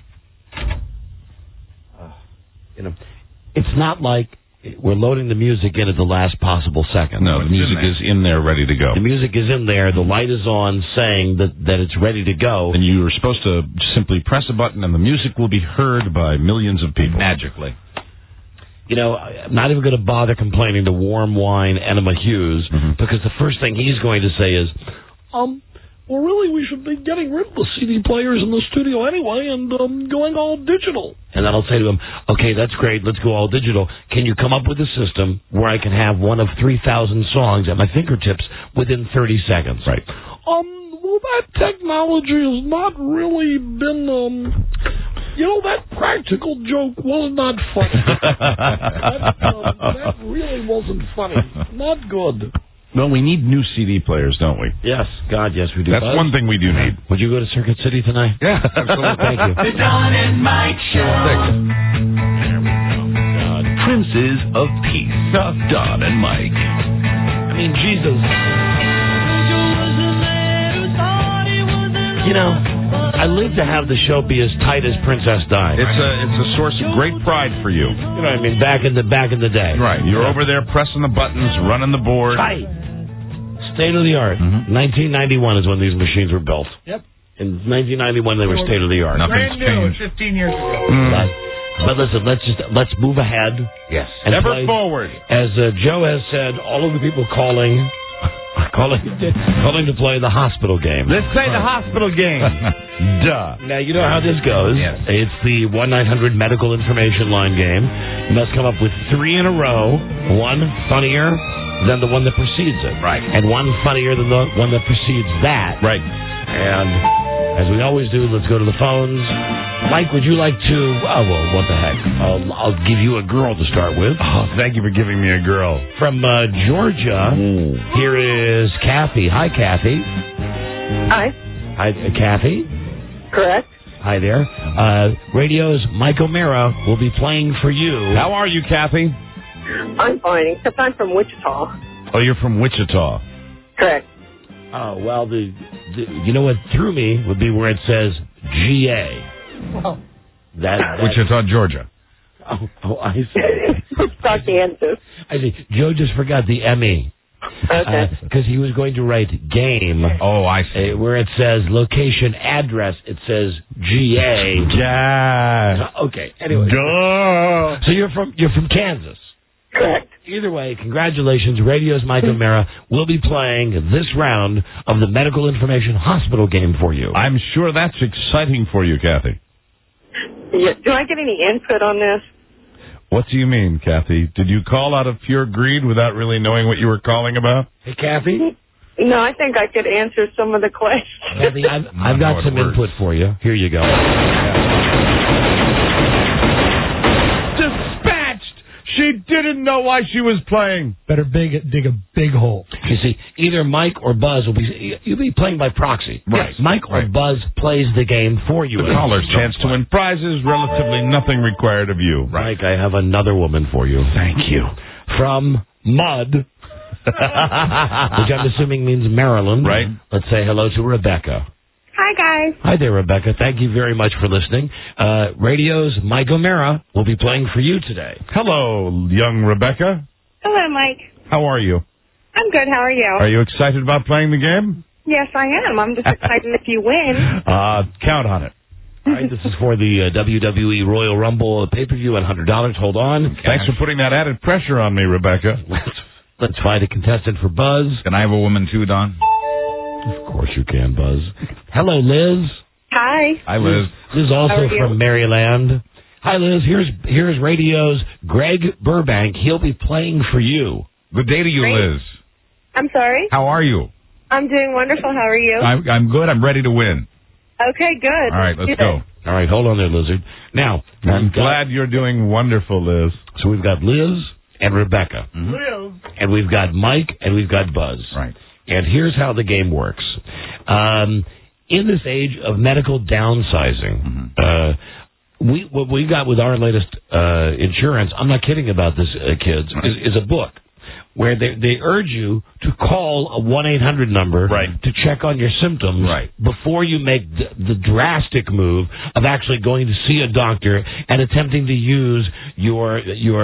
It's not like we're loading the music in at the last possible second. No, the music is in there ready to go. The music is in there. The light is on saying that it's ready to go. And you are supposed to simply press a button and the music will be heard by millions of people. Magically. You know, I'm not even going to bother complaining to Warm Wine Enema Hughes because the first thing he's going to say is, well, really, we should be getting rid of the CD players in the studio anyway and going all digital. And then I'll say to him, okay, that's great. Let's go all digital. Can you come up with a system where I can have one of 3,000 songs at my fingertips within 30 seconds? Right. Well, that technology has not really been, that practical joke was not funny. That really wasn't funny. Not good. Well, we need new CD players, don't we? Yes, God, yes, we do. That's one thing we do need. Would you go to Circuit City tonight? Yeah, absolutely. Thank you. The Don and Mike Show. Princes of Peace. Don and Mike. I mean, Jesus. I live to have the show be as tight as Princess Di. It's a source of great pride for you. You know what I mean? Back in the day. Right. You're over there pressing the buttons, running the board. Tight. State of the art. 1991 is when these machines were built. Yep. In 1991 they were state of the art. Brand new, 15 years ago. But listen, let's move ahead. Yes. And Ever play, forward. As Joe has said, all of the people calling to play the hospital game. Let's play the hospital game. Duh. Now, you know how this goes. Yes. It's the 1-900 medical information line game. You must come up with 3 in a row, one funnier than the one that precedes it. Right. And one funnier than the one that precedes that. Right. And as we always do, let's go to the phones. Mike, would you like to... Oh, well, what the heck. I'll give you a girl to start with. Oh, thank you for giving me a girl. From Georgia, here is Kathy. Hi, Kathy. Hi. Hi, Kathy. Correct. Hi there. Radio's Mike O'Mara will be playing for you. How are you, Kathy? I'm fine, except I'm from Wichita. Oh, you're from Wichita. Correct. Oh, well, you know what threw me would be where it says GA. Oh. That Wichita, Georgia. Oh, I see. Kansas. I see. Joe just forgot the ME. Okay. Because he was going to write game. Oh, I see. Where it says location address, it says GA. Yeah. Okay. Anyway. Duh. So you're from Kansas. Correct. Either way, congratulations. Radio's Mike O'Mara will be playing this round of the Medical Information Hospital game for you. I'm sure that's exciting for you, Kathy. Yeah. Do I get any input on this? What do you mean, Kathy? Did you call out of pure greed without really knowing what you were calling about? Hey, Kathy? No, I think I could answer some of the questions. Kathy, I've got some input for you. Here you go. She didn't know why she was playing. Better dig a big hole. You see, either Mike or Buzz you'll be playing by proxy. Right. Mike or Buzz plays the game for you. The caller's chance to win prizes, relatively nothing required of you. Right. Mike, I have another woman for you. Thank you. From Mud, which I'm assuming means Maryland. Right. Let's say hello to Rebecca. Hi, guys. Hi there, Rebecca. Thank you very much for listening. Radio's Mike O'Mara will be playing for you today. Hello, young Rebecca. Hello, Mike. How are you? I'm good. How are you? Are you excited about playing the game? Yes, I am. I'm just excited if you win. Count on it. All right, this is for the WWE Royal Rumble pay-per-view at $100. Hold on. Thanks for putting that added pressure on me, Rebecca. Let's find a contestant for Buzz. Can I have a woman too, Don? Of course you can, Buzz. Hello, Liz. Hi. Hi, Liz. Liz also from Maryland. Hi, Liz. Here's Radio's Greg Burbank. He'll be playing for you. Good day to you, Great. Liz. I'm sorry? How are you? I'm doing wonderful. How are you? I'm good. I'm ready to win. Okay, good. All right, let's go. All right, hold on there, Lizard. Now, I'm glad you're doing wonderful, Liz. So we've got Liz and Rebecca. Liz. And we've got Mike and we've got Buzz. Right. And here's how the game works. In this age of medical downsizing, what we got with our latest insurance, I'm not kidding about this, kids, is a book where they urge you to call a 1-800 number to check on your symptoms before you make the drastic move of actually going to see a doctor and attempting to use your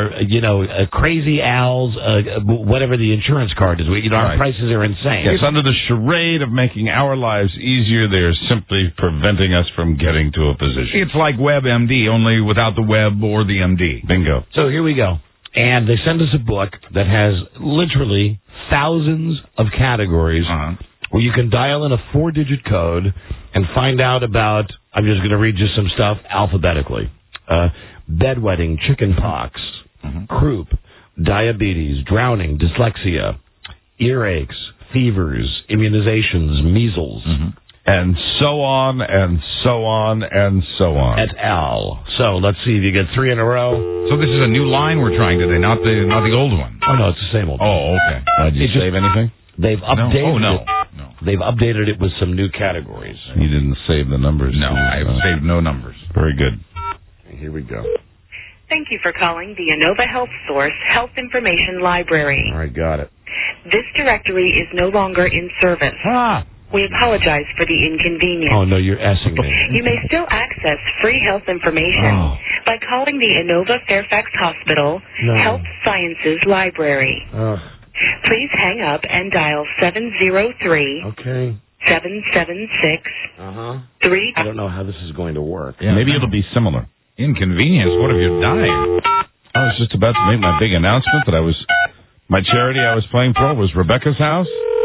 Crazy Al's, whatever the insurance card is. Our prices are insane. Yes, under the charade of making our lives easier, they're simply preventing us from getting to a physician. It's like WebMD, only without the web or the MD. Bingo. So here we go. And they send us a book that has literally thousands of categories where you can dial in a 4-digit code and find out about, I'm just going to read you some stuff alphabetically. Bedwetting, chickenpox, croup, diabetes, drowning, dyslexia, earaches, fevers, immunizations, measles. And so on, and so on, and so on. Et al. So let's see if you get 3 in a row. So this is a new line we're trying today, not the old one. Oh, no, it's the same old one. Oh, okay. Did you save anything? They've updated No. it. They've updated it with some new categories. You didn't save the numbers? No, I have saved no numbers. Very good. Here we go. Thank you for calling the Inova Health Source Health Information Library. All right, got it. This directory is no longer in service. We apologize for the inconvenience. Oh, no, you're S-ing me. You may still access free health information by calling the Inova Fairfax Hospital Health Sciences Library. Please hang up and dial 703 776 3. I don't know how this is going to work. Yeah, maybe it'll be similar. Inconvenience? What if you're dying? I was just about to make my big announcement that my charity I was playing for was Rebecca's House.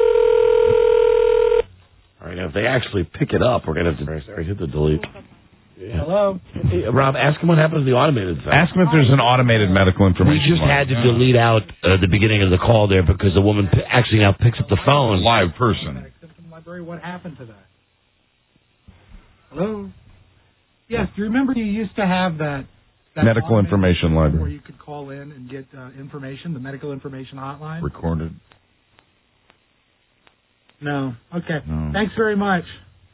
All right, now if they actually pick it up, we're going to have to hit the delete. Yeah. Hello? Hey, Rob, ask him what happened to the automated thing. Ask him if there's an automated medical We information just line. had to delete out the beginning of the call there because the woman actually now picks up the phone. Live person. Library, what happened to that? Hello? Yes, do you remember you used to have that Medical information library where you could call in and get information, the medical information hotline? Recorded. No. Okay. No. Thanks very much.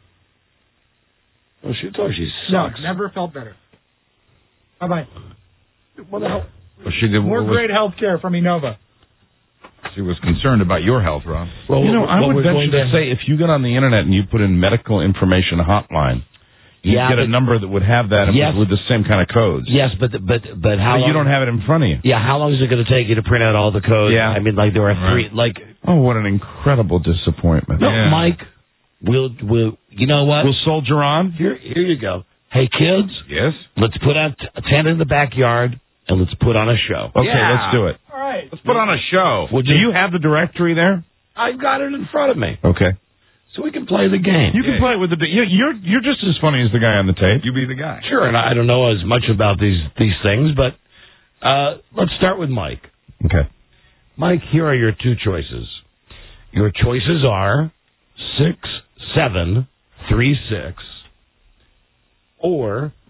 Oh, she thought she sucks. No, never felt better. Bye-bye. What the hell? Well, she did, More great health care from Inova. She was concerned about your health, Rob. Well, I would venture to say if you get on the internet and you put in medical information hotline, you get a number that would have that with the same kind of codes. Yes, but how but long, you don't have it in front of you. Yeah, how long is it going to take you to print out all the codes? Yeah. I mean, like there are three. Like, oh, what an incredible disappointment. No, Mike, we'll you know what? We'll soldier on. Here you go. Hey, kids. Yes. Let's put out a tent in the backyard and let's put on a show. Okay, let's do it. All right. Let's put on a show. Well, do you have the directory there? I've got it in front of me. Okay. So we can play the game. You can play it with the. You're just as funny as the guy on the tape. You be the guy. Sure, and I don't know as much about these things, but let's start with Mike. Okay. Mike, here are your two choices. Your choices are 6736 or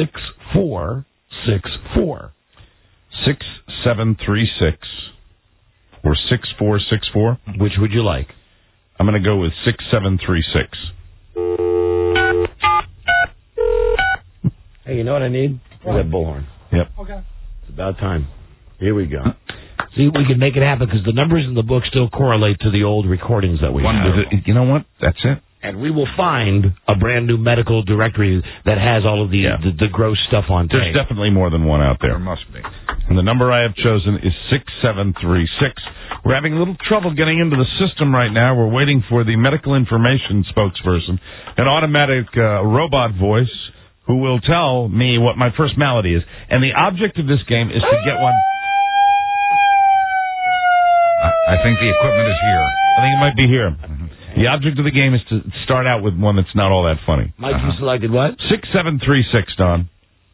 6464. 6736 or 6464. Which would you like? I'm going to go with 6736. Hey, you know what I need? That bullhorn. Yep. Okay. It's about time. Here we go. See, we can make it happen because the numbers in the book still correlate to the old recordings that we have. You know what? That's it. And we will find a brand new medical directory that has all of the gross stuff on tape. There's definitely more than one out there. There must be. And the number I have chosen is 6736. We're having a little trouble getting into the system right now. We're waiting for the medical information spokesperson, an automatic robot voice who will tell me what my first malady is. And the object of this game is to get one. I think the equipment is here. I think it might be here. The object of the game is to start out with one that's not all that funny. Mike, you selected what? 6736, Don.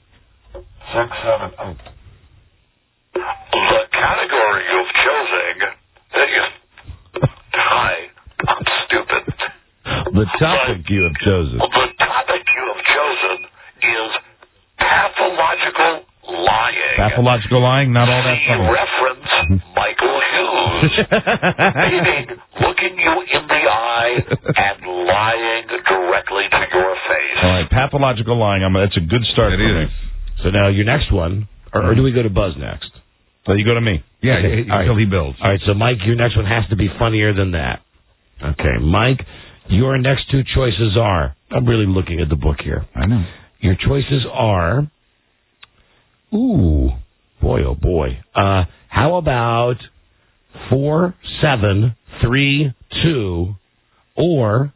67. The category you've chosen is... Hi, I'm stupid. The topic you have chosen. The topic you have chosen is pathological lying. Pathological lying, not all that funny. Reference Michael Hughes. Meaning looking you in the eye and lying directly to your face. All right, pathological lying. That's a good start. It is. So now your next one, or do we go to Buzz next? So you go to me. Yeah, Okay. until he builds. All right, so Mike, your next one has to be funnier than that. Okay, Mike, your next two choices are, I'm really looking at the book here. I know. Your choices are, ooh, boy, oh boy. How about 4732 or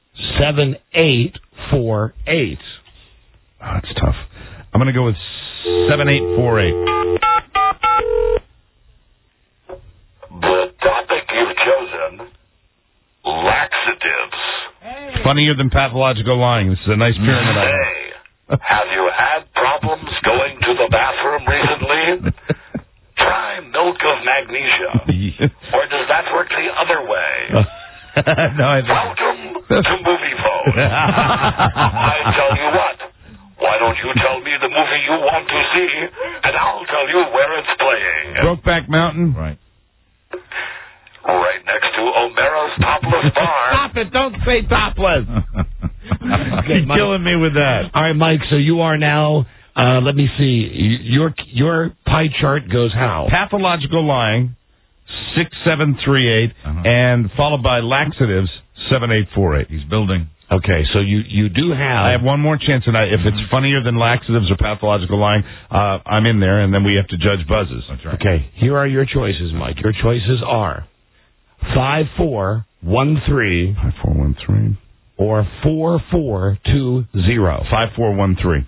7848? Oh, that's tough. I'm going to go with 7848. The topic you've chosen, laxatives. Funnier than pathological lying. This is a nice pyramid. Hey, have you had problems going to the bathroom recently? Try milk of magnesia. Or does that work the other way? No, I think. Welcome to Movie Phone. I tell you what. Why don't you tell me the movie you want to see, and I'll tell you where it's playing. Brokeback Mountain. Right. Right next to O'Mara's Topless Bar. Stop it! Don't say topless. You're killing me with that. All right, Mike. So you are now. Let me see. Your pie chart goes how? Pathological lying, 6738, and followed by laxatives, 7848. He's building. Okay, so you do have. I have one more chance, and if it's funnier than laxatives or pathological lying, I'm in there, and then we have to judge buzzes. That's right. Okay, here are your choices, Mike. Your choices are 5413. 5413. Or 4420. 5413.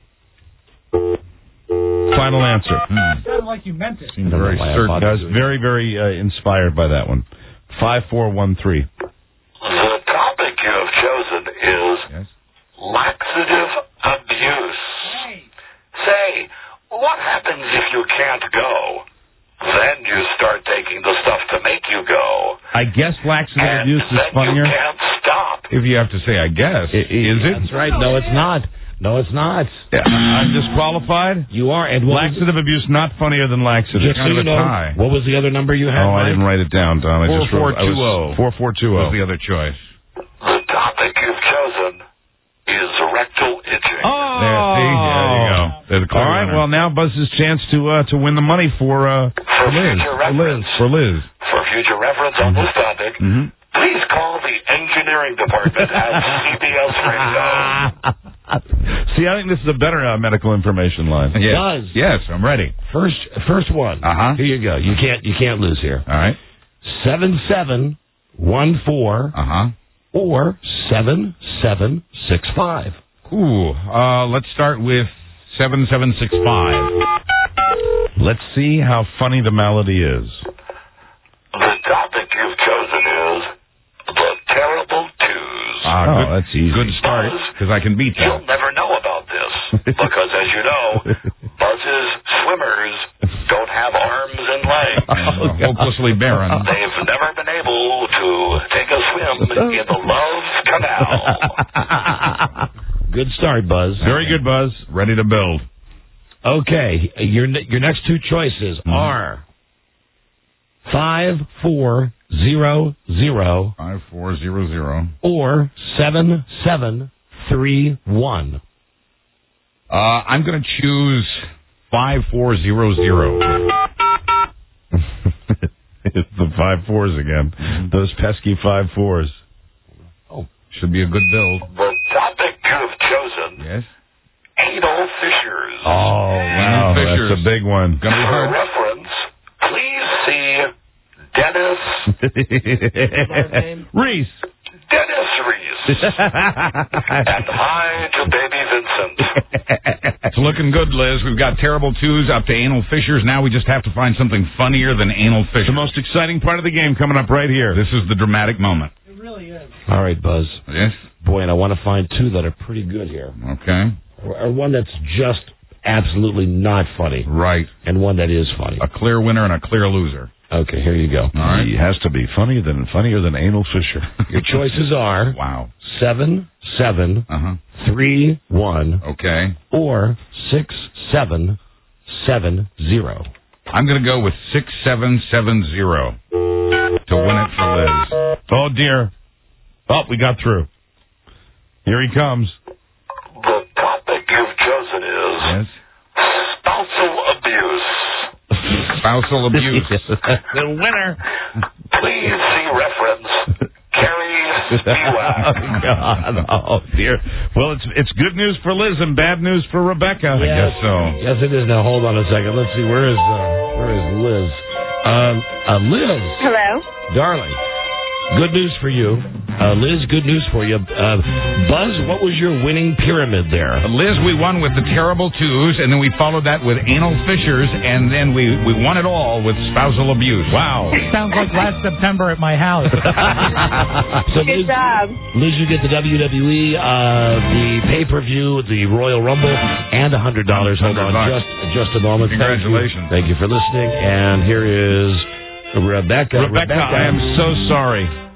Final answer. Sounded like you meant it. Seemed very certain. I was very, very inspired by that one. 5413. The topic you have chosen is laxative abuse. Say, what happens if you can't go? Then you start taking the stuff to make you go. I guess laxative And abuse is then funnier. you can't stop. If you have to say, I guess. Is it? That's right. No, it's not. No, it's not. Yeah, I'm disqualified. You are. And laxative abuse not funnier than laxative. Just so you know, what was the other number you had? Oh, Mike? I didn't write it down, Tom. I just wrote 4420. 4420 was the other choice. The topic you've chosen is rectal itching. Oh, there you go. There's a All right. winner. Well, now Buzz's chance to win the money for Liz. future reference. For Liz. For future reference on this topic, please call the engineering department at CBS Radio. See, I think this is a better medical information line. Yes. Does. Yes, I'm ready. First one. Here you go. You can't lose here. All right. 7714. Or 7765. Ooh. Let's start with 7765. Let's see how funny the malady is. The topic you've chosen is the terrible twos. That's easy. Good start, because I can beat that. You'll never know about this, because as you know, Buzz's swimmers don't have arms and legs. Hopelessly barren. They've never been able to take a swim in the Love Canal. Good start, Buzz. Very good, Buzz. Ready to build. Okay, your next two choices are 5400 5400 or 7731. I'm going to choose 5400. It's the 5 4s again. Those pesky 5 4s. Oh, should be a good build. The topic you've chosen, anal fissures. Oh, wow, fissures. That's a big one. Gonna be For hard. reference, please see Dennis Reese. Dennis Reese. And hi to baby Vincent. It's looking good, Liz. We've got terrible twos up to anal fissures. Now we just have to find something funnier than anal fissures. The most exciting part of the game coming up right here. This is the dramatic moment. It really is. All right, Buzz. Yes? Boy, and I want to find two that are pretty good here. Okay. Or one that's just absolutely not funny. Right. And one that is funny. A clear winner and a clear loser. Okay, here you go. All right. He has to be funnier than anal fissure. Your choices are 7731 Okay. or 6770. I'm going to go with 6770 to win it for Liz. Oh, dear. Oh, we got through. Here he comes. The topic you've chosen is spousal abuse. Spousal abuse. The winner. Please see reference Carrie Spiewak. Oh, God. Oh, dear. Well, it's good news for Liz and bad news for Rebecca. I guess so. Yes, it is. Now, hold on a second. Let's see. Where is Liz? Liz. Hello. Darling. Good news for you. Liz, good news for you. Buzz, what was your winning pyramid there? Liz, we won with the terrible twos, and then we followed that with anal fissures, and then we won it all with spousal abuse. Wow. Sounds like last September at my house. So Good job. Liz, you get the WWE, the pay-per-view, the Royal Rumble, and $100. Hold on just a moment. Congratulations. Thank you for listening. And here is Rebecca. Rebecca, I am so sorry.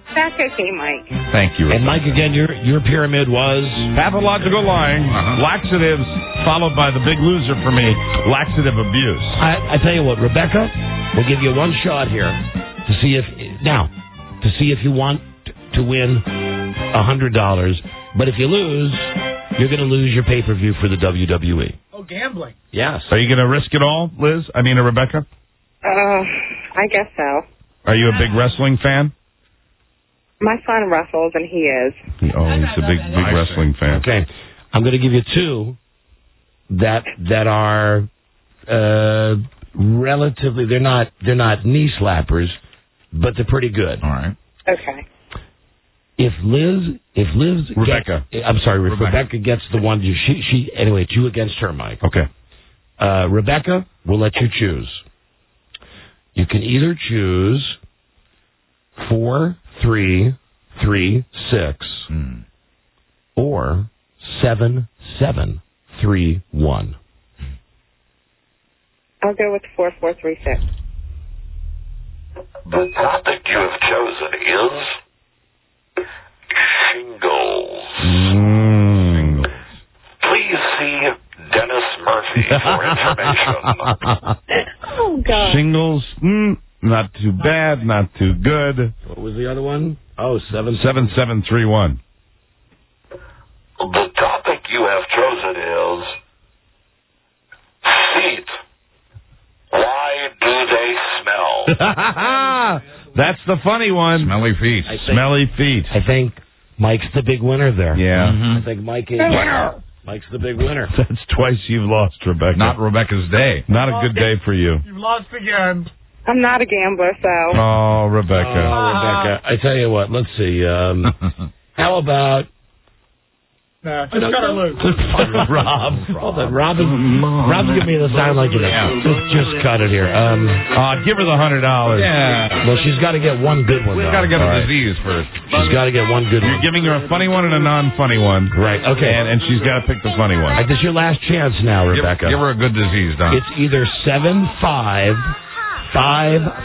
That's okay, Mike. Thank you. And Mike, again, your pyramid was pathological lying, laxatives, followed by the big loser for me, laxative abuse. I tell you what, Rebecca, we'll give you one shot here to see if you want to win $100. But if you lose, you're going to lose your pay-per-view for the WWE. Oh, gambling. Yes. Are you going to risk it all, Liz? I mean, Rebecca? I guess so. Are you a big wrestling fan? My son wrestles, and he is. He's a big wrestling fan. Okay. I'm going to give you two that are relatively, they're not knee slappers, but they're pretty good. All right. Okay. If Rebecca. Rebecca gets the one, anyway, it's you against her, Mike. Okay. Rebecca, we'll let you choose. You can either choose 4, 3, 3, 6, or 7, 7, 3, 1. I'll go with 4, 4, 3, 6. The topic you have chosen is shingles. Please see Dennis Murphy for information. Oh, God. Shingles, not too bad, not too good. What was the other one? Oh, 7731. The topic you have chosen is feet. Why do they smell? That's the funny one. Smelly feet. Smelly feet. I think Mike's the big winner there. Yeah. I think Mike is Winner. Mike's the big winner. That's twice you've lost, Rebecca. Not Rebecca's day. Not a good day for you. You've lost again. I'm not a gambler, so. Oh, Rebecca. Rebecca. I tell you what, let's see. How about... Nah, just gotta lose. Rob. Hold on. Rob's giving me the sign like, just cut it here. Give her the $100. Yeah. Well, she's got to get one good one. We've got to get a disease first. She's got to get one good one. You're giving her a funny one and a non-funny one. Right, okay. And she's got to pick the funny one. This is your last chance now, Rebecca. Give her a good disease, Don. It's either 7, 5, 5,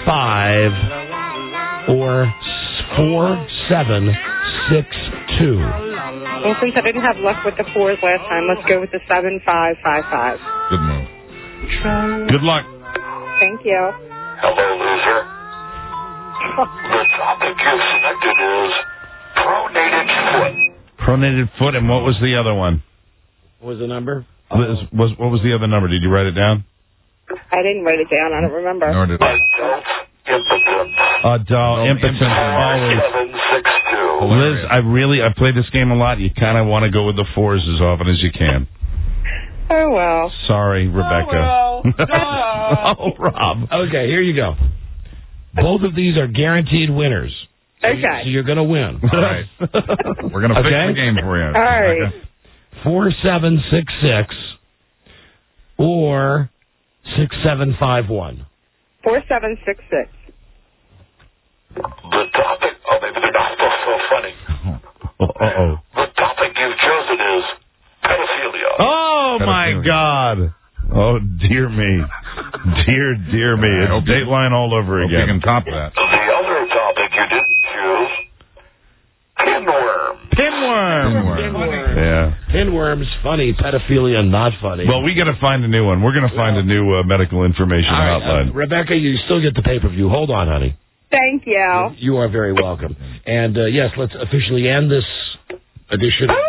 5, or 4, 7, 6, 2. Well, since I didn't have luck with the 4s last time, let's go with the 7, 5, 5, 5. Good move. Good luck. Thank you. Hello, loser. The topic you've selected is pronated foot. Pronated foot, and what was the other one? What was the number? What was the other number? Did you write it down? I didn't write it down. I don't remember. Nor did I. Adult impotence. Impotent. Always. 762. Liz, I've played this game a lot. You kind of want to go with the 4s as often as you can. Oh, well. Sorry, Rebecca. Oh, Rob. Okay, here you go. Both of these are guaranteed winners. Okay. So you're going to win. All right. We're going to fix the game for you. All right. 4, 7, 6, 6, or 6, 7, 5, 1. 4, 7, 6, 6. The topic, maybe they're not so funny. Uh-oh. The topic you've chosen is pedophilia. Oh, my God. Oh, dear me. Dear me. It's Dateline all over Hope again. you can top that. The other topic you didn't choose, pinworm. Pinworm. Yeah. Pinworm's funny. Pedophilia, not funny. Well, we got to find a new one. We're going to find a new medical information hotline. Rebecca, you still get the pay-per-view. Hold on, honey. Thank you. You are very welcome. And, yes, let's officially end this edition of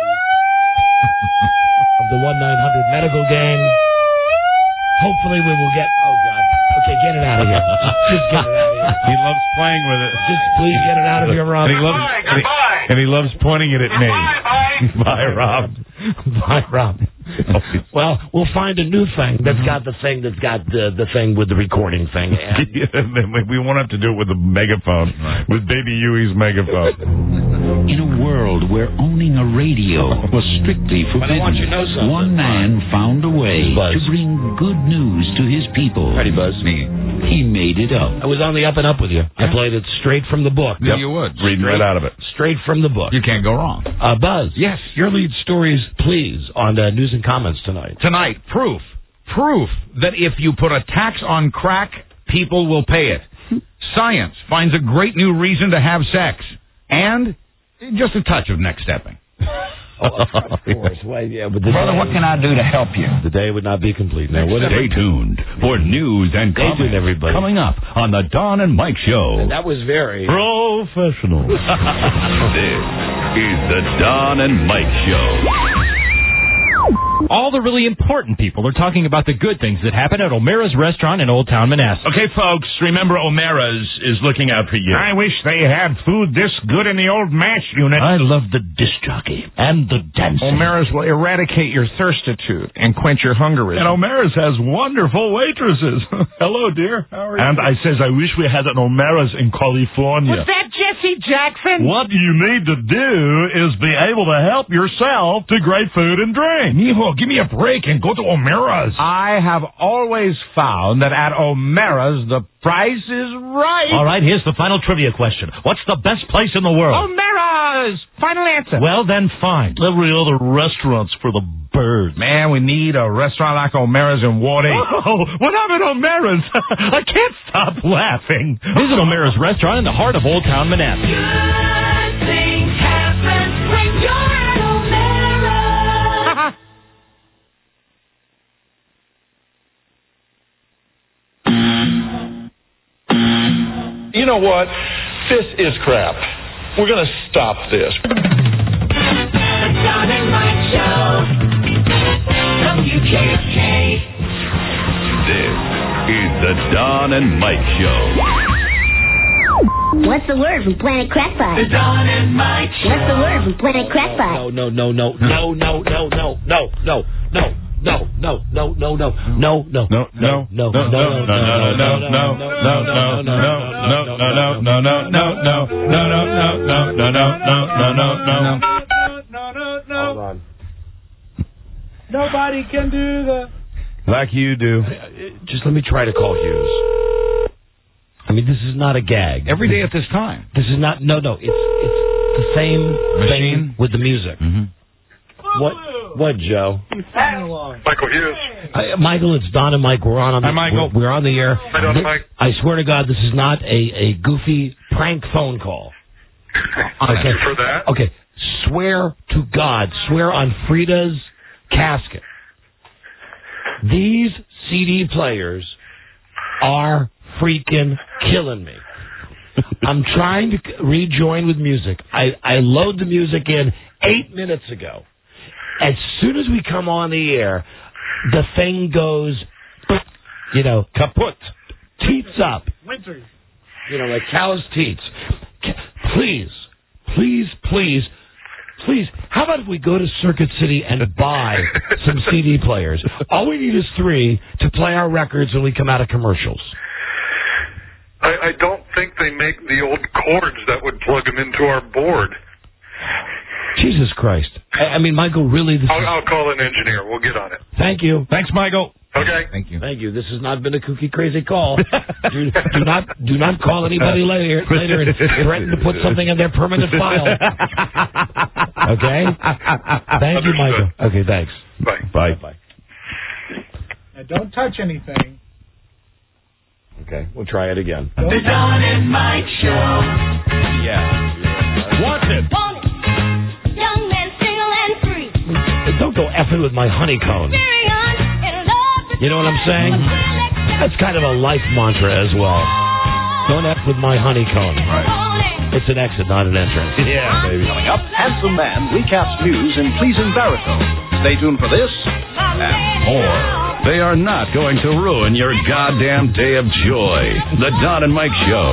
the 1-900 Medical Game. Hopefully we will get... Oh, God. Okay, get it out of here. Just get it out of here. He loves playing with it. Just please get it out of here, Rob. And he loves pointing it at me. Bye, Rob. Bye, Rob. Well, we'll find a new thing that's got the thing that's got the thing with the recording thing. And we won't have to do it with a megaphone, with Baby Huey's megaphone. In a world where owning a radio was strictly forbidden, one man found a way to bring good news to his people. Ready, Buzz? Me. He made it up. I was on the up and up with you. I played it straight from the book. Yeah, you would. Reading right out of it. Straight from the book. You can't go wrong. Buzz. Yes. Your lead stories, please, on news and comments tonight. Tonight, proof that if you put a tax on crack, people will pay it. Science finds a great new reason to have sex. and just a touch of next stepping. Of course. Well, yeah, but Brother, what can I do to help you? The day would not be complete. Now, Stay tuned for news and comments everybody. coming up on the Don and Mike Show. And that was very professional. This is the Don and Mike Show. All the really important people are talking about the good things that happen at O'Mara's Restaurant in Old Town Manassas. Okay, folks, remember O'Mara's is looking out for you. I wish they had food this good in the old MASH unit. I love the disc jockey and the dancing. O'Mara's will eradicate your thirstitude and quench your hungerism. And O'Mara's has wonderful waitresses. Hello, dear. How are you? And I says, I wish we had an O'Mara's in California. Was that Jesse Jackson? What you need to do is be able to help yourself to great food and drink. Mijo, give me a break and go to O'Mara's. I have always found that at O'Mara's, the price is right. All right, here's the final trivia question. What's the best place in the world? O'Mara's! Final answer. Well, then fine. Every other restaurant's for the birds. Man, we need a restaurant like O'Mara's in Ward 8. Oh, when I'm at O'Mara's, I can't stop laughing. Visit O'Mara's Restaurant in the heart of Old Town Manassas. Good things happen when you're at O'Mara's. You know what? This is crap. We're going to stop this. The Don and Mike Show. WKFK. This is the Don and Mike Show. What's the word from Planet Crackpot? The Don and Mike Show. What's the word from Planet Crackpot? Hold on. Nobody can do the like you do. Just let me try to call Hughes. I mean, this is not a gag. Every day at this time. This is not. No. It's the same machine thing with the music. Mm-hmm. What, Joe? Michael Hughes. Michael, it's Don and Mike. We're on. Hi, Michael. We're on the air. Hi, Don and Mike. I swear to God, this is not a goofy prank phone call. Thank you for that. Okay. Swear to God. Swear on Frida's casket. These CD players are freaking killing me. I'm trying to rejoin with music. I load the music in 8 minutes ago. As soon as we come on the air, the thing goes, kaput. Teats up. Like cow's teats. Please, how about if we go to Circuit City and buy some CD players? All we need is 3 to play our records when we come out of commercials. I don't think they make the old cords that would plug them into our board. Jesus Christ. I mean, Michael, really... I'll call an engineer. We'll get on it. Thank you. Thanks, Michael. Okay. Thank you. Thank you. This has not been a kooky, crazy call. do not call anybody later and threaten to put something in their permanent file. Okay? Thank you, Michael. Okay, thanks. Bye. Now, don't touch anything. Okay, we'll try it again. The Don and Mike Show. Yeah. Wanted. Young man, single and free. Don't go effing with my honeycomb. You know what I'm saying? That's kind of a life mantra as well. Don't F with my honeycomb. Right. It's an exit, not an entrance. Yeah, baby. Coming up, Handsome Man recaps news in pleasing baritone. Stay tuned for this and more. They are not going to ruin your goddamn day of joy. The Don and Mike Show.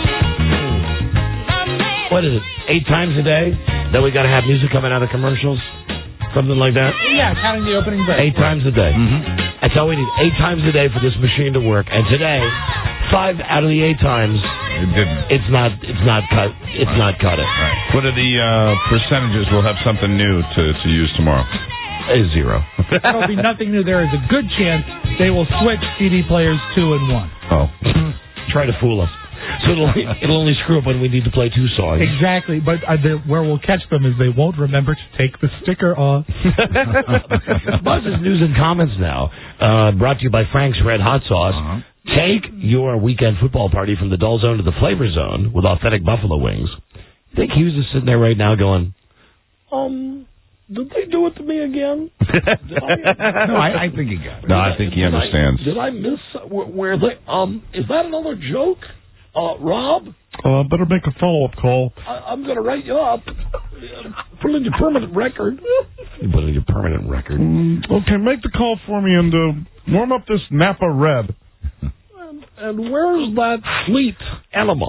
What is it, 8 times a day that we got to have music coming out of commercials? Something like that? Yeah, counting the opening break. 8 times a day. Mm-hmm. That's all we need. 8 times a day for this machine to work. And today, 5 out of the 8 times, it's not cut. It's not cut it. Right. What are the percentages? We'll have something new to use tomorrow. 0. There'll be nothing new. There is a good chance they will switch CD players 2 and 1. Oh. Try to fool us. So it'll only screw up when we need to play 2 songs. Exactly, but where we'll catch them is they won't remember to take the sticker off. Buzz's News and Comments now, brought to you by Frank's Red Hot Sauce. Take your weekend football party from the dull zone to the flavor zone with authentic buffalo wings. I think Hughes is sitting there right now going, did they do it to me again? No, I think he got it. No, I think he understands. Did I miss where they? Is that another joke, Rob? Better make a follow-up call. I'm going to write you up. Put in your permanent record. You put in your permanent record. Okay, make the call for me and warm up this Napa Red. And where's that Fleet Enema?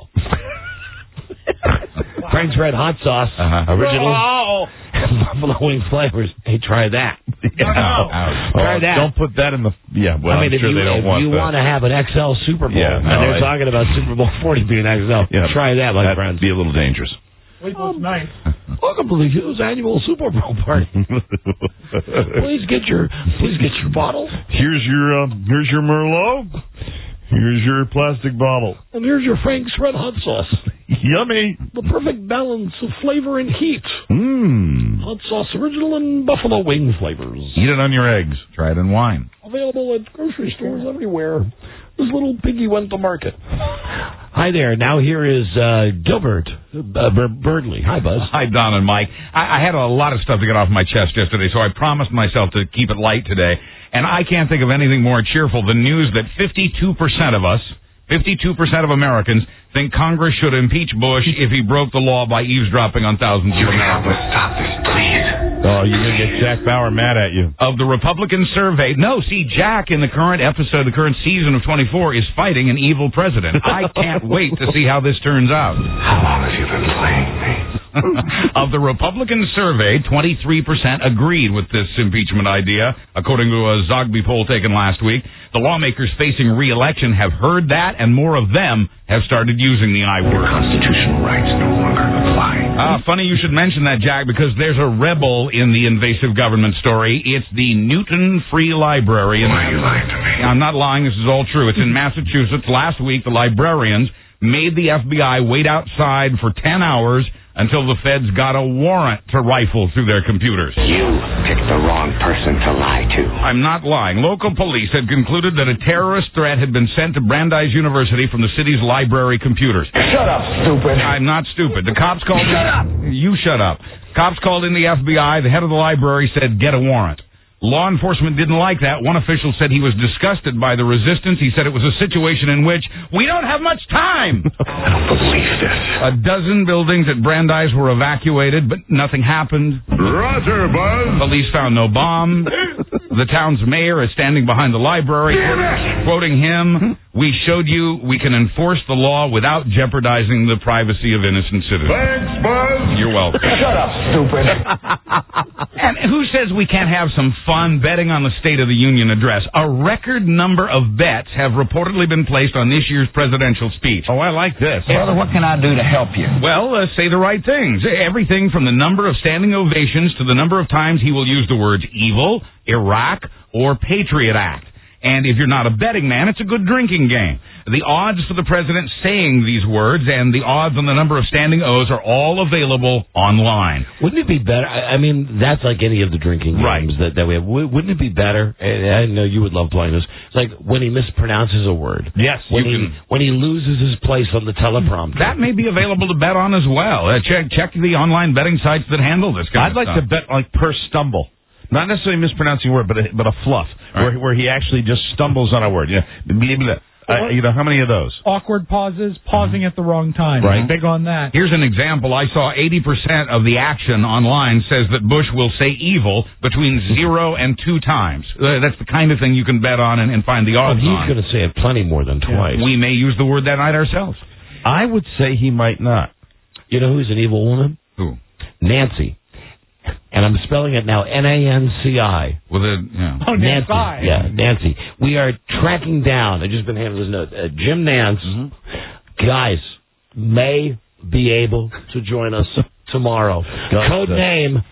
Frank's Red Hot Sauce, original. Buffalo wing flavors. Hey, try that. Try that. Don't put that in the... Yeah, well, I mean, I'm sure they don't want that. If you want to have an XL Super Bowl, and they're talking about Super Bowl 40 being XL, try that, my friends. That'd be a little dangerous. Wait, what's nice? Welcome to the Hughes annual Super Bowl party. Please get your bottle. Here's your Merlot. Here's your plastic bottle. And here's your Frank's Red Hot Sauce. Yummy. The perfect balance of flavor and heat. Hot sauce original and buffalo wing flavors. Eat it on your eggs. Try it in wine. Available at grocery stores everywhere. This little piggy went to market. Hi there. Now here is Gilbert Birdley. Hi, Buzz. Hi, Don and Mike. I had a lot of stuff to get off my chest yesterday, so I promised myself to keep it light today. And I can't think of anything more cheerful than news that 52% of us, 52% of Americans, think Congress should impeach Bush if he broke the law by eavesdropping on thousands of Americans. Stop this, please. Oh, you're going to get Jack Bauer mad at you. Of the Republican survey, no, see, Jack in the current episode, the current season of 24, is fighting an evil president. I can't wait to see how this turns out. How long have you been playing me? Of the Republican survey, 23% agreed with this impeachment idea, according to a Zogby poll taken last week. The lawmakers facing re-election have heard that, and more of them have started using the I word. Constitutional rights no longer apply. Funny you should mention that, Jack, because there's a rebel in the invasive government story. It's the Newton Free Library. Why are you lying to me? I'm not lying. This is all true. It's in Massachusetts. Last week, the librarians made the FBI wait outside for 10 hours until the feds got a warrant to rifle through their computers. You picked the wrong person to lie to. I'm not lying. Local police had concluded that a terrorist threat had been sent to Brandeis University from the city's library computers. Shut up, stupid. I'm not stupid. The cops called... Shut up! You shut up. Cops called in the FBI. The head of the library said, get a warrant. Law enforcement didn't like that. One official said he was disgusted by the resistance. He said it was a situation in which we don't have much time. I don't believe this. A dozen buildings at Brandeis were evacuated, but nothing happened. Roger, Buzz. Police found no bomb. The town's mayor is standing behind the library, quoting him, "We showed you we can enforce the law without jeopardizing the privacy of innocent citizens." Thanks, Buzz. You're welcome. Shut up, stupid. And who says we can't have some fun betting on the State of the Union address? A record number of bets have reportedly been placed on this year's presidential speech. Oh, I like this. Brother, what can I do to help you? Well, say the right things. Everything from the number of standing ovations to the number of times he will use the words evil, Iraq, or Patriot Act. And if you're not a betting man, it's a good drinking game. The odds for the president saying these words and the odds on the number of standing O's are all available online. Wouldn't it be better? I mean, that's like any of the drinking games that we have. Wouldn't it be better? I know you would love playing this. It's like when he mispronounces a word. Yes. When he loses his place on the teleprompter. That may be available to bet on as well. Check the online betting sites that handle this kind I'd of like stuff. to bet like per stumble. Not necessarily mispronouncing a word, but a fluff, right, where he actually just stumbles on a word. How many of those? Awkward pauses, pausing at the wrong time. Right. Big on that. Here's an example. I saw 80% of the action online says that Bush will say evil between 0 and 2 times. That's the kind of thing you can bet on and find the odds on. He's going to say it plenty more than twice. We may use the word that night ourselves. I would say he might not. You know who's an evil woman? Who? Nancy. And I'm spelling it now, Nanci. With a, Oh, Nancy. Nancy. Yeah, Nancy. We are tracking down, I've just been handed this note, Jim Nance, guys, may be able to join us tomorrow. Code name,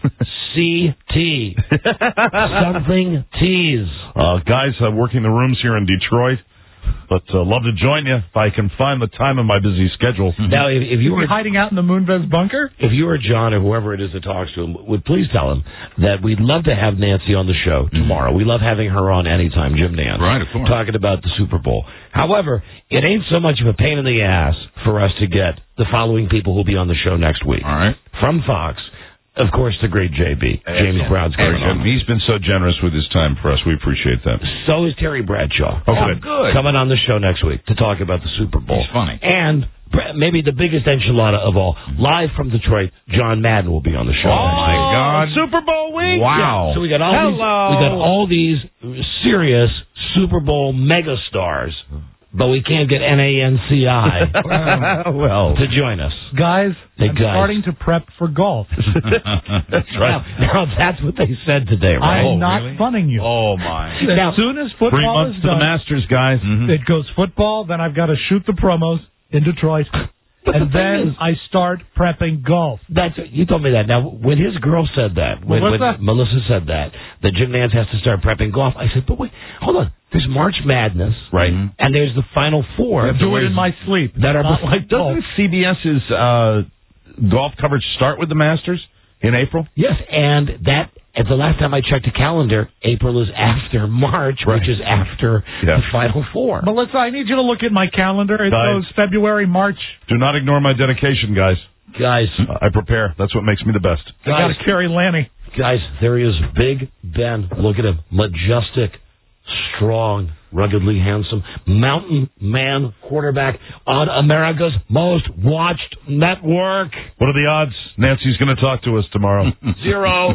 CT. Something T's. Guys working the rooms here in Detroit. But love to join you if I can find the time in my busy schedule. Now, if you were hiding out in the Moonves bunker, if you or John or whoever it is that talks to him, would please tell him that we'd love to have Nancy on the show tomorrow. We love having her on anytime, Jim Nance. Right, of course. Talking about the Super Bowl. However, it ain't so much of a pain in the ass for us to get the following people who'll be on the show next week. All right. From Fox. Of course, the great JB. James Brown's coming on. He's been so generous with his time for us. We appreciate that. So is Terry Bradshaw. Good. Coming on the show next week to talk about the Super Bowl. He's funny. And maybe the biggest enchilada of all, live from Detroit, John Madden will be on the show. Oh, my God. Super Bowl week? Wow. Yeah, so we got all these serious Super Bowl mega stars. But we can't get NANCI to join us. Guys, I'm starting to prep for golf. That's right. Now, that's what they said today, right? I'm not funning you. Oh, my. As soon as football 3 months is to done, the Masters, guys. It goes football, then I've got to shoot the promos in Detroit. And then I start prepping golf. You told me that. Now, when his girl said that, when Melissa said that Jim Nance has to start prepping golf, I said, but wait, hold on. There's March Madness, right? And there's the Final Four. Do it in my sleep. That are like doesn't CBS's golf coverage start with the Masters in April? Yes, and that at the last time I checked the calendar, April is after March, which is after the Final Four. Melissa, I need you to look at my calendar. It goes February, March. Do not ignore my dedication, guys. Guys, I prepare. That's what makes me the best. I got to carry Lanny. Guys, there he is, Big Ben. Look at him, majestic, strong, ruggedly handsome, mountain man quarterback on America's most watched network. What are the odds Nancy's going to talk to us tomorrow? Zero.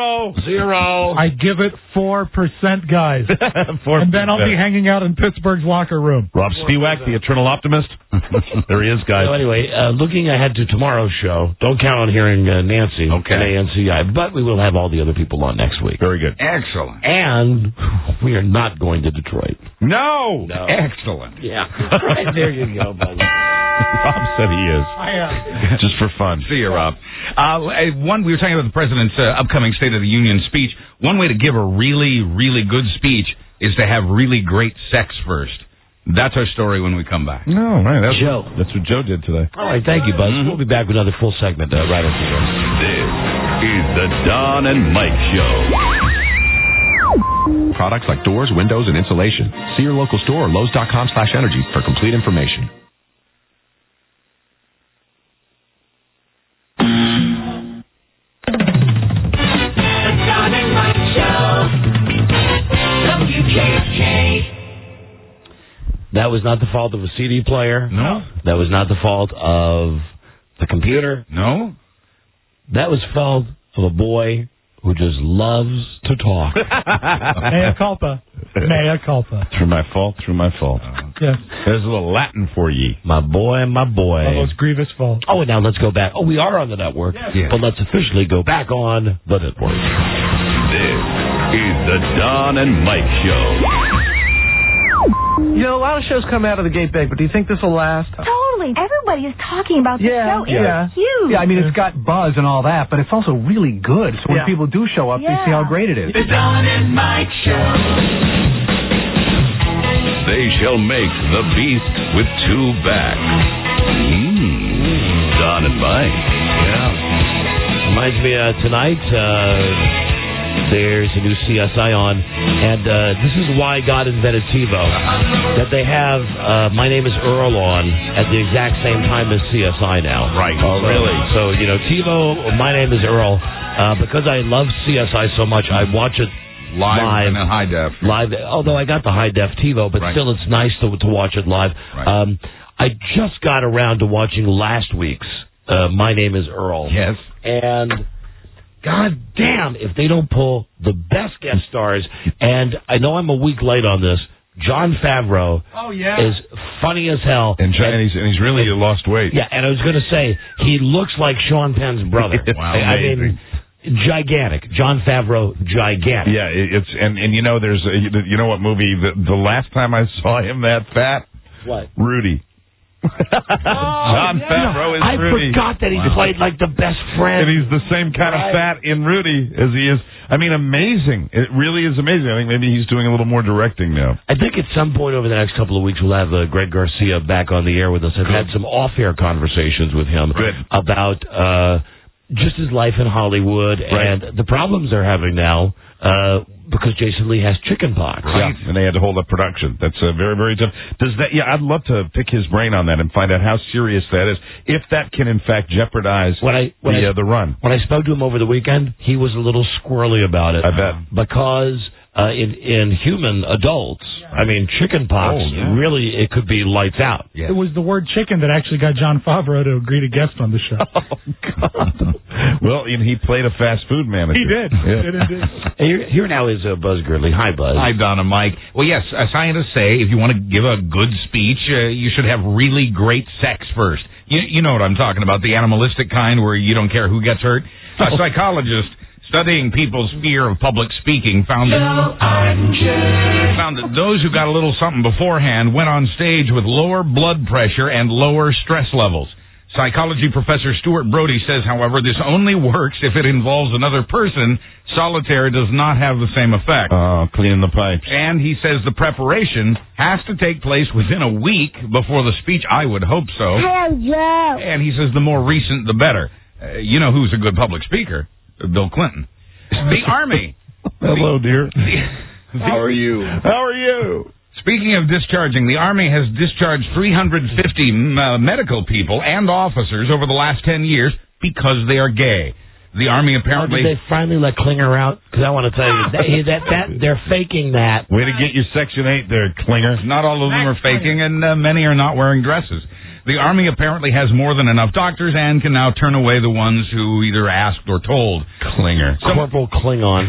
I give it 4%, guys. 4%. And then I'll be hanging out in Pittsburgh's locker room. Rob Spiewak, the eternal optimist. There he is, guys. So anyway, looking ahead to tomorrow's show, don't count on hearing Nancy, NANCI, but we will have all the other people on next week. Very good. Excellent. And we are not going to Detroit. No. Excellent. Yeah. Right, there you go, buddy. Rob said he is. I am. Just for fun. See you, Rob. We were talking about the president's upcoming State of the Union speech. One way to give a really, really good speech is to have really great sex first. That's our story when we come back. No, right. That's what Joe did today. All right, thank you, Buzz. We'll be back with another full segment right after this. This is the Don and Mike Show. Products like doors, windows, and insulation. See your local store or Lowe's.com/energy for complete information. The Don and Mike Show. WKK. That was not the fault of a CD player. No. That was not the fault of the computer. No. That was the fault of a boy who just loves to talk. Mea culpa. Mea culpa. Through my fault. Yes. There's a little Latin for ye. My boy. Almost grievous fault. Oh, and now let's go back. Oh, we are on the network. Yeah. But let's officially go back on the network. This is the Don and Mike Show. You know, a lot of shows come out of the gate big, but do you think this will last? Totally. Everybody is talking about the show. Yeah. It's huge. Yeah, I mean, it's got buzz and all that, but it's also really good. So when people do show up, they see how great it is. The Don and Mike Show. They shall make the beast with two backs. Don and Mike. Yeah. Reminds me tonight, there's a new CSI on, and this is why God invented TiVo. That they have My Name is Earl on at the exact same time as CSI now. Right. Oh, really? So, TiVo, My Name is Earl, because I love CSI so much, I watch it live and in high def. Live, although I got the high def TiVo, but still it's nice to watch it live. Right. I just got around to watching last week's My Name is Earl. Yes. And God damn if they don't pull the best guest stars. And I know I'm a week late on this. Jon Favreau is funny as hell. And he's really lost weight. Yeah, and I was going to say, he looks like Sean Penn's brother. Wow, I mean, gigantic. Jon Favreau, gigantic. Yeah, it's and there's you know what movie the last time I saw him that fat? What? Rudy. John Favreau is I Rudy. forgot that he played like the best friend. And he's the same kind of fat in Rudy as he is. I mean, amazing. It really is amazing. I think maybe he's doing a little more directing now. I think at some point over the next couple of weeks we'll have Greg Garcia back on the air with us. I've had some off-air conversations with him about just his life in Hollywood and the problems they're having now because Jason Lee has chicken pox. Yeah, and they had to hold up production. That's very, very tough. Does that? Yeah, I'd love to pick his brain on that and find out how serious that is. If that can in fact jeopardize the run. When I spoke to him over the weekend, he was a little squirrely about it. I bet because in human adults, I mean, chicken pox really it could be lights out. Yeah. It was the word chicken that actually got John Favreau to agree to guest on the show. Oh God! Well, he played a fast food manager. He did. Yeah. Here now is Buzz Gridley. Hi, Buzz. Hi, Don and Mike. Well, yes, scientists say if you want to give a good speech, you should have really great sex first. You know what I'm talking about, the animalistic kind where you don't care who gets hurt. A psychologist studying people's fear of public speaking found that those who got a little something beforehand went on stage with lower blood pressure and lower stress levels. Psychology professor Stuart Brody says, however, this only works if it involves another person. Solitaire does not have the same effect. Cleaning the pipes. And he says the preparation has to take place within a week before the speech. I would hope so. Hello, Joe. And he says the more recent, the better. You know who's a good public speaker? Bill Clinton. The Army. Hello, dear. How are you? How are you? Speaking of discharging, the Army has discharged 350 medical people and officers over the last 10 years because they are gay. The Army apparently... Did they finally let Klinger out? Because I want to tell you, that they're faking that. Way to get your Section 8 there, Klinger. Not all of them are faking, and many are not wearing dresses. The Army apparently has more than enough doctors and can now turn away the ones who either asked or told. Klinger. Corporal Klingon.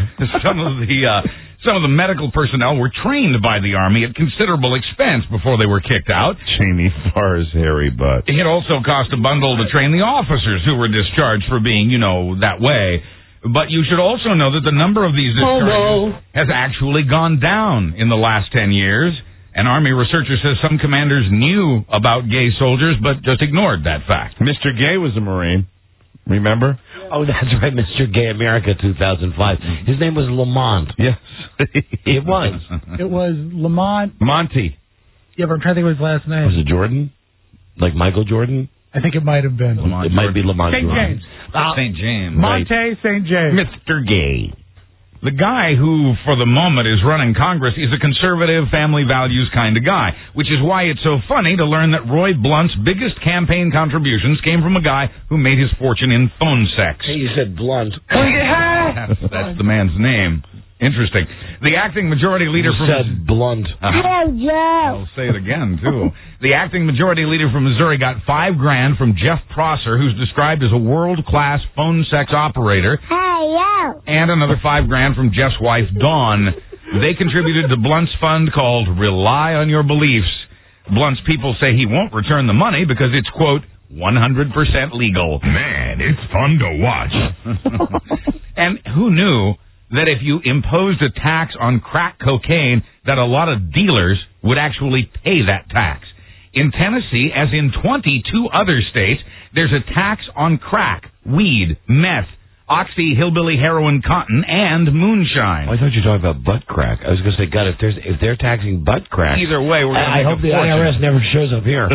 Some of the medical personnel were trained by the Army at considerable expense before they were kicked out. Jamie Farr's hairy butt. It also cost a bundle to train the officers who were discharged for being, that way. But you should also know that the number of these discharges has actually gone down in the last 10 years. An Army researcher says some commanders knew about gay soldiers, but just ignored that fact. Mr. Gay was a Marine. Remember? Oh, that's right, Mr. Gay America 2005. His name was Lamont. Yes. It was. It was Lamont. Monty. Yeah, but I'm trying to think of his last name. Was it Jordan? Like Michael Jordan? I think it might have been. It might be Lamont St. Jordan. James. St. James. Monte St. James. Mr. Gay. The guy who, for the moment, is running Congress is a conservative, family values kind of guy, which is why it's so funny to learn that Roy Blunt's biggest campaign contributions came from a guy who made his fortune in phone sex. Hey, you said Blunt. That's the man's name. Interesting. The acting majority leader you said Blunt. Hello, Joe. I'll say it again, too. The acting majority leader from Missouri got $5,000 from Jeff Prosser, who's described as a world-class phone sex operator. Hello. And another $5,000 from Jeff's wife, Dawn. They contributed to Blunt's fund called Rely on Your Beliefs. Blunt's people say he won't return the money because it's, quote, 100% legal. Man, it's fun to watch. And who knew that if you imposed a tax on crack cocaine, that a lot of dealers would actually pay that tax? In Tennessee, as in 22 other states, there's a tax on crack, weed, meth, oxy, hillbilly, heroin, cotton, and moonshine. Oh, I thought you were talking about butt crack. I was going to say, God, if they're taxing butt crack... Either way, we're going to I hope the IRS never shows up here.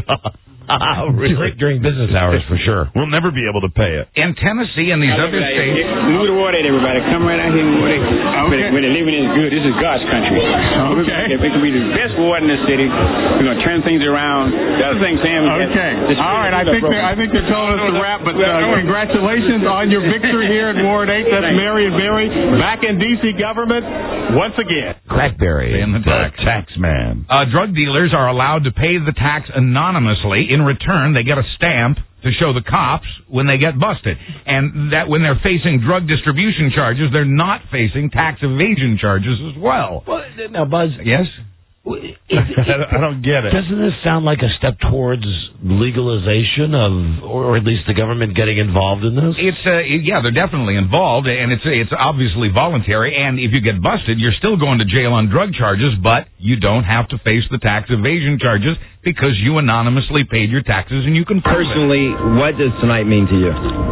Really? During business hours, for sure. We'll never be able to pay it. In Tennessee and these other states... Move the water, everybody. Come right out here and where the living is good. This is God's country. Okay. It can be the best water in the city. We're going to turn things around. The other thing, Sam... Okay. All right. I think they're telling us to wrap, but congratulations on your victory here at Ward 8. That's Marion Berry back in D.C. government once again. Crackberry. And the tax man. Drug dealers are allowed to pay the tax anonymously. In return, they get a stamp to show the cops when they get busted. And that when they're facing drug distribution charges, they're not facing tax evasion charges as well. Well, now, Buzz... Yes? I don't get it. Doesn't this sound like a step towards legalization of, or at least the government getting involved in this? It's they're definitely involved, and it's obviously voluntary. And if you get busted, you're still going to jail on drug charges, but you don't have to face the tax evasion charges because you anonymously paid your taxes and you can prove Personally, what does tonight mean to you?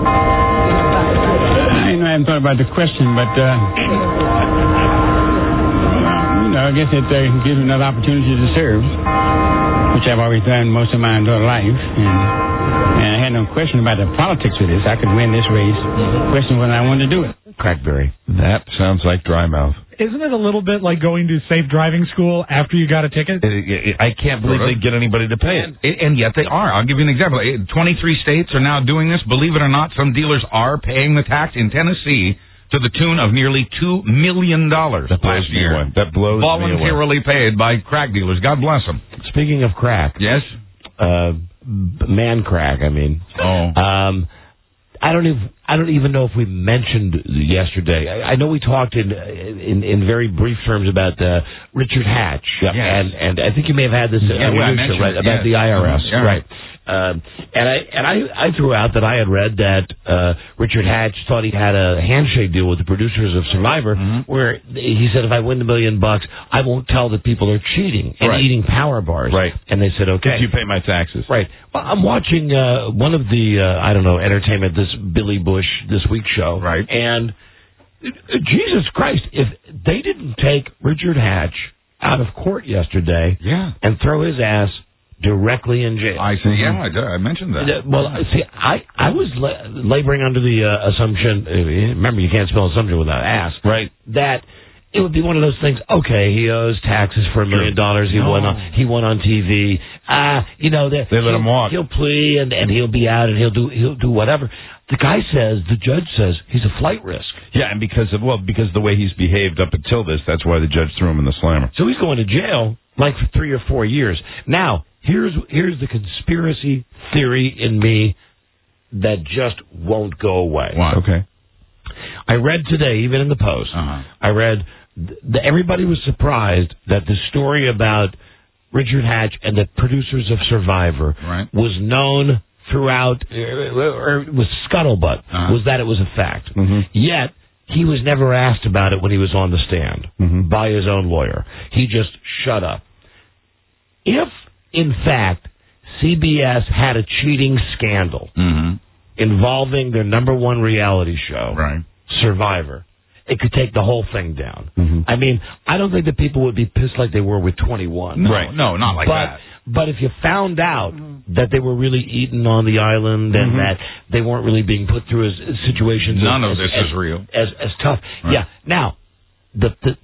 I haven't thought about the question, but I guess it gives me another opportunity to serve, which I've always done most of my adult life. And I had no question about the politics of this. I could win this race. Question whether I wanted to do it. Crackberry. That sounds like dry mouth. Isn't it a little bit like going to safe driving school after you got a ticket? I can't believe they get anybody to pay it. And yet they are. I'll give you an example. 23 states are now doing this. Believe it or not, some dealers are paying the tax. In Tennessee, to the tune of nearly $2 million last year. That blows me away. Voluntarily paid by crack dealers. God bless them. Speaking of crack. Yes? Man crack, I mean. Oh. I don't even know if we mentioned yesterday. I know we talked in very brief terms about Richard Hatch. Yes. And I think you may have had this right, about the IRS. Yeah. Right. And I threw out that I had read that Richard Hatch thought he had a handshake deal with the producers of Survivor, where he said, if I win $1 million, I won't tell that people are cheating and eating power bars. Right. And they said, okay. If you pay my taxes. Right. Well, I'm watching one of the, entertainment, this Billy Bush This Week show. Right. And Jesus Christ, if they didn't take Richard Hatch out of court yesterday and throw his ass directly in jail. I see. Yeah, I mentioned that. Well, see, I was laboring under the assumption, remember you can't spell assumption without ask, right? That it would be one of those things, okay, he owes taxes for $1 million, he won on TV, they let him walk. He'll plea and he'll be out and he'll do whatever. The judge says he's a flight risk. Yeah, and because of the way he's behaved up until this, that's why the judge threw him in the slammer. So he's going to jail like for 3 or 4 years. Now, here's the conspiracy theory in me that just won't go away. What? Okay. I read today, even in the Post, I read everybody was surprised that the story about Richard Hatch and the producers of Survivor was known throughout, or was scuttlebutt, was that it was a fact. Yet, he was never asked about it when he was on the stand by his own lawyer. He just shut up. If, in fact, CBS had a cheating scandal involving their #1 reality show, Survivor, it could take the whole thing down. I mean, I don't think that people would be pissed like they were with 21. No, not like that. But if you found out that they were really eaten on the island and that they weren't really being put through situations, none of this is real, as tough. Right. Yeah. Now, the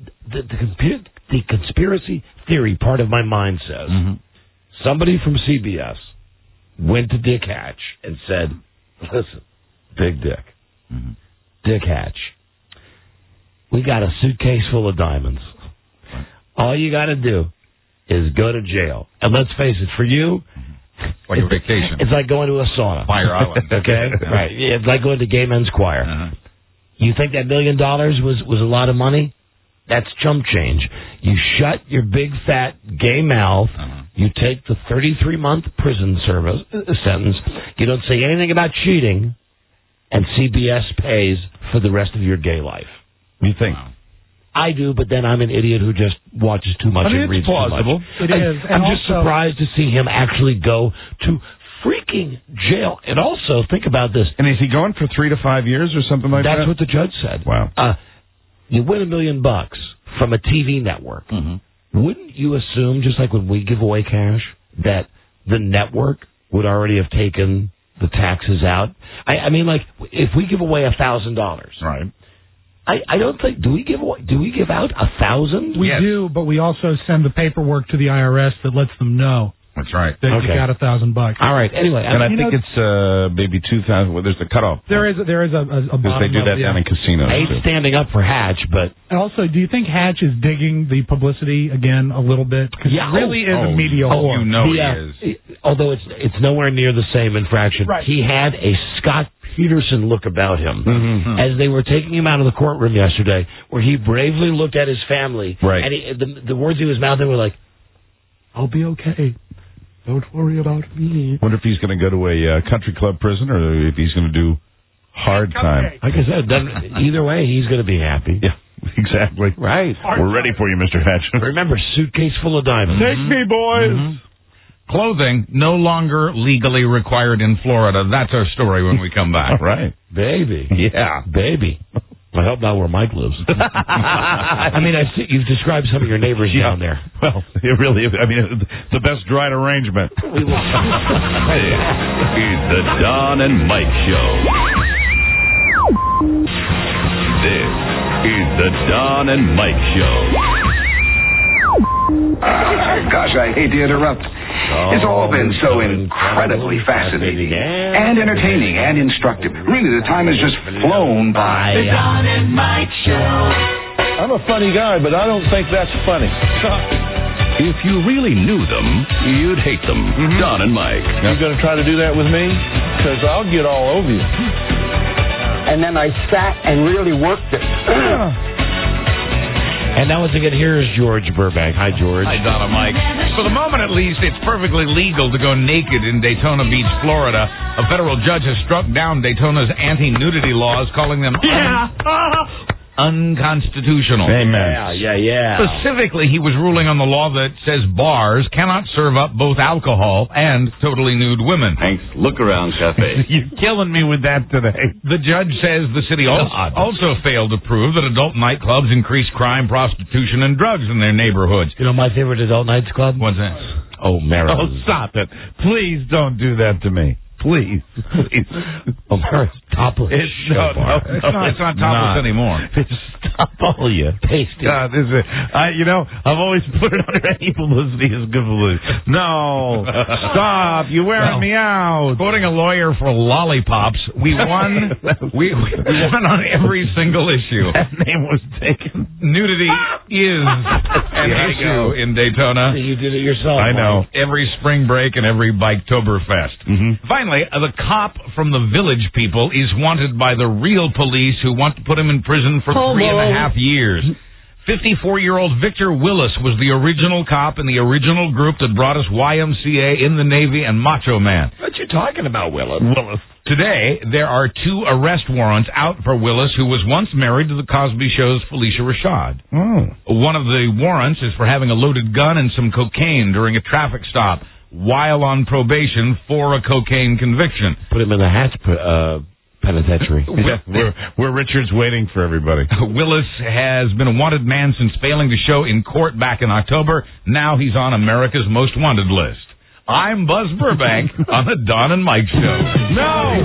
conspiracy theory part of my mind says somebody from CBS went to Dick Hatch and said, "Listen, Big Dick, Dick Hatch, we got a suitcase full of diamonds. All you got to do is go to jail. And let's face it, for you, like a vacation. It's like going to a sauna. Fire Island. Okay? Right. It's like going to Gay Men's Choir. You think that $1 million was a lot of money? That's chump change. You shut your big fat gay mouth. You take the 33-month prison sentence. You don't say anything about cheating, and CBS pays for the rest of your gay life. You think? Wow. I do, but then I'm an idiot who just watches too much and reads plausible. too much. It is. I'm just surprised to see him actually go to freaking jail. And also, think about this. And is he going for 3 to 5 years or something like that? That's what the judge said. Wow. You win $1 million from a TV network. Wouldn't you assume, just like when we give away cash, that the network would already have taken the taxes out? I mean, like, if we give away $1,000, right? I don't think, do we give out 1,000? We do, but we also send the paperwork to the IRS that lets them know. That's right. That you got $1,000. All right. Anyway, and I think it's maybe 2,000. Well, there's a cutoff. There is a bottom. Because they do that down in casinos. I hate standing up for Hatch, but also, do you think Hatch is digging the publicity again a little bit? Because he really is a media whore. You know he is. Although it's nowhere near the same infraction. Right. He had a Scott Peterson look about him as they were taking him out of the courtroom yesterday, where he bravely looked at his family, and the words he was mouthing were like, I'll be okay. Don't worry about me. Wonder if he's going to go to a country club prison or if he's going to do hard time. Like I said, either way, he's going to be happy. Yeah, exactly. Right. We're ready for you, Mr. Hatch. Remember, suitcase full of diamonds. Take me, boys. Clothing no longer legally required in Florida. That's our story when we come back. Right. Baby. Yeah. Baby. I hope not where Mike lives. I mean, you've described some of your neighbors down there. Well, it really is. I mean, the best dried arrangement. It's the Don and Mike Show. This is the Don and Mike Show. Gosh, I hate to interrupt. It's all been so incredibly fascinating and entertaining and instructive. Really, the time has just flown by. The Don and Mike Show. I'm a funny guy, but I don't think that's funny. If you really knew them, you'd hate them. Don and Mike. You going to try to do that with me? Because I'll get all over you. And then I sat and really worked it. And now, once again, here's George Burbank. Hi, George. Hi, Don and Mike. For the moment, at least, it's perfectly legal to go naked in Daytona Beach, Florida. A federal judge has struck down Daytona's anti-nudity laws, calling them unconstitutional. Amen. Yeah. Specifically, he was ruling on the law that says bars cannot serve up both alcohol and totally nude women. Hank's Look Around Cafe. You're killing me with that today. The judge says the city also failed to prove that adult nightclubs increase crime, prostitution, and drugs in their neighborhoods. You know my favorite adult nights club? What's that? O'Mara's. Oh, stop it. Please don't do that to me. Please. O'Mara's topless. It's not topless anymore. Stop all you. Tasty. God, I've always put it under any publicity is good publicity. No. Stop. You're wearing me out. Quoting a lawyer for lollipops, we won we won on every single issue. That name was taken. Nudity is an issue in Daytona. You did it yourself. I know. Every spring break and every Biketoberfest. Finally, the cop from the Village People is wanted by the real police who want to put him in prison for 3.5 years. 54-year-old Victor Willis was the original cop in the original group that brought us YMCA, In the Navy, and Macho Man. What you talking about, Willis? Today, there are 2 arrest warrants out for Willis, who was once married to the Cosby Show's Felicia Rashad. One of the warrants is for having a loaded gun and some cocaine during a traffic stop while on probation for a cocaine conviction. Put him in the Hatch penitentiary. Where Richard's waiting for everybody. Willis has been a wanted man since failing to show in court back in October. Now he's on America's Most Wanted list. I'm Buzz Burbank on the Don and Mike Show. No.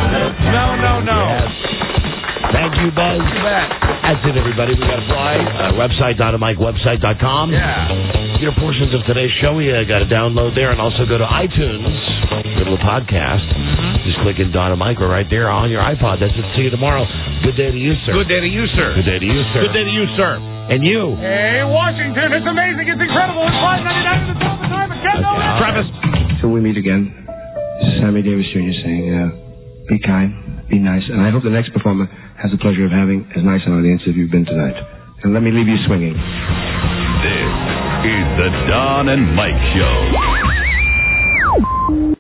Thank you, Buzz. That's it, everybody. We got to fly. Website, DonandMikeWebsite.com. Yeah. Your portions of today's show, we got to download there, and also go to iTunes, go to the podcast. Just click in Don and Mike. We're right there on your iPod. That's it. See you tomorrow. Good day to you, sir. Good day to you, sir. Good day to you, sir. Good day to you, sir. And you. Hey, Washington, it's amazing. It's incredible. It's $5.99 to the time. Travis. Till we meet again, this is Sammy Davis Jr. saying, be kind, be nice, and I hope the next performer has the pleasure of having as nice an audience as you've been tonight. And let me leave you swinging. This is the Don and Mike Show.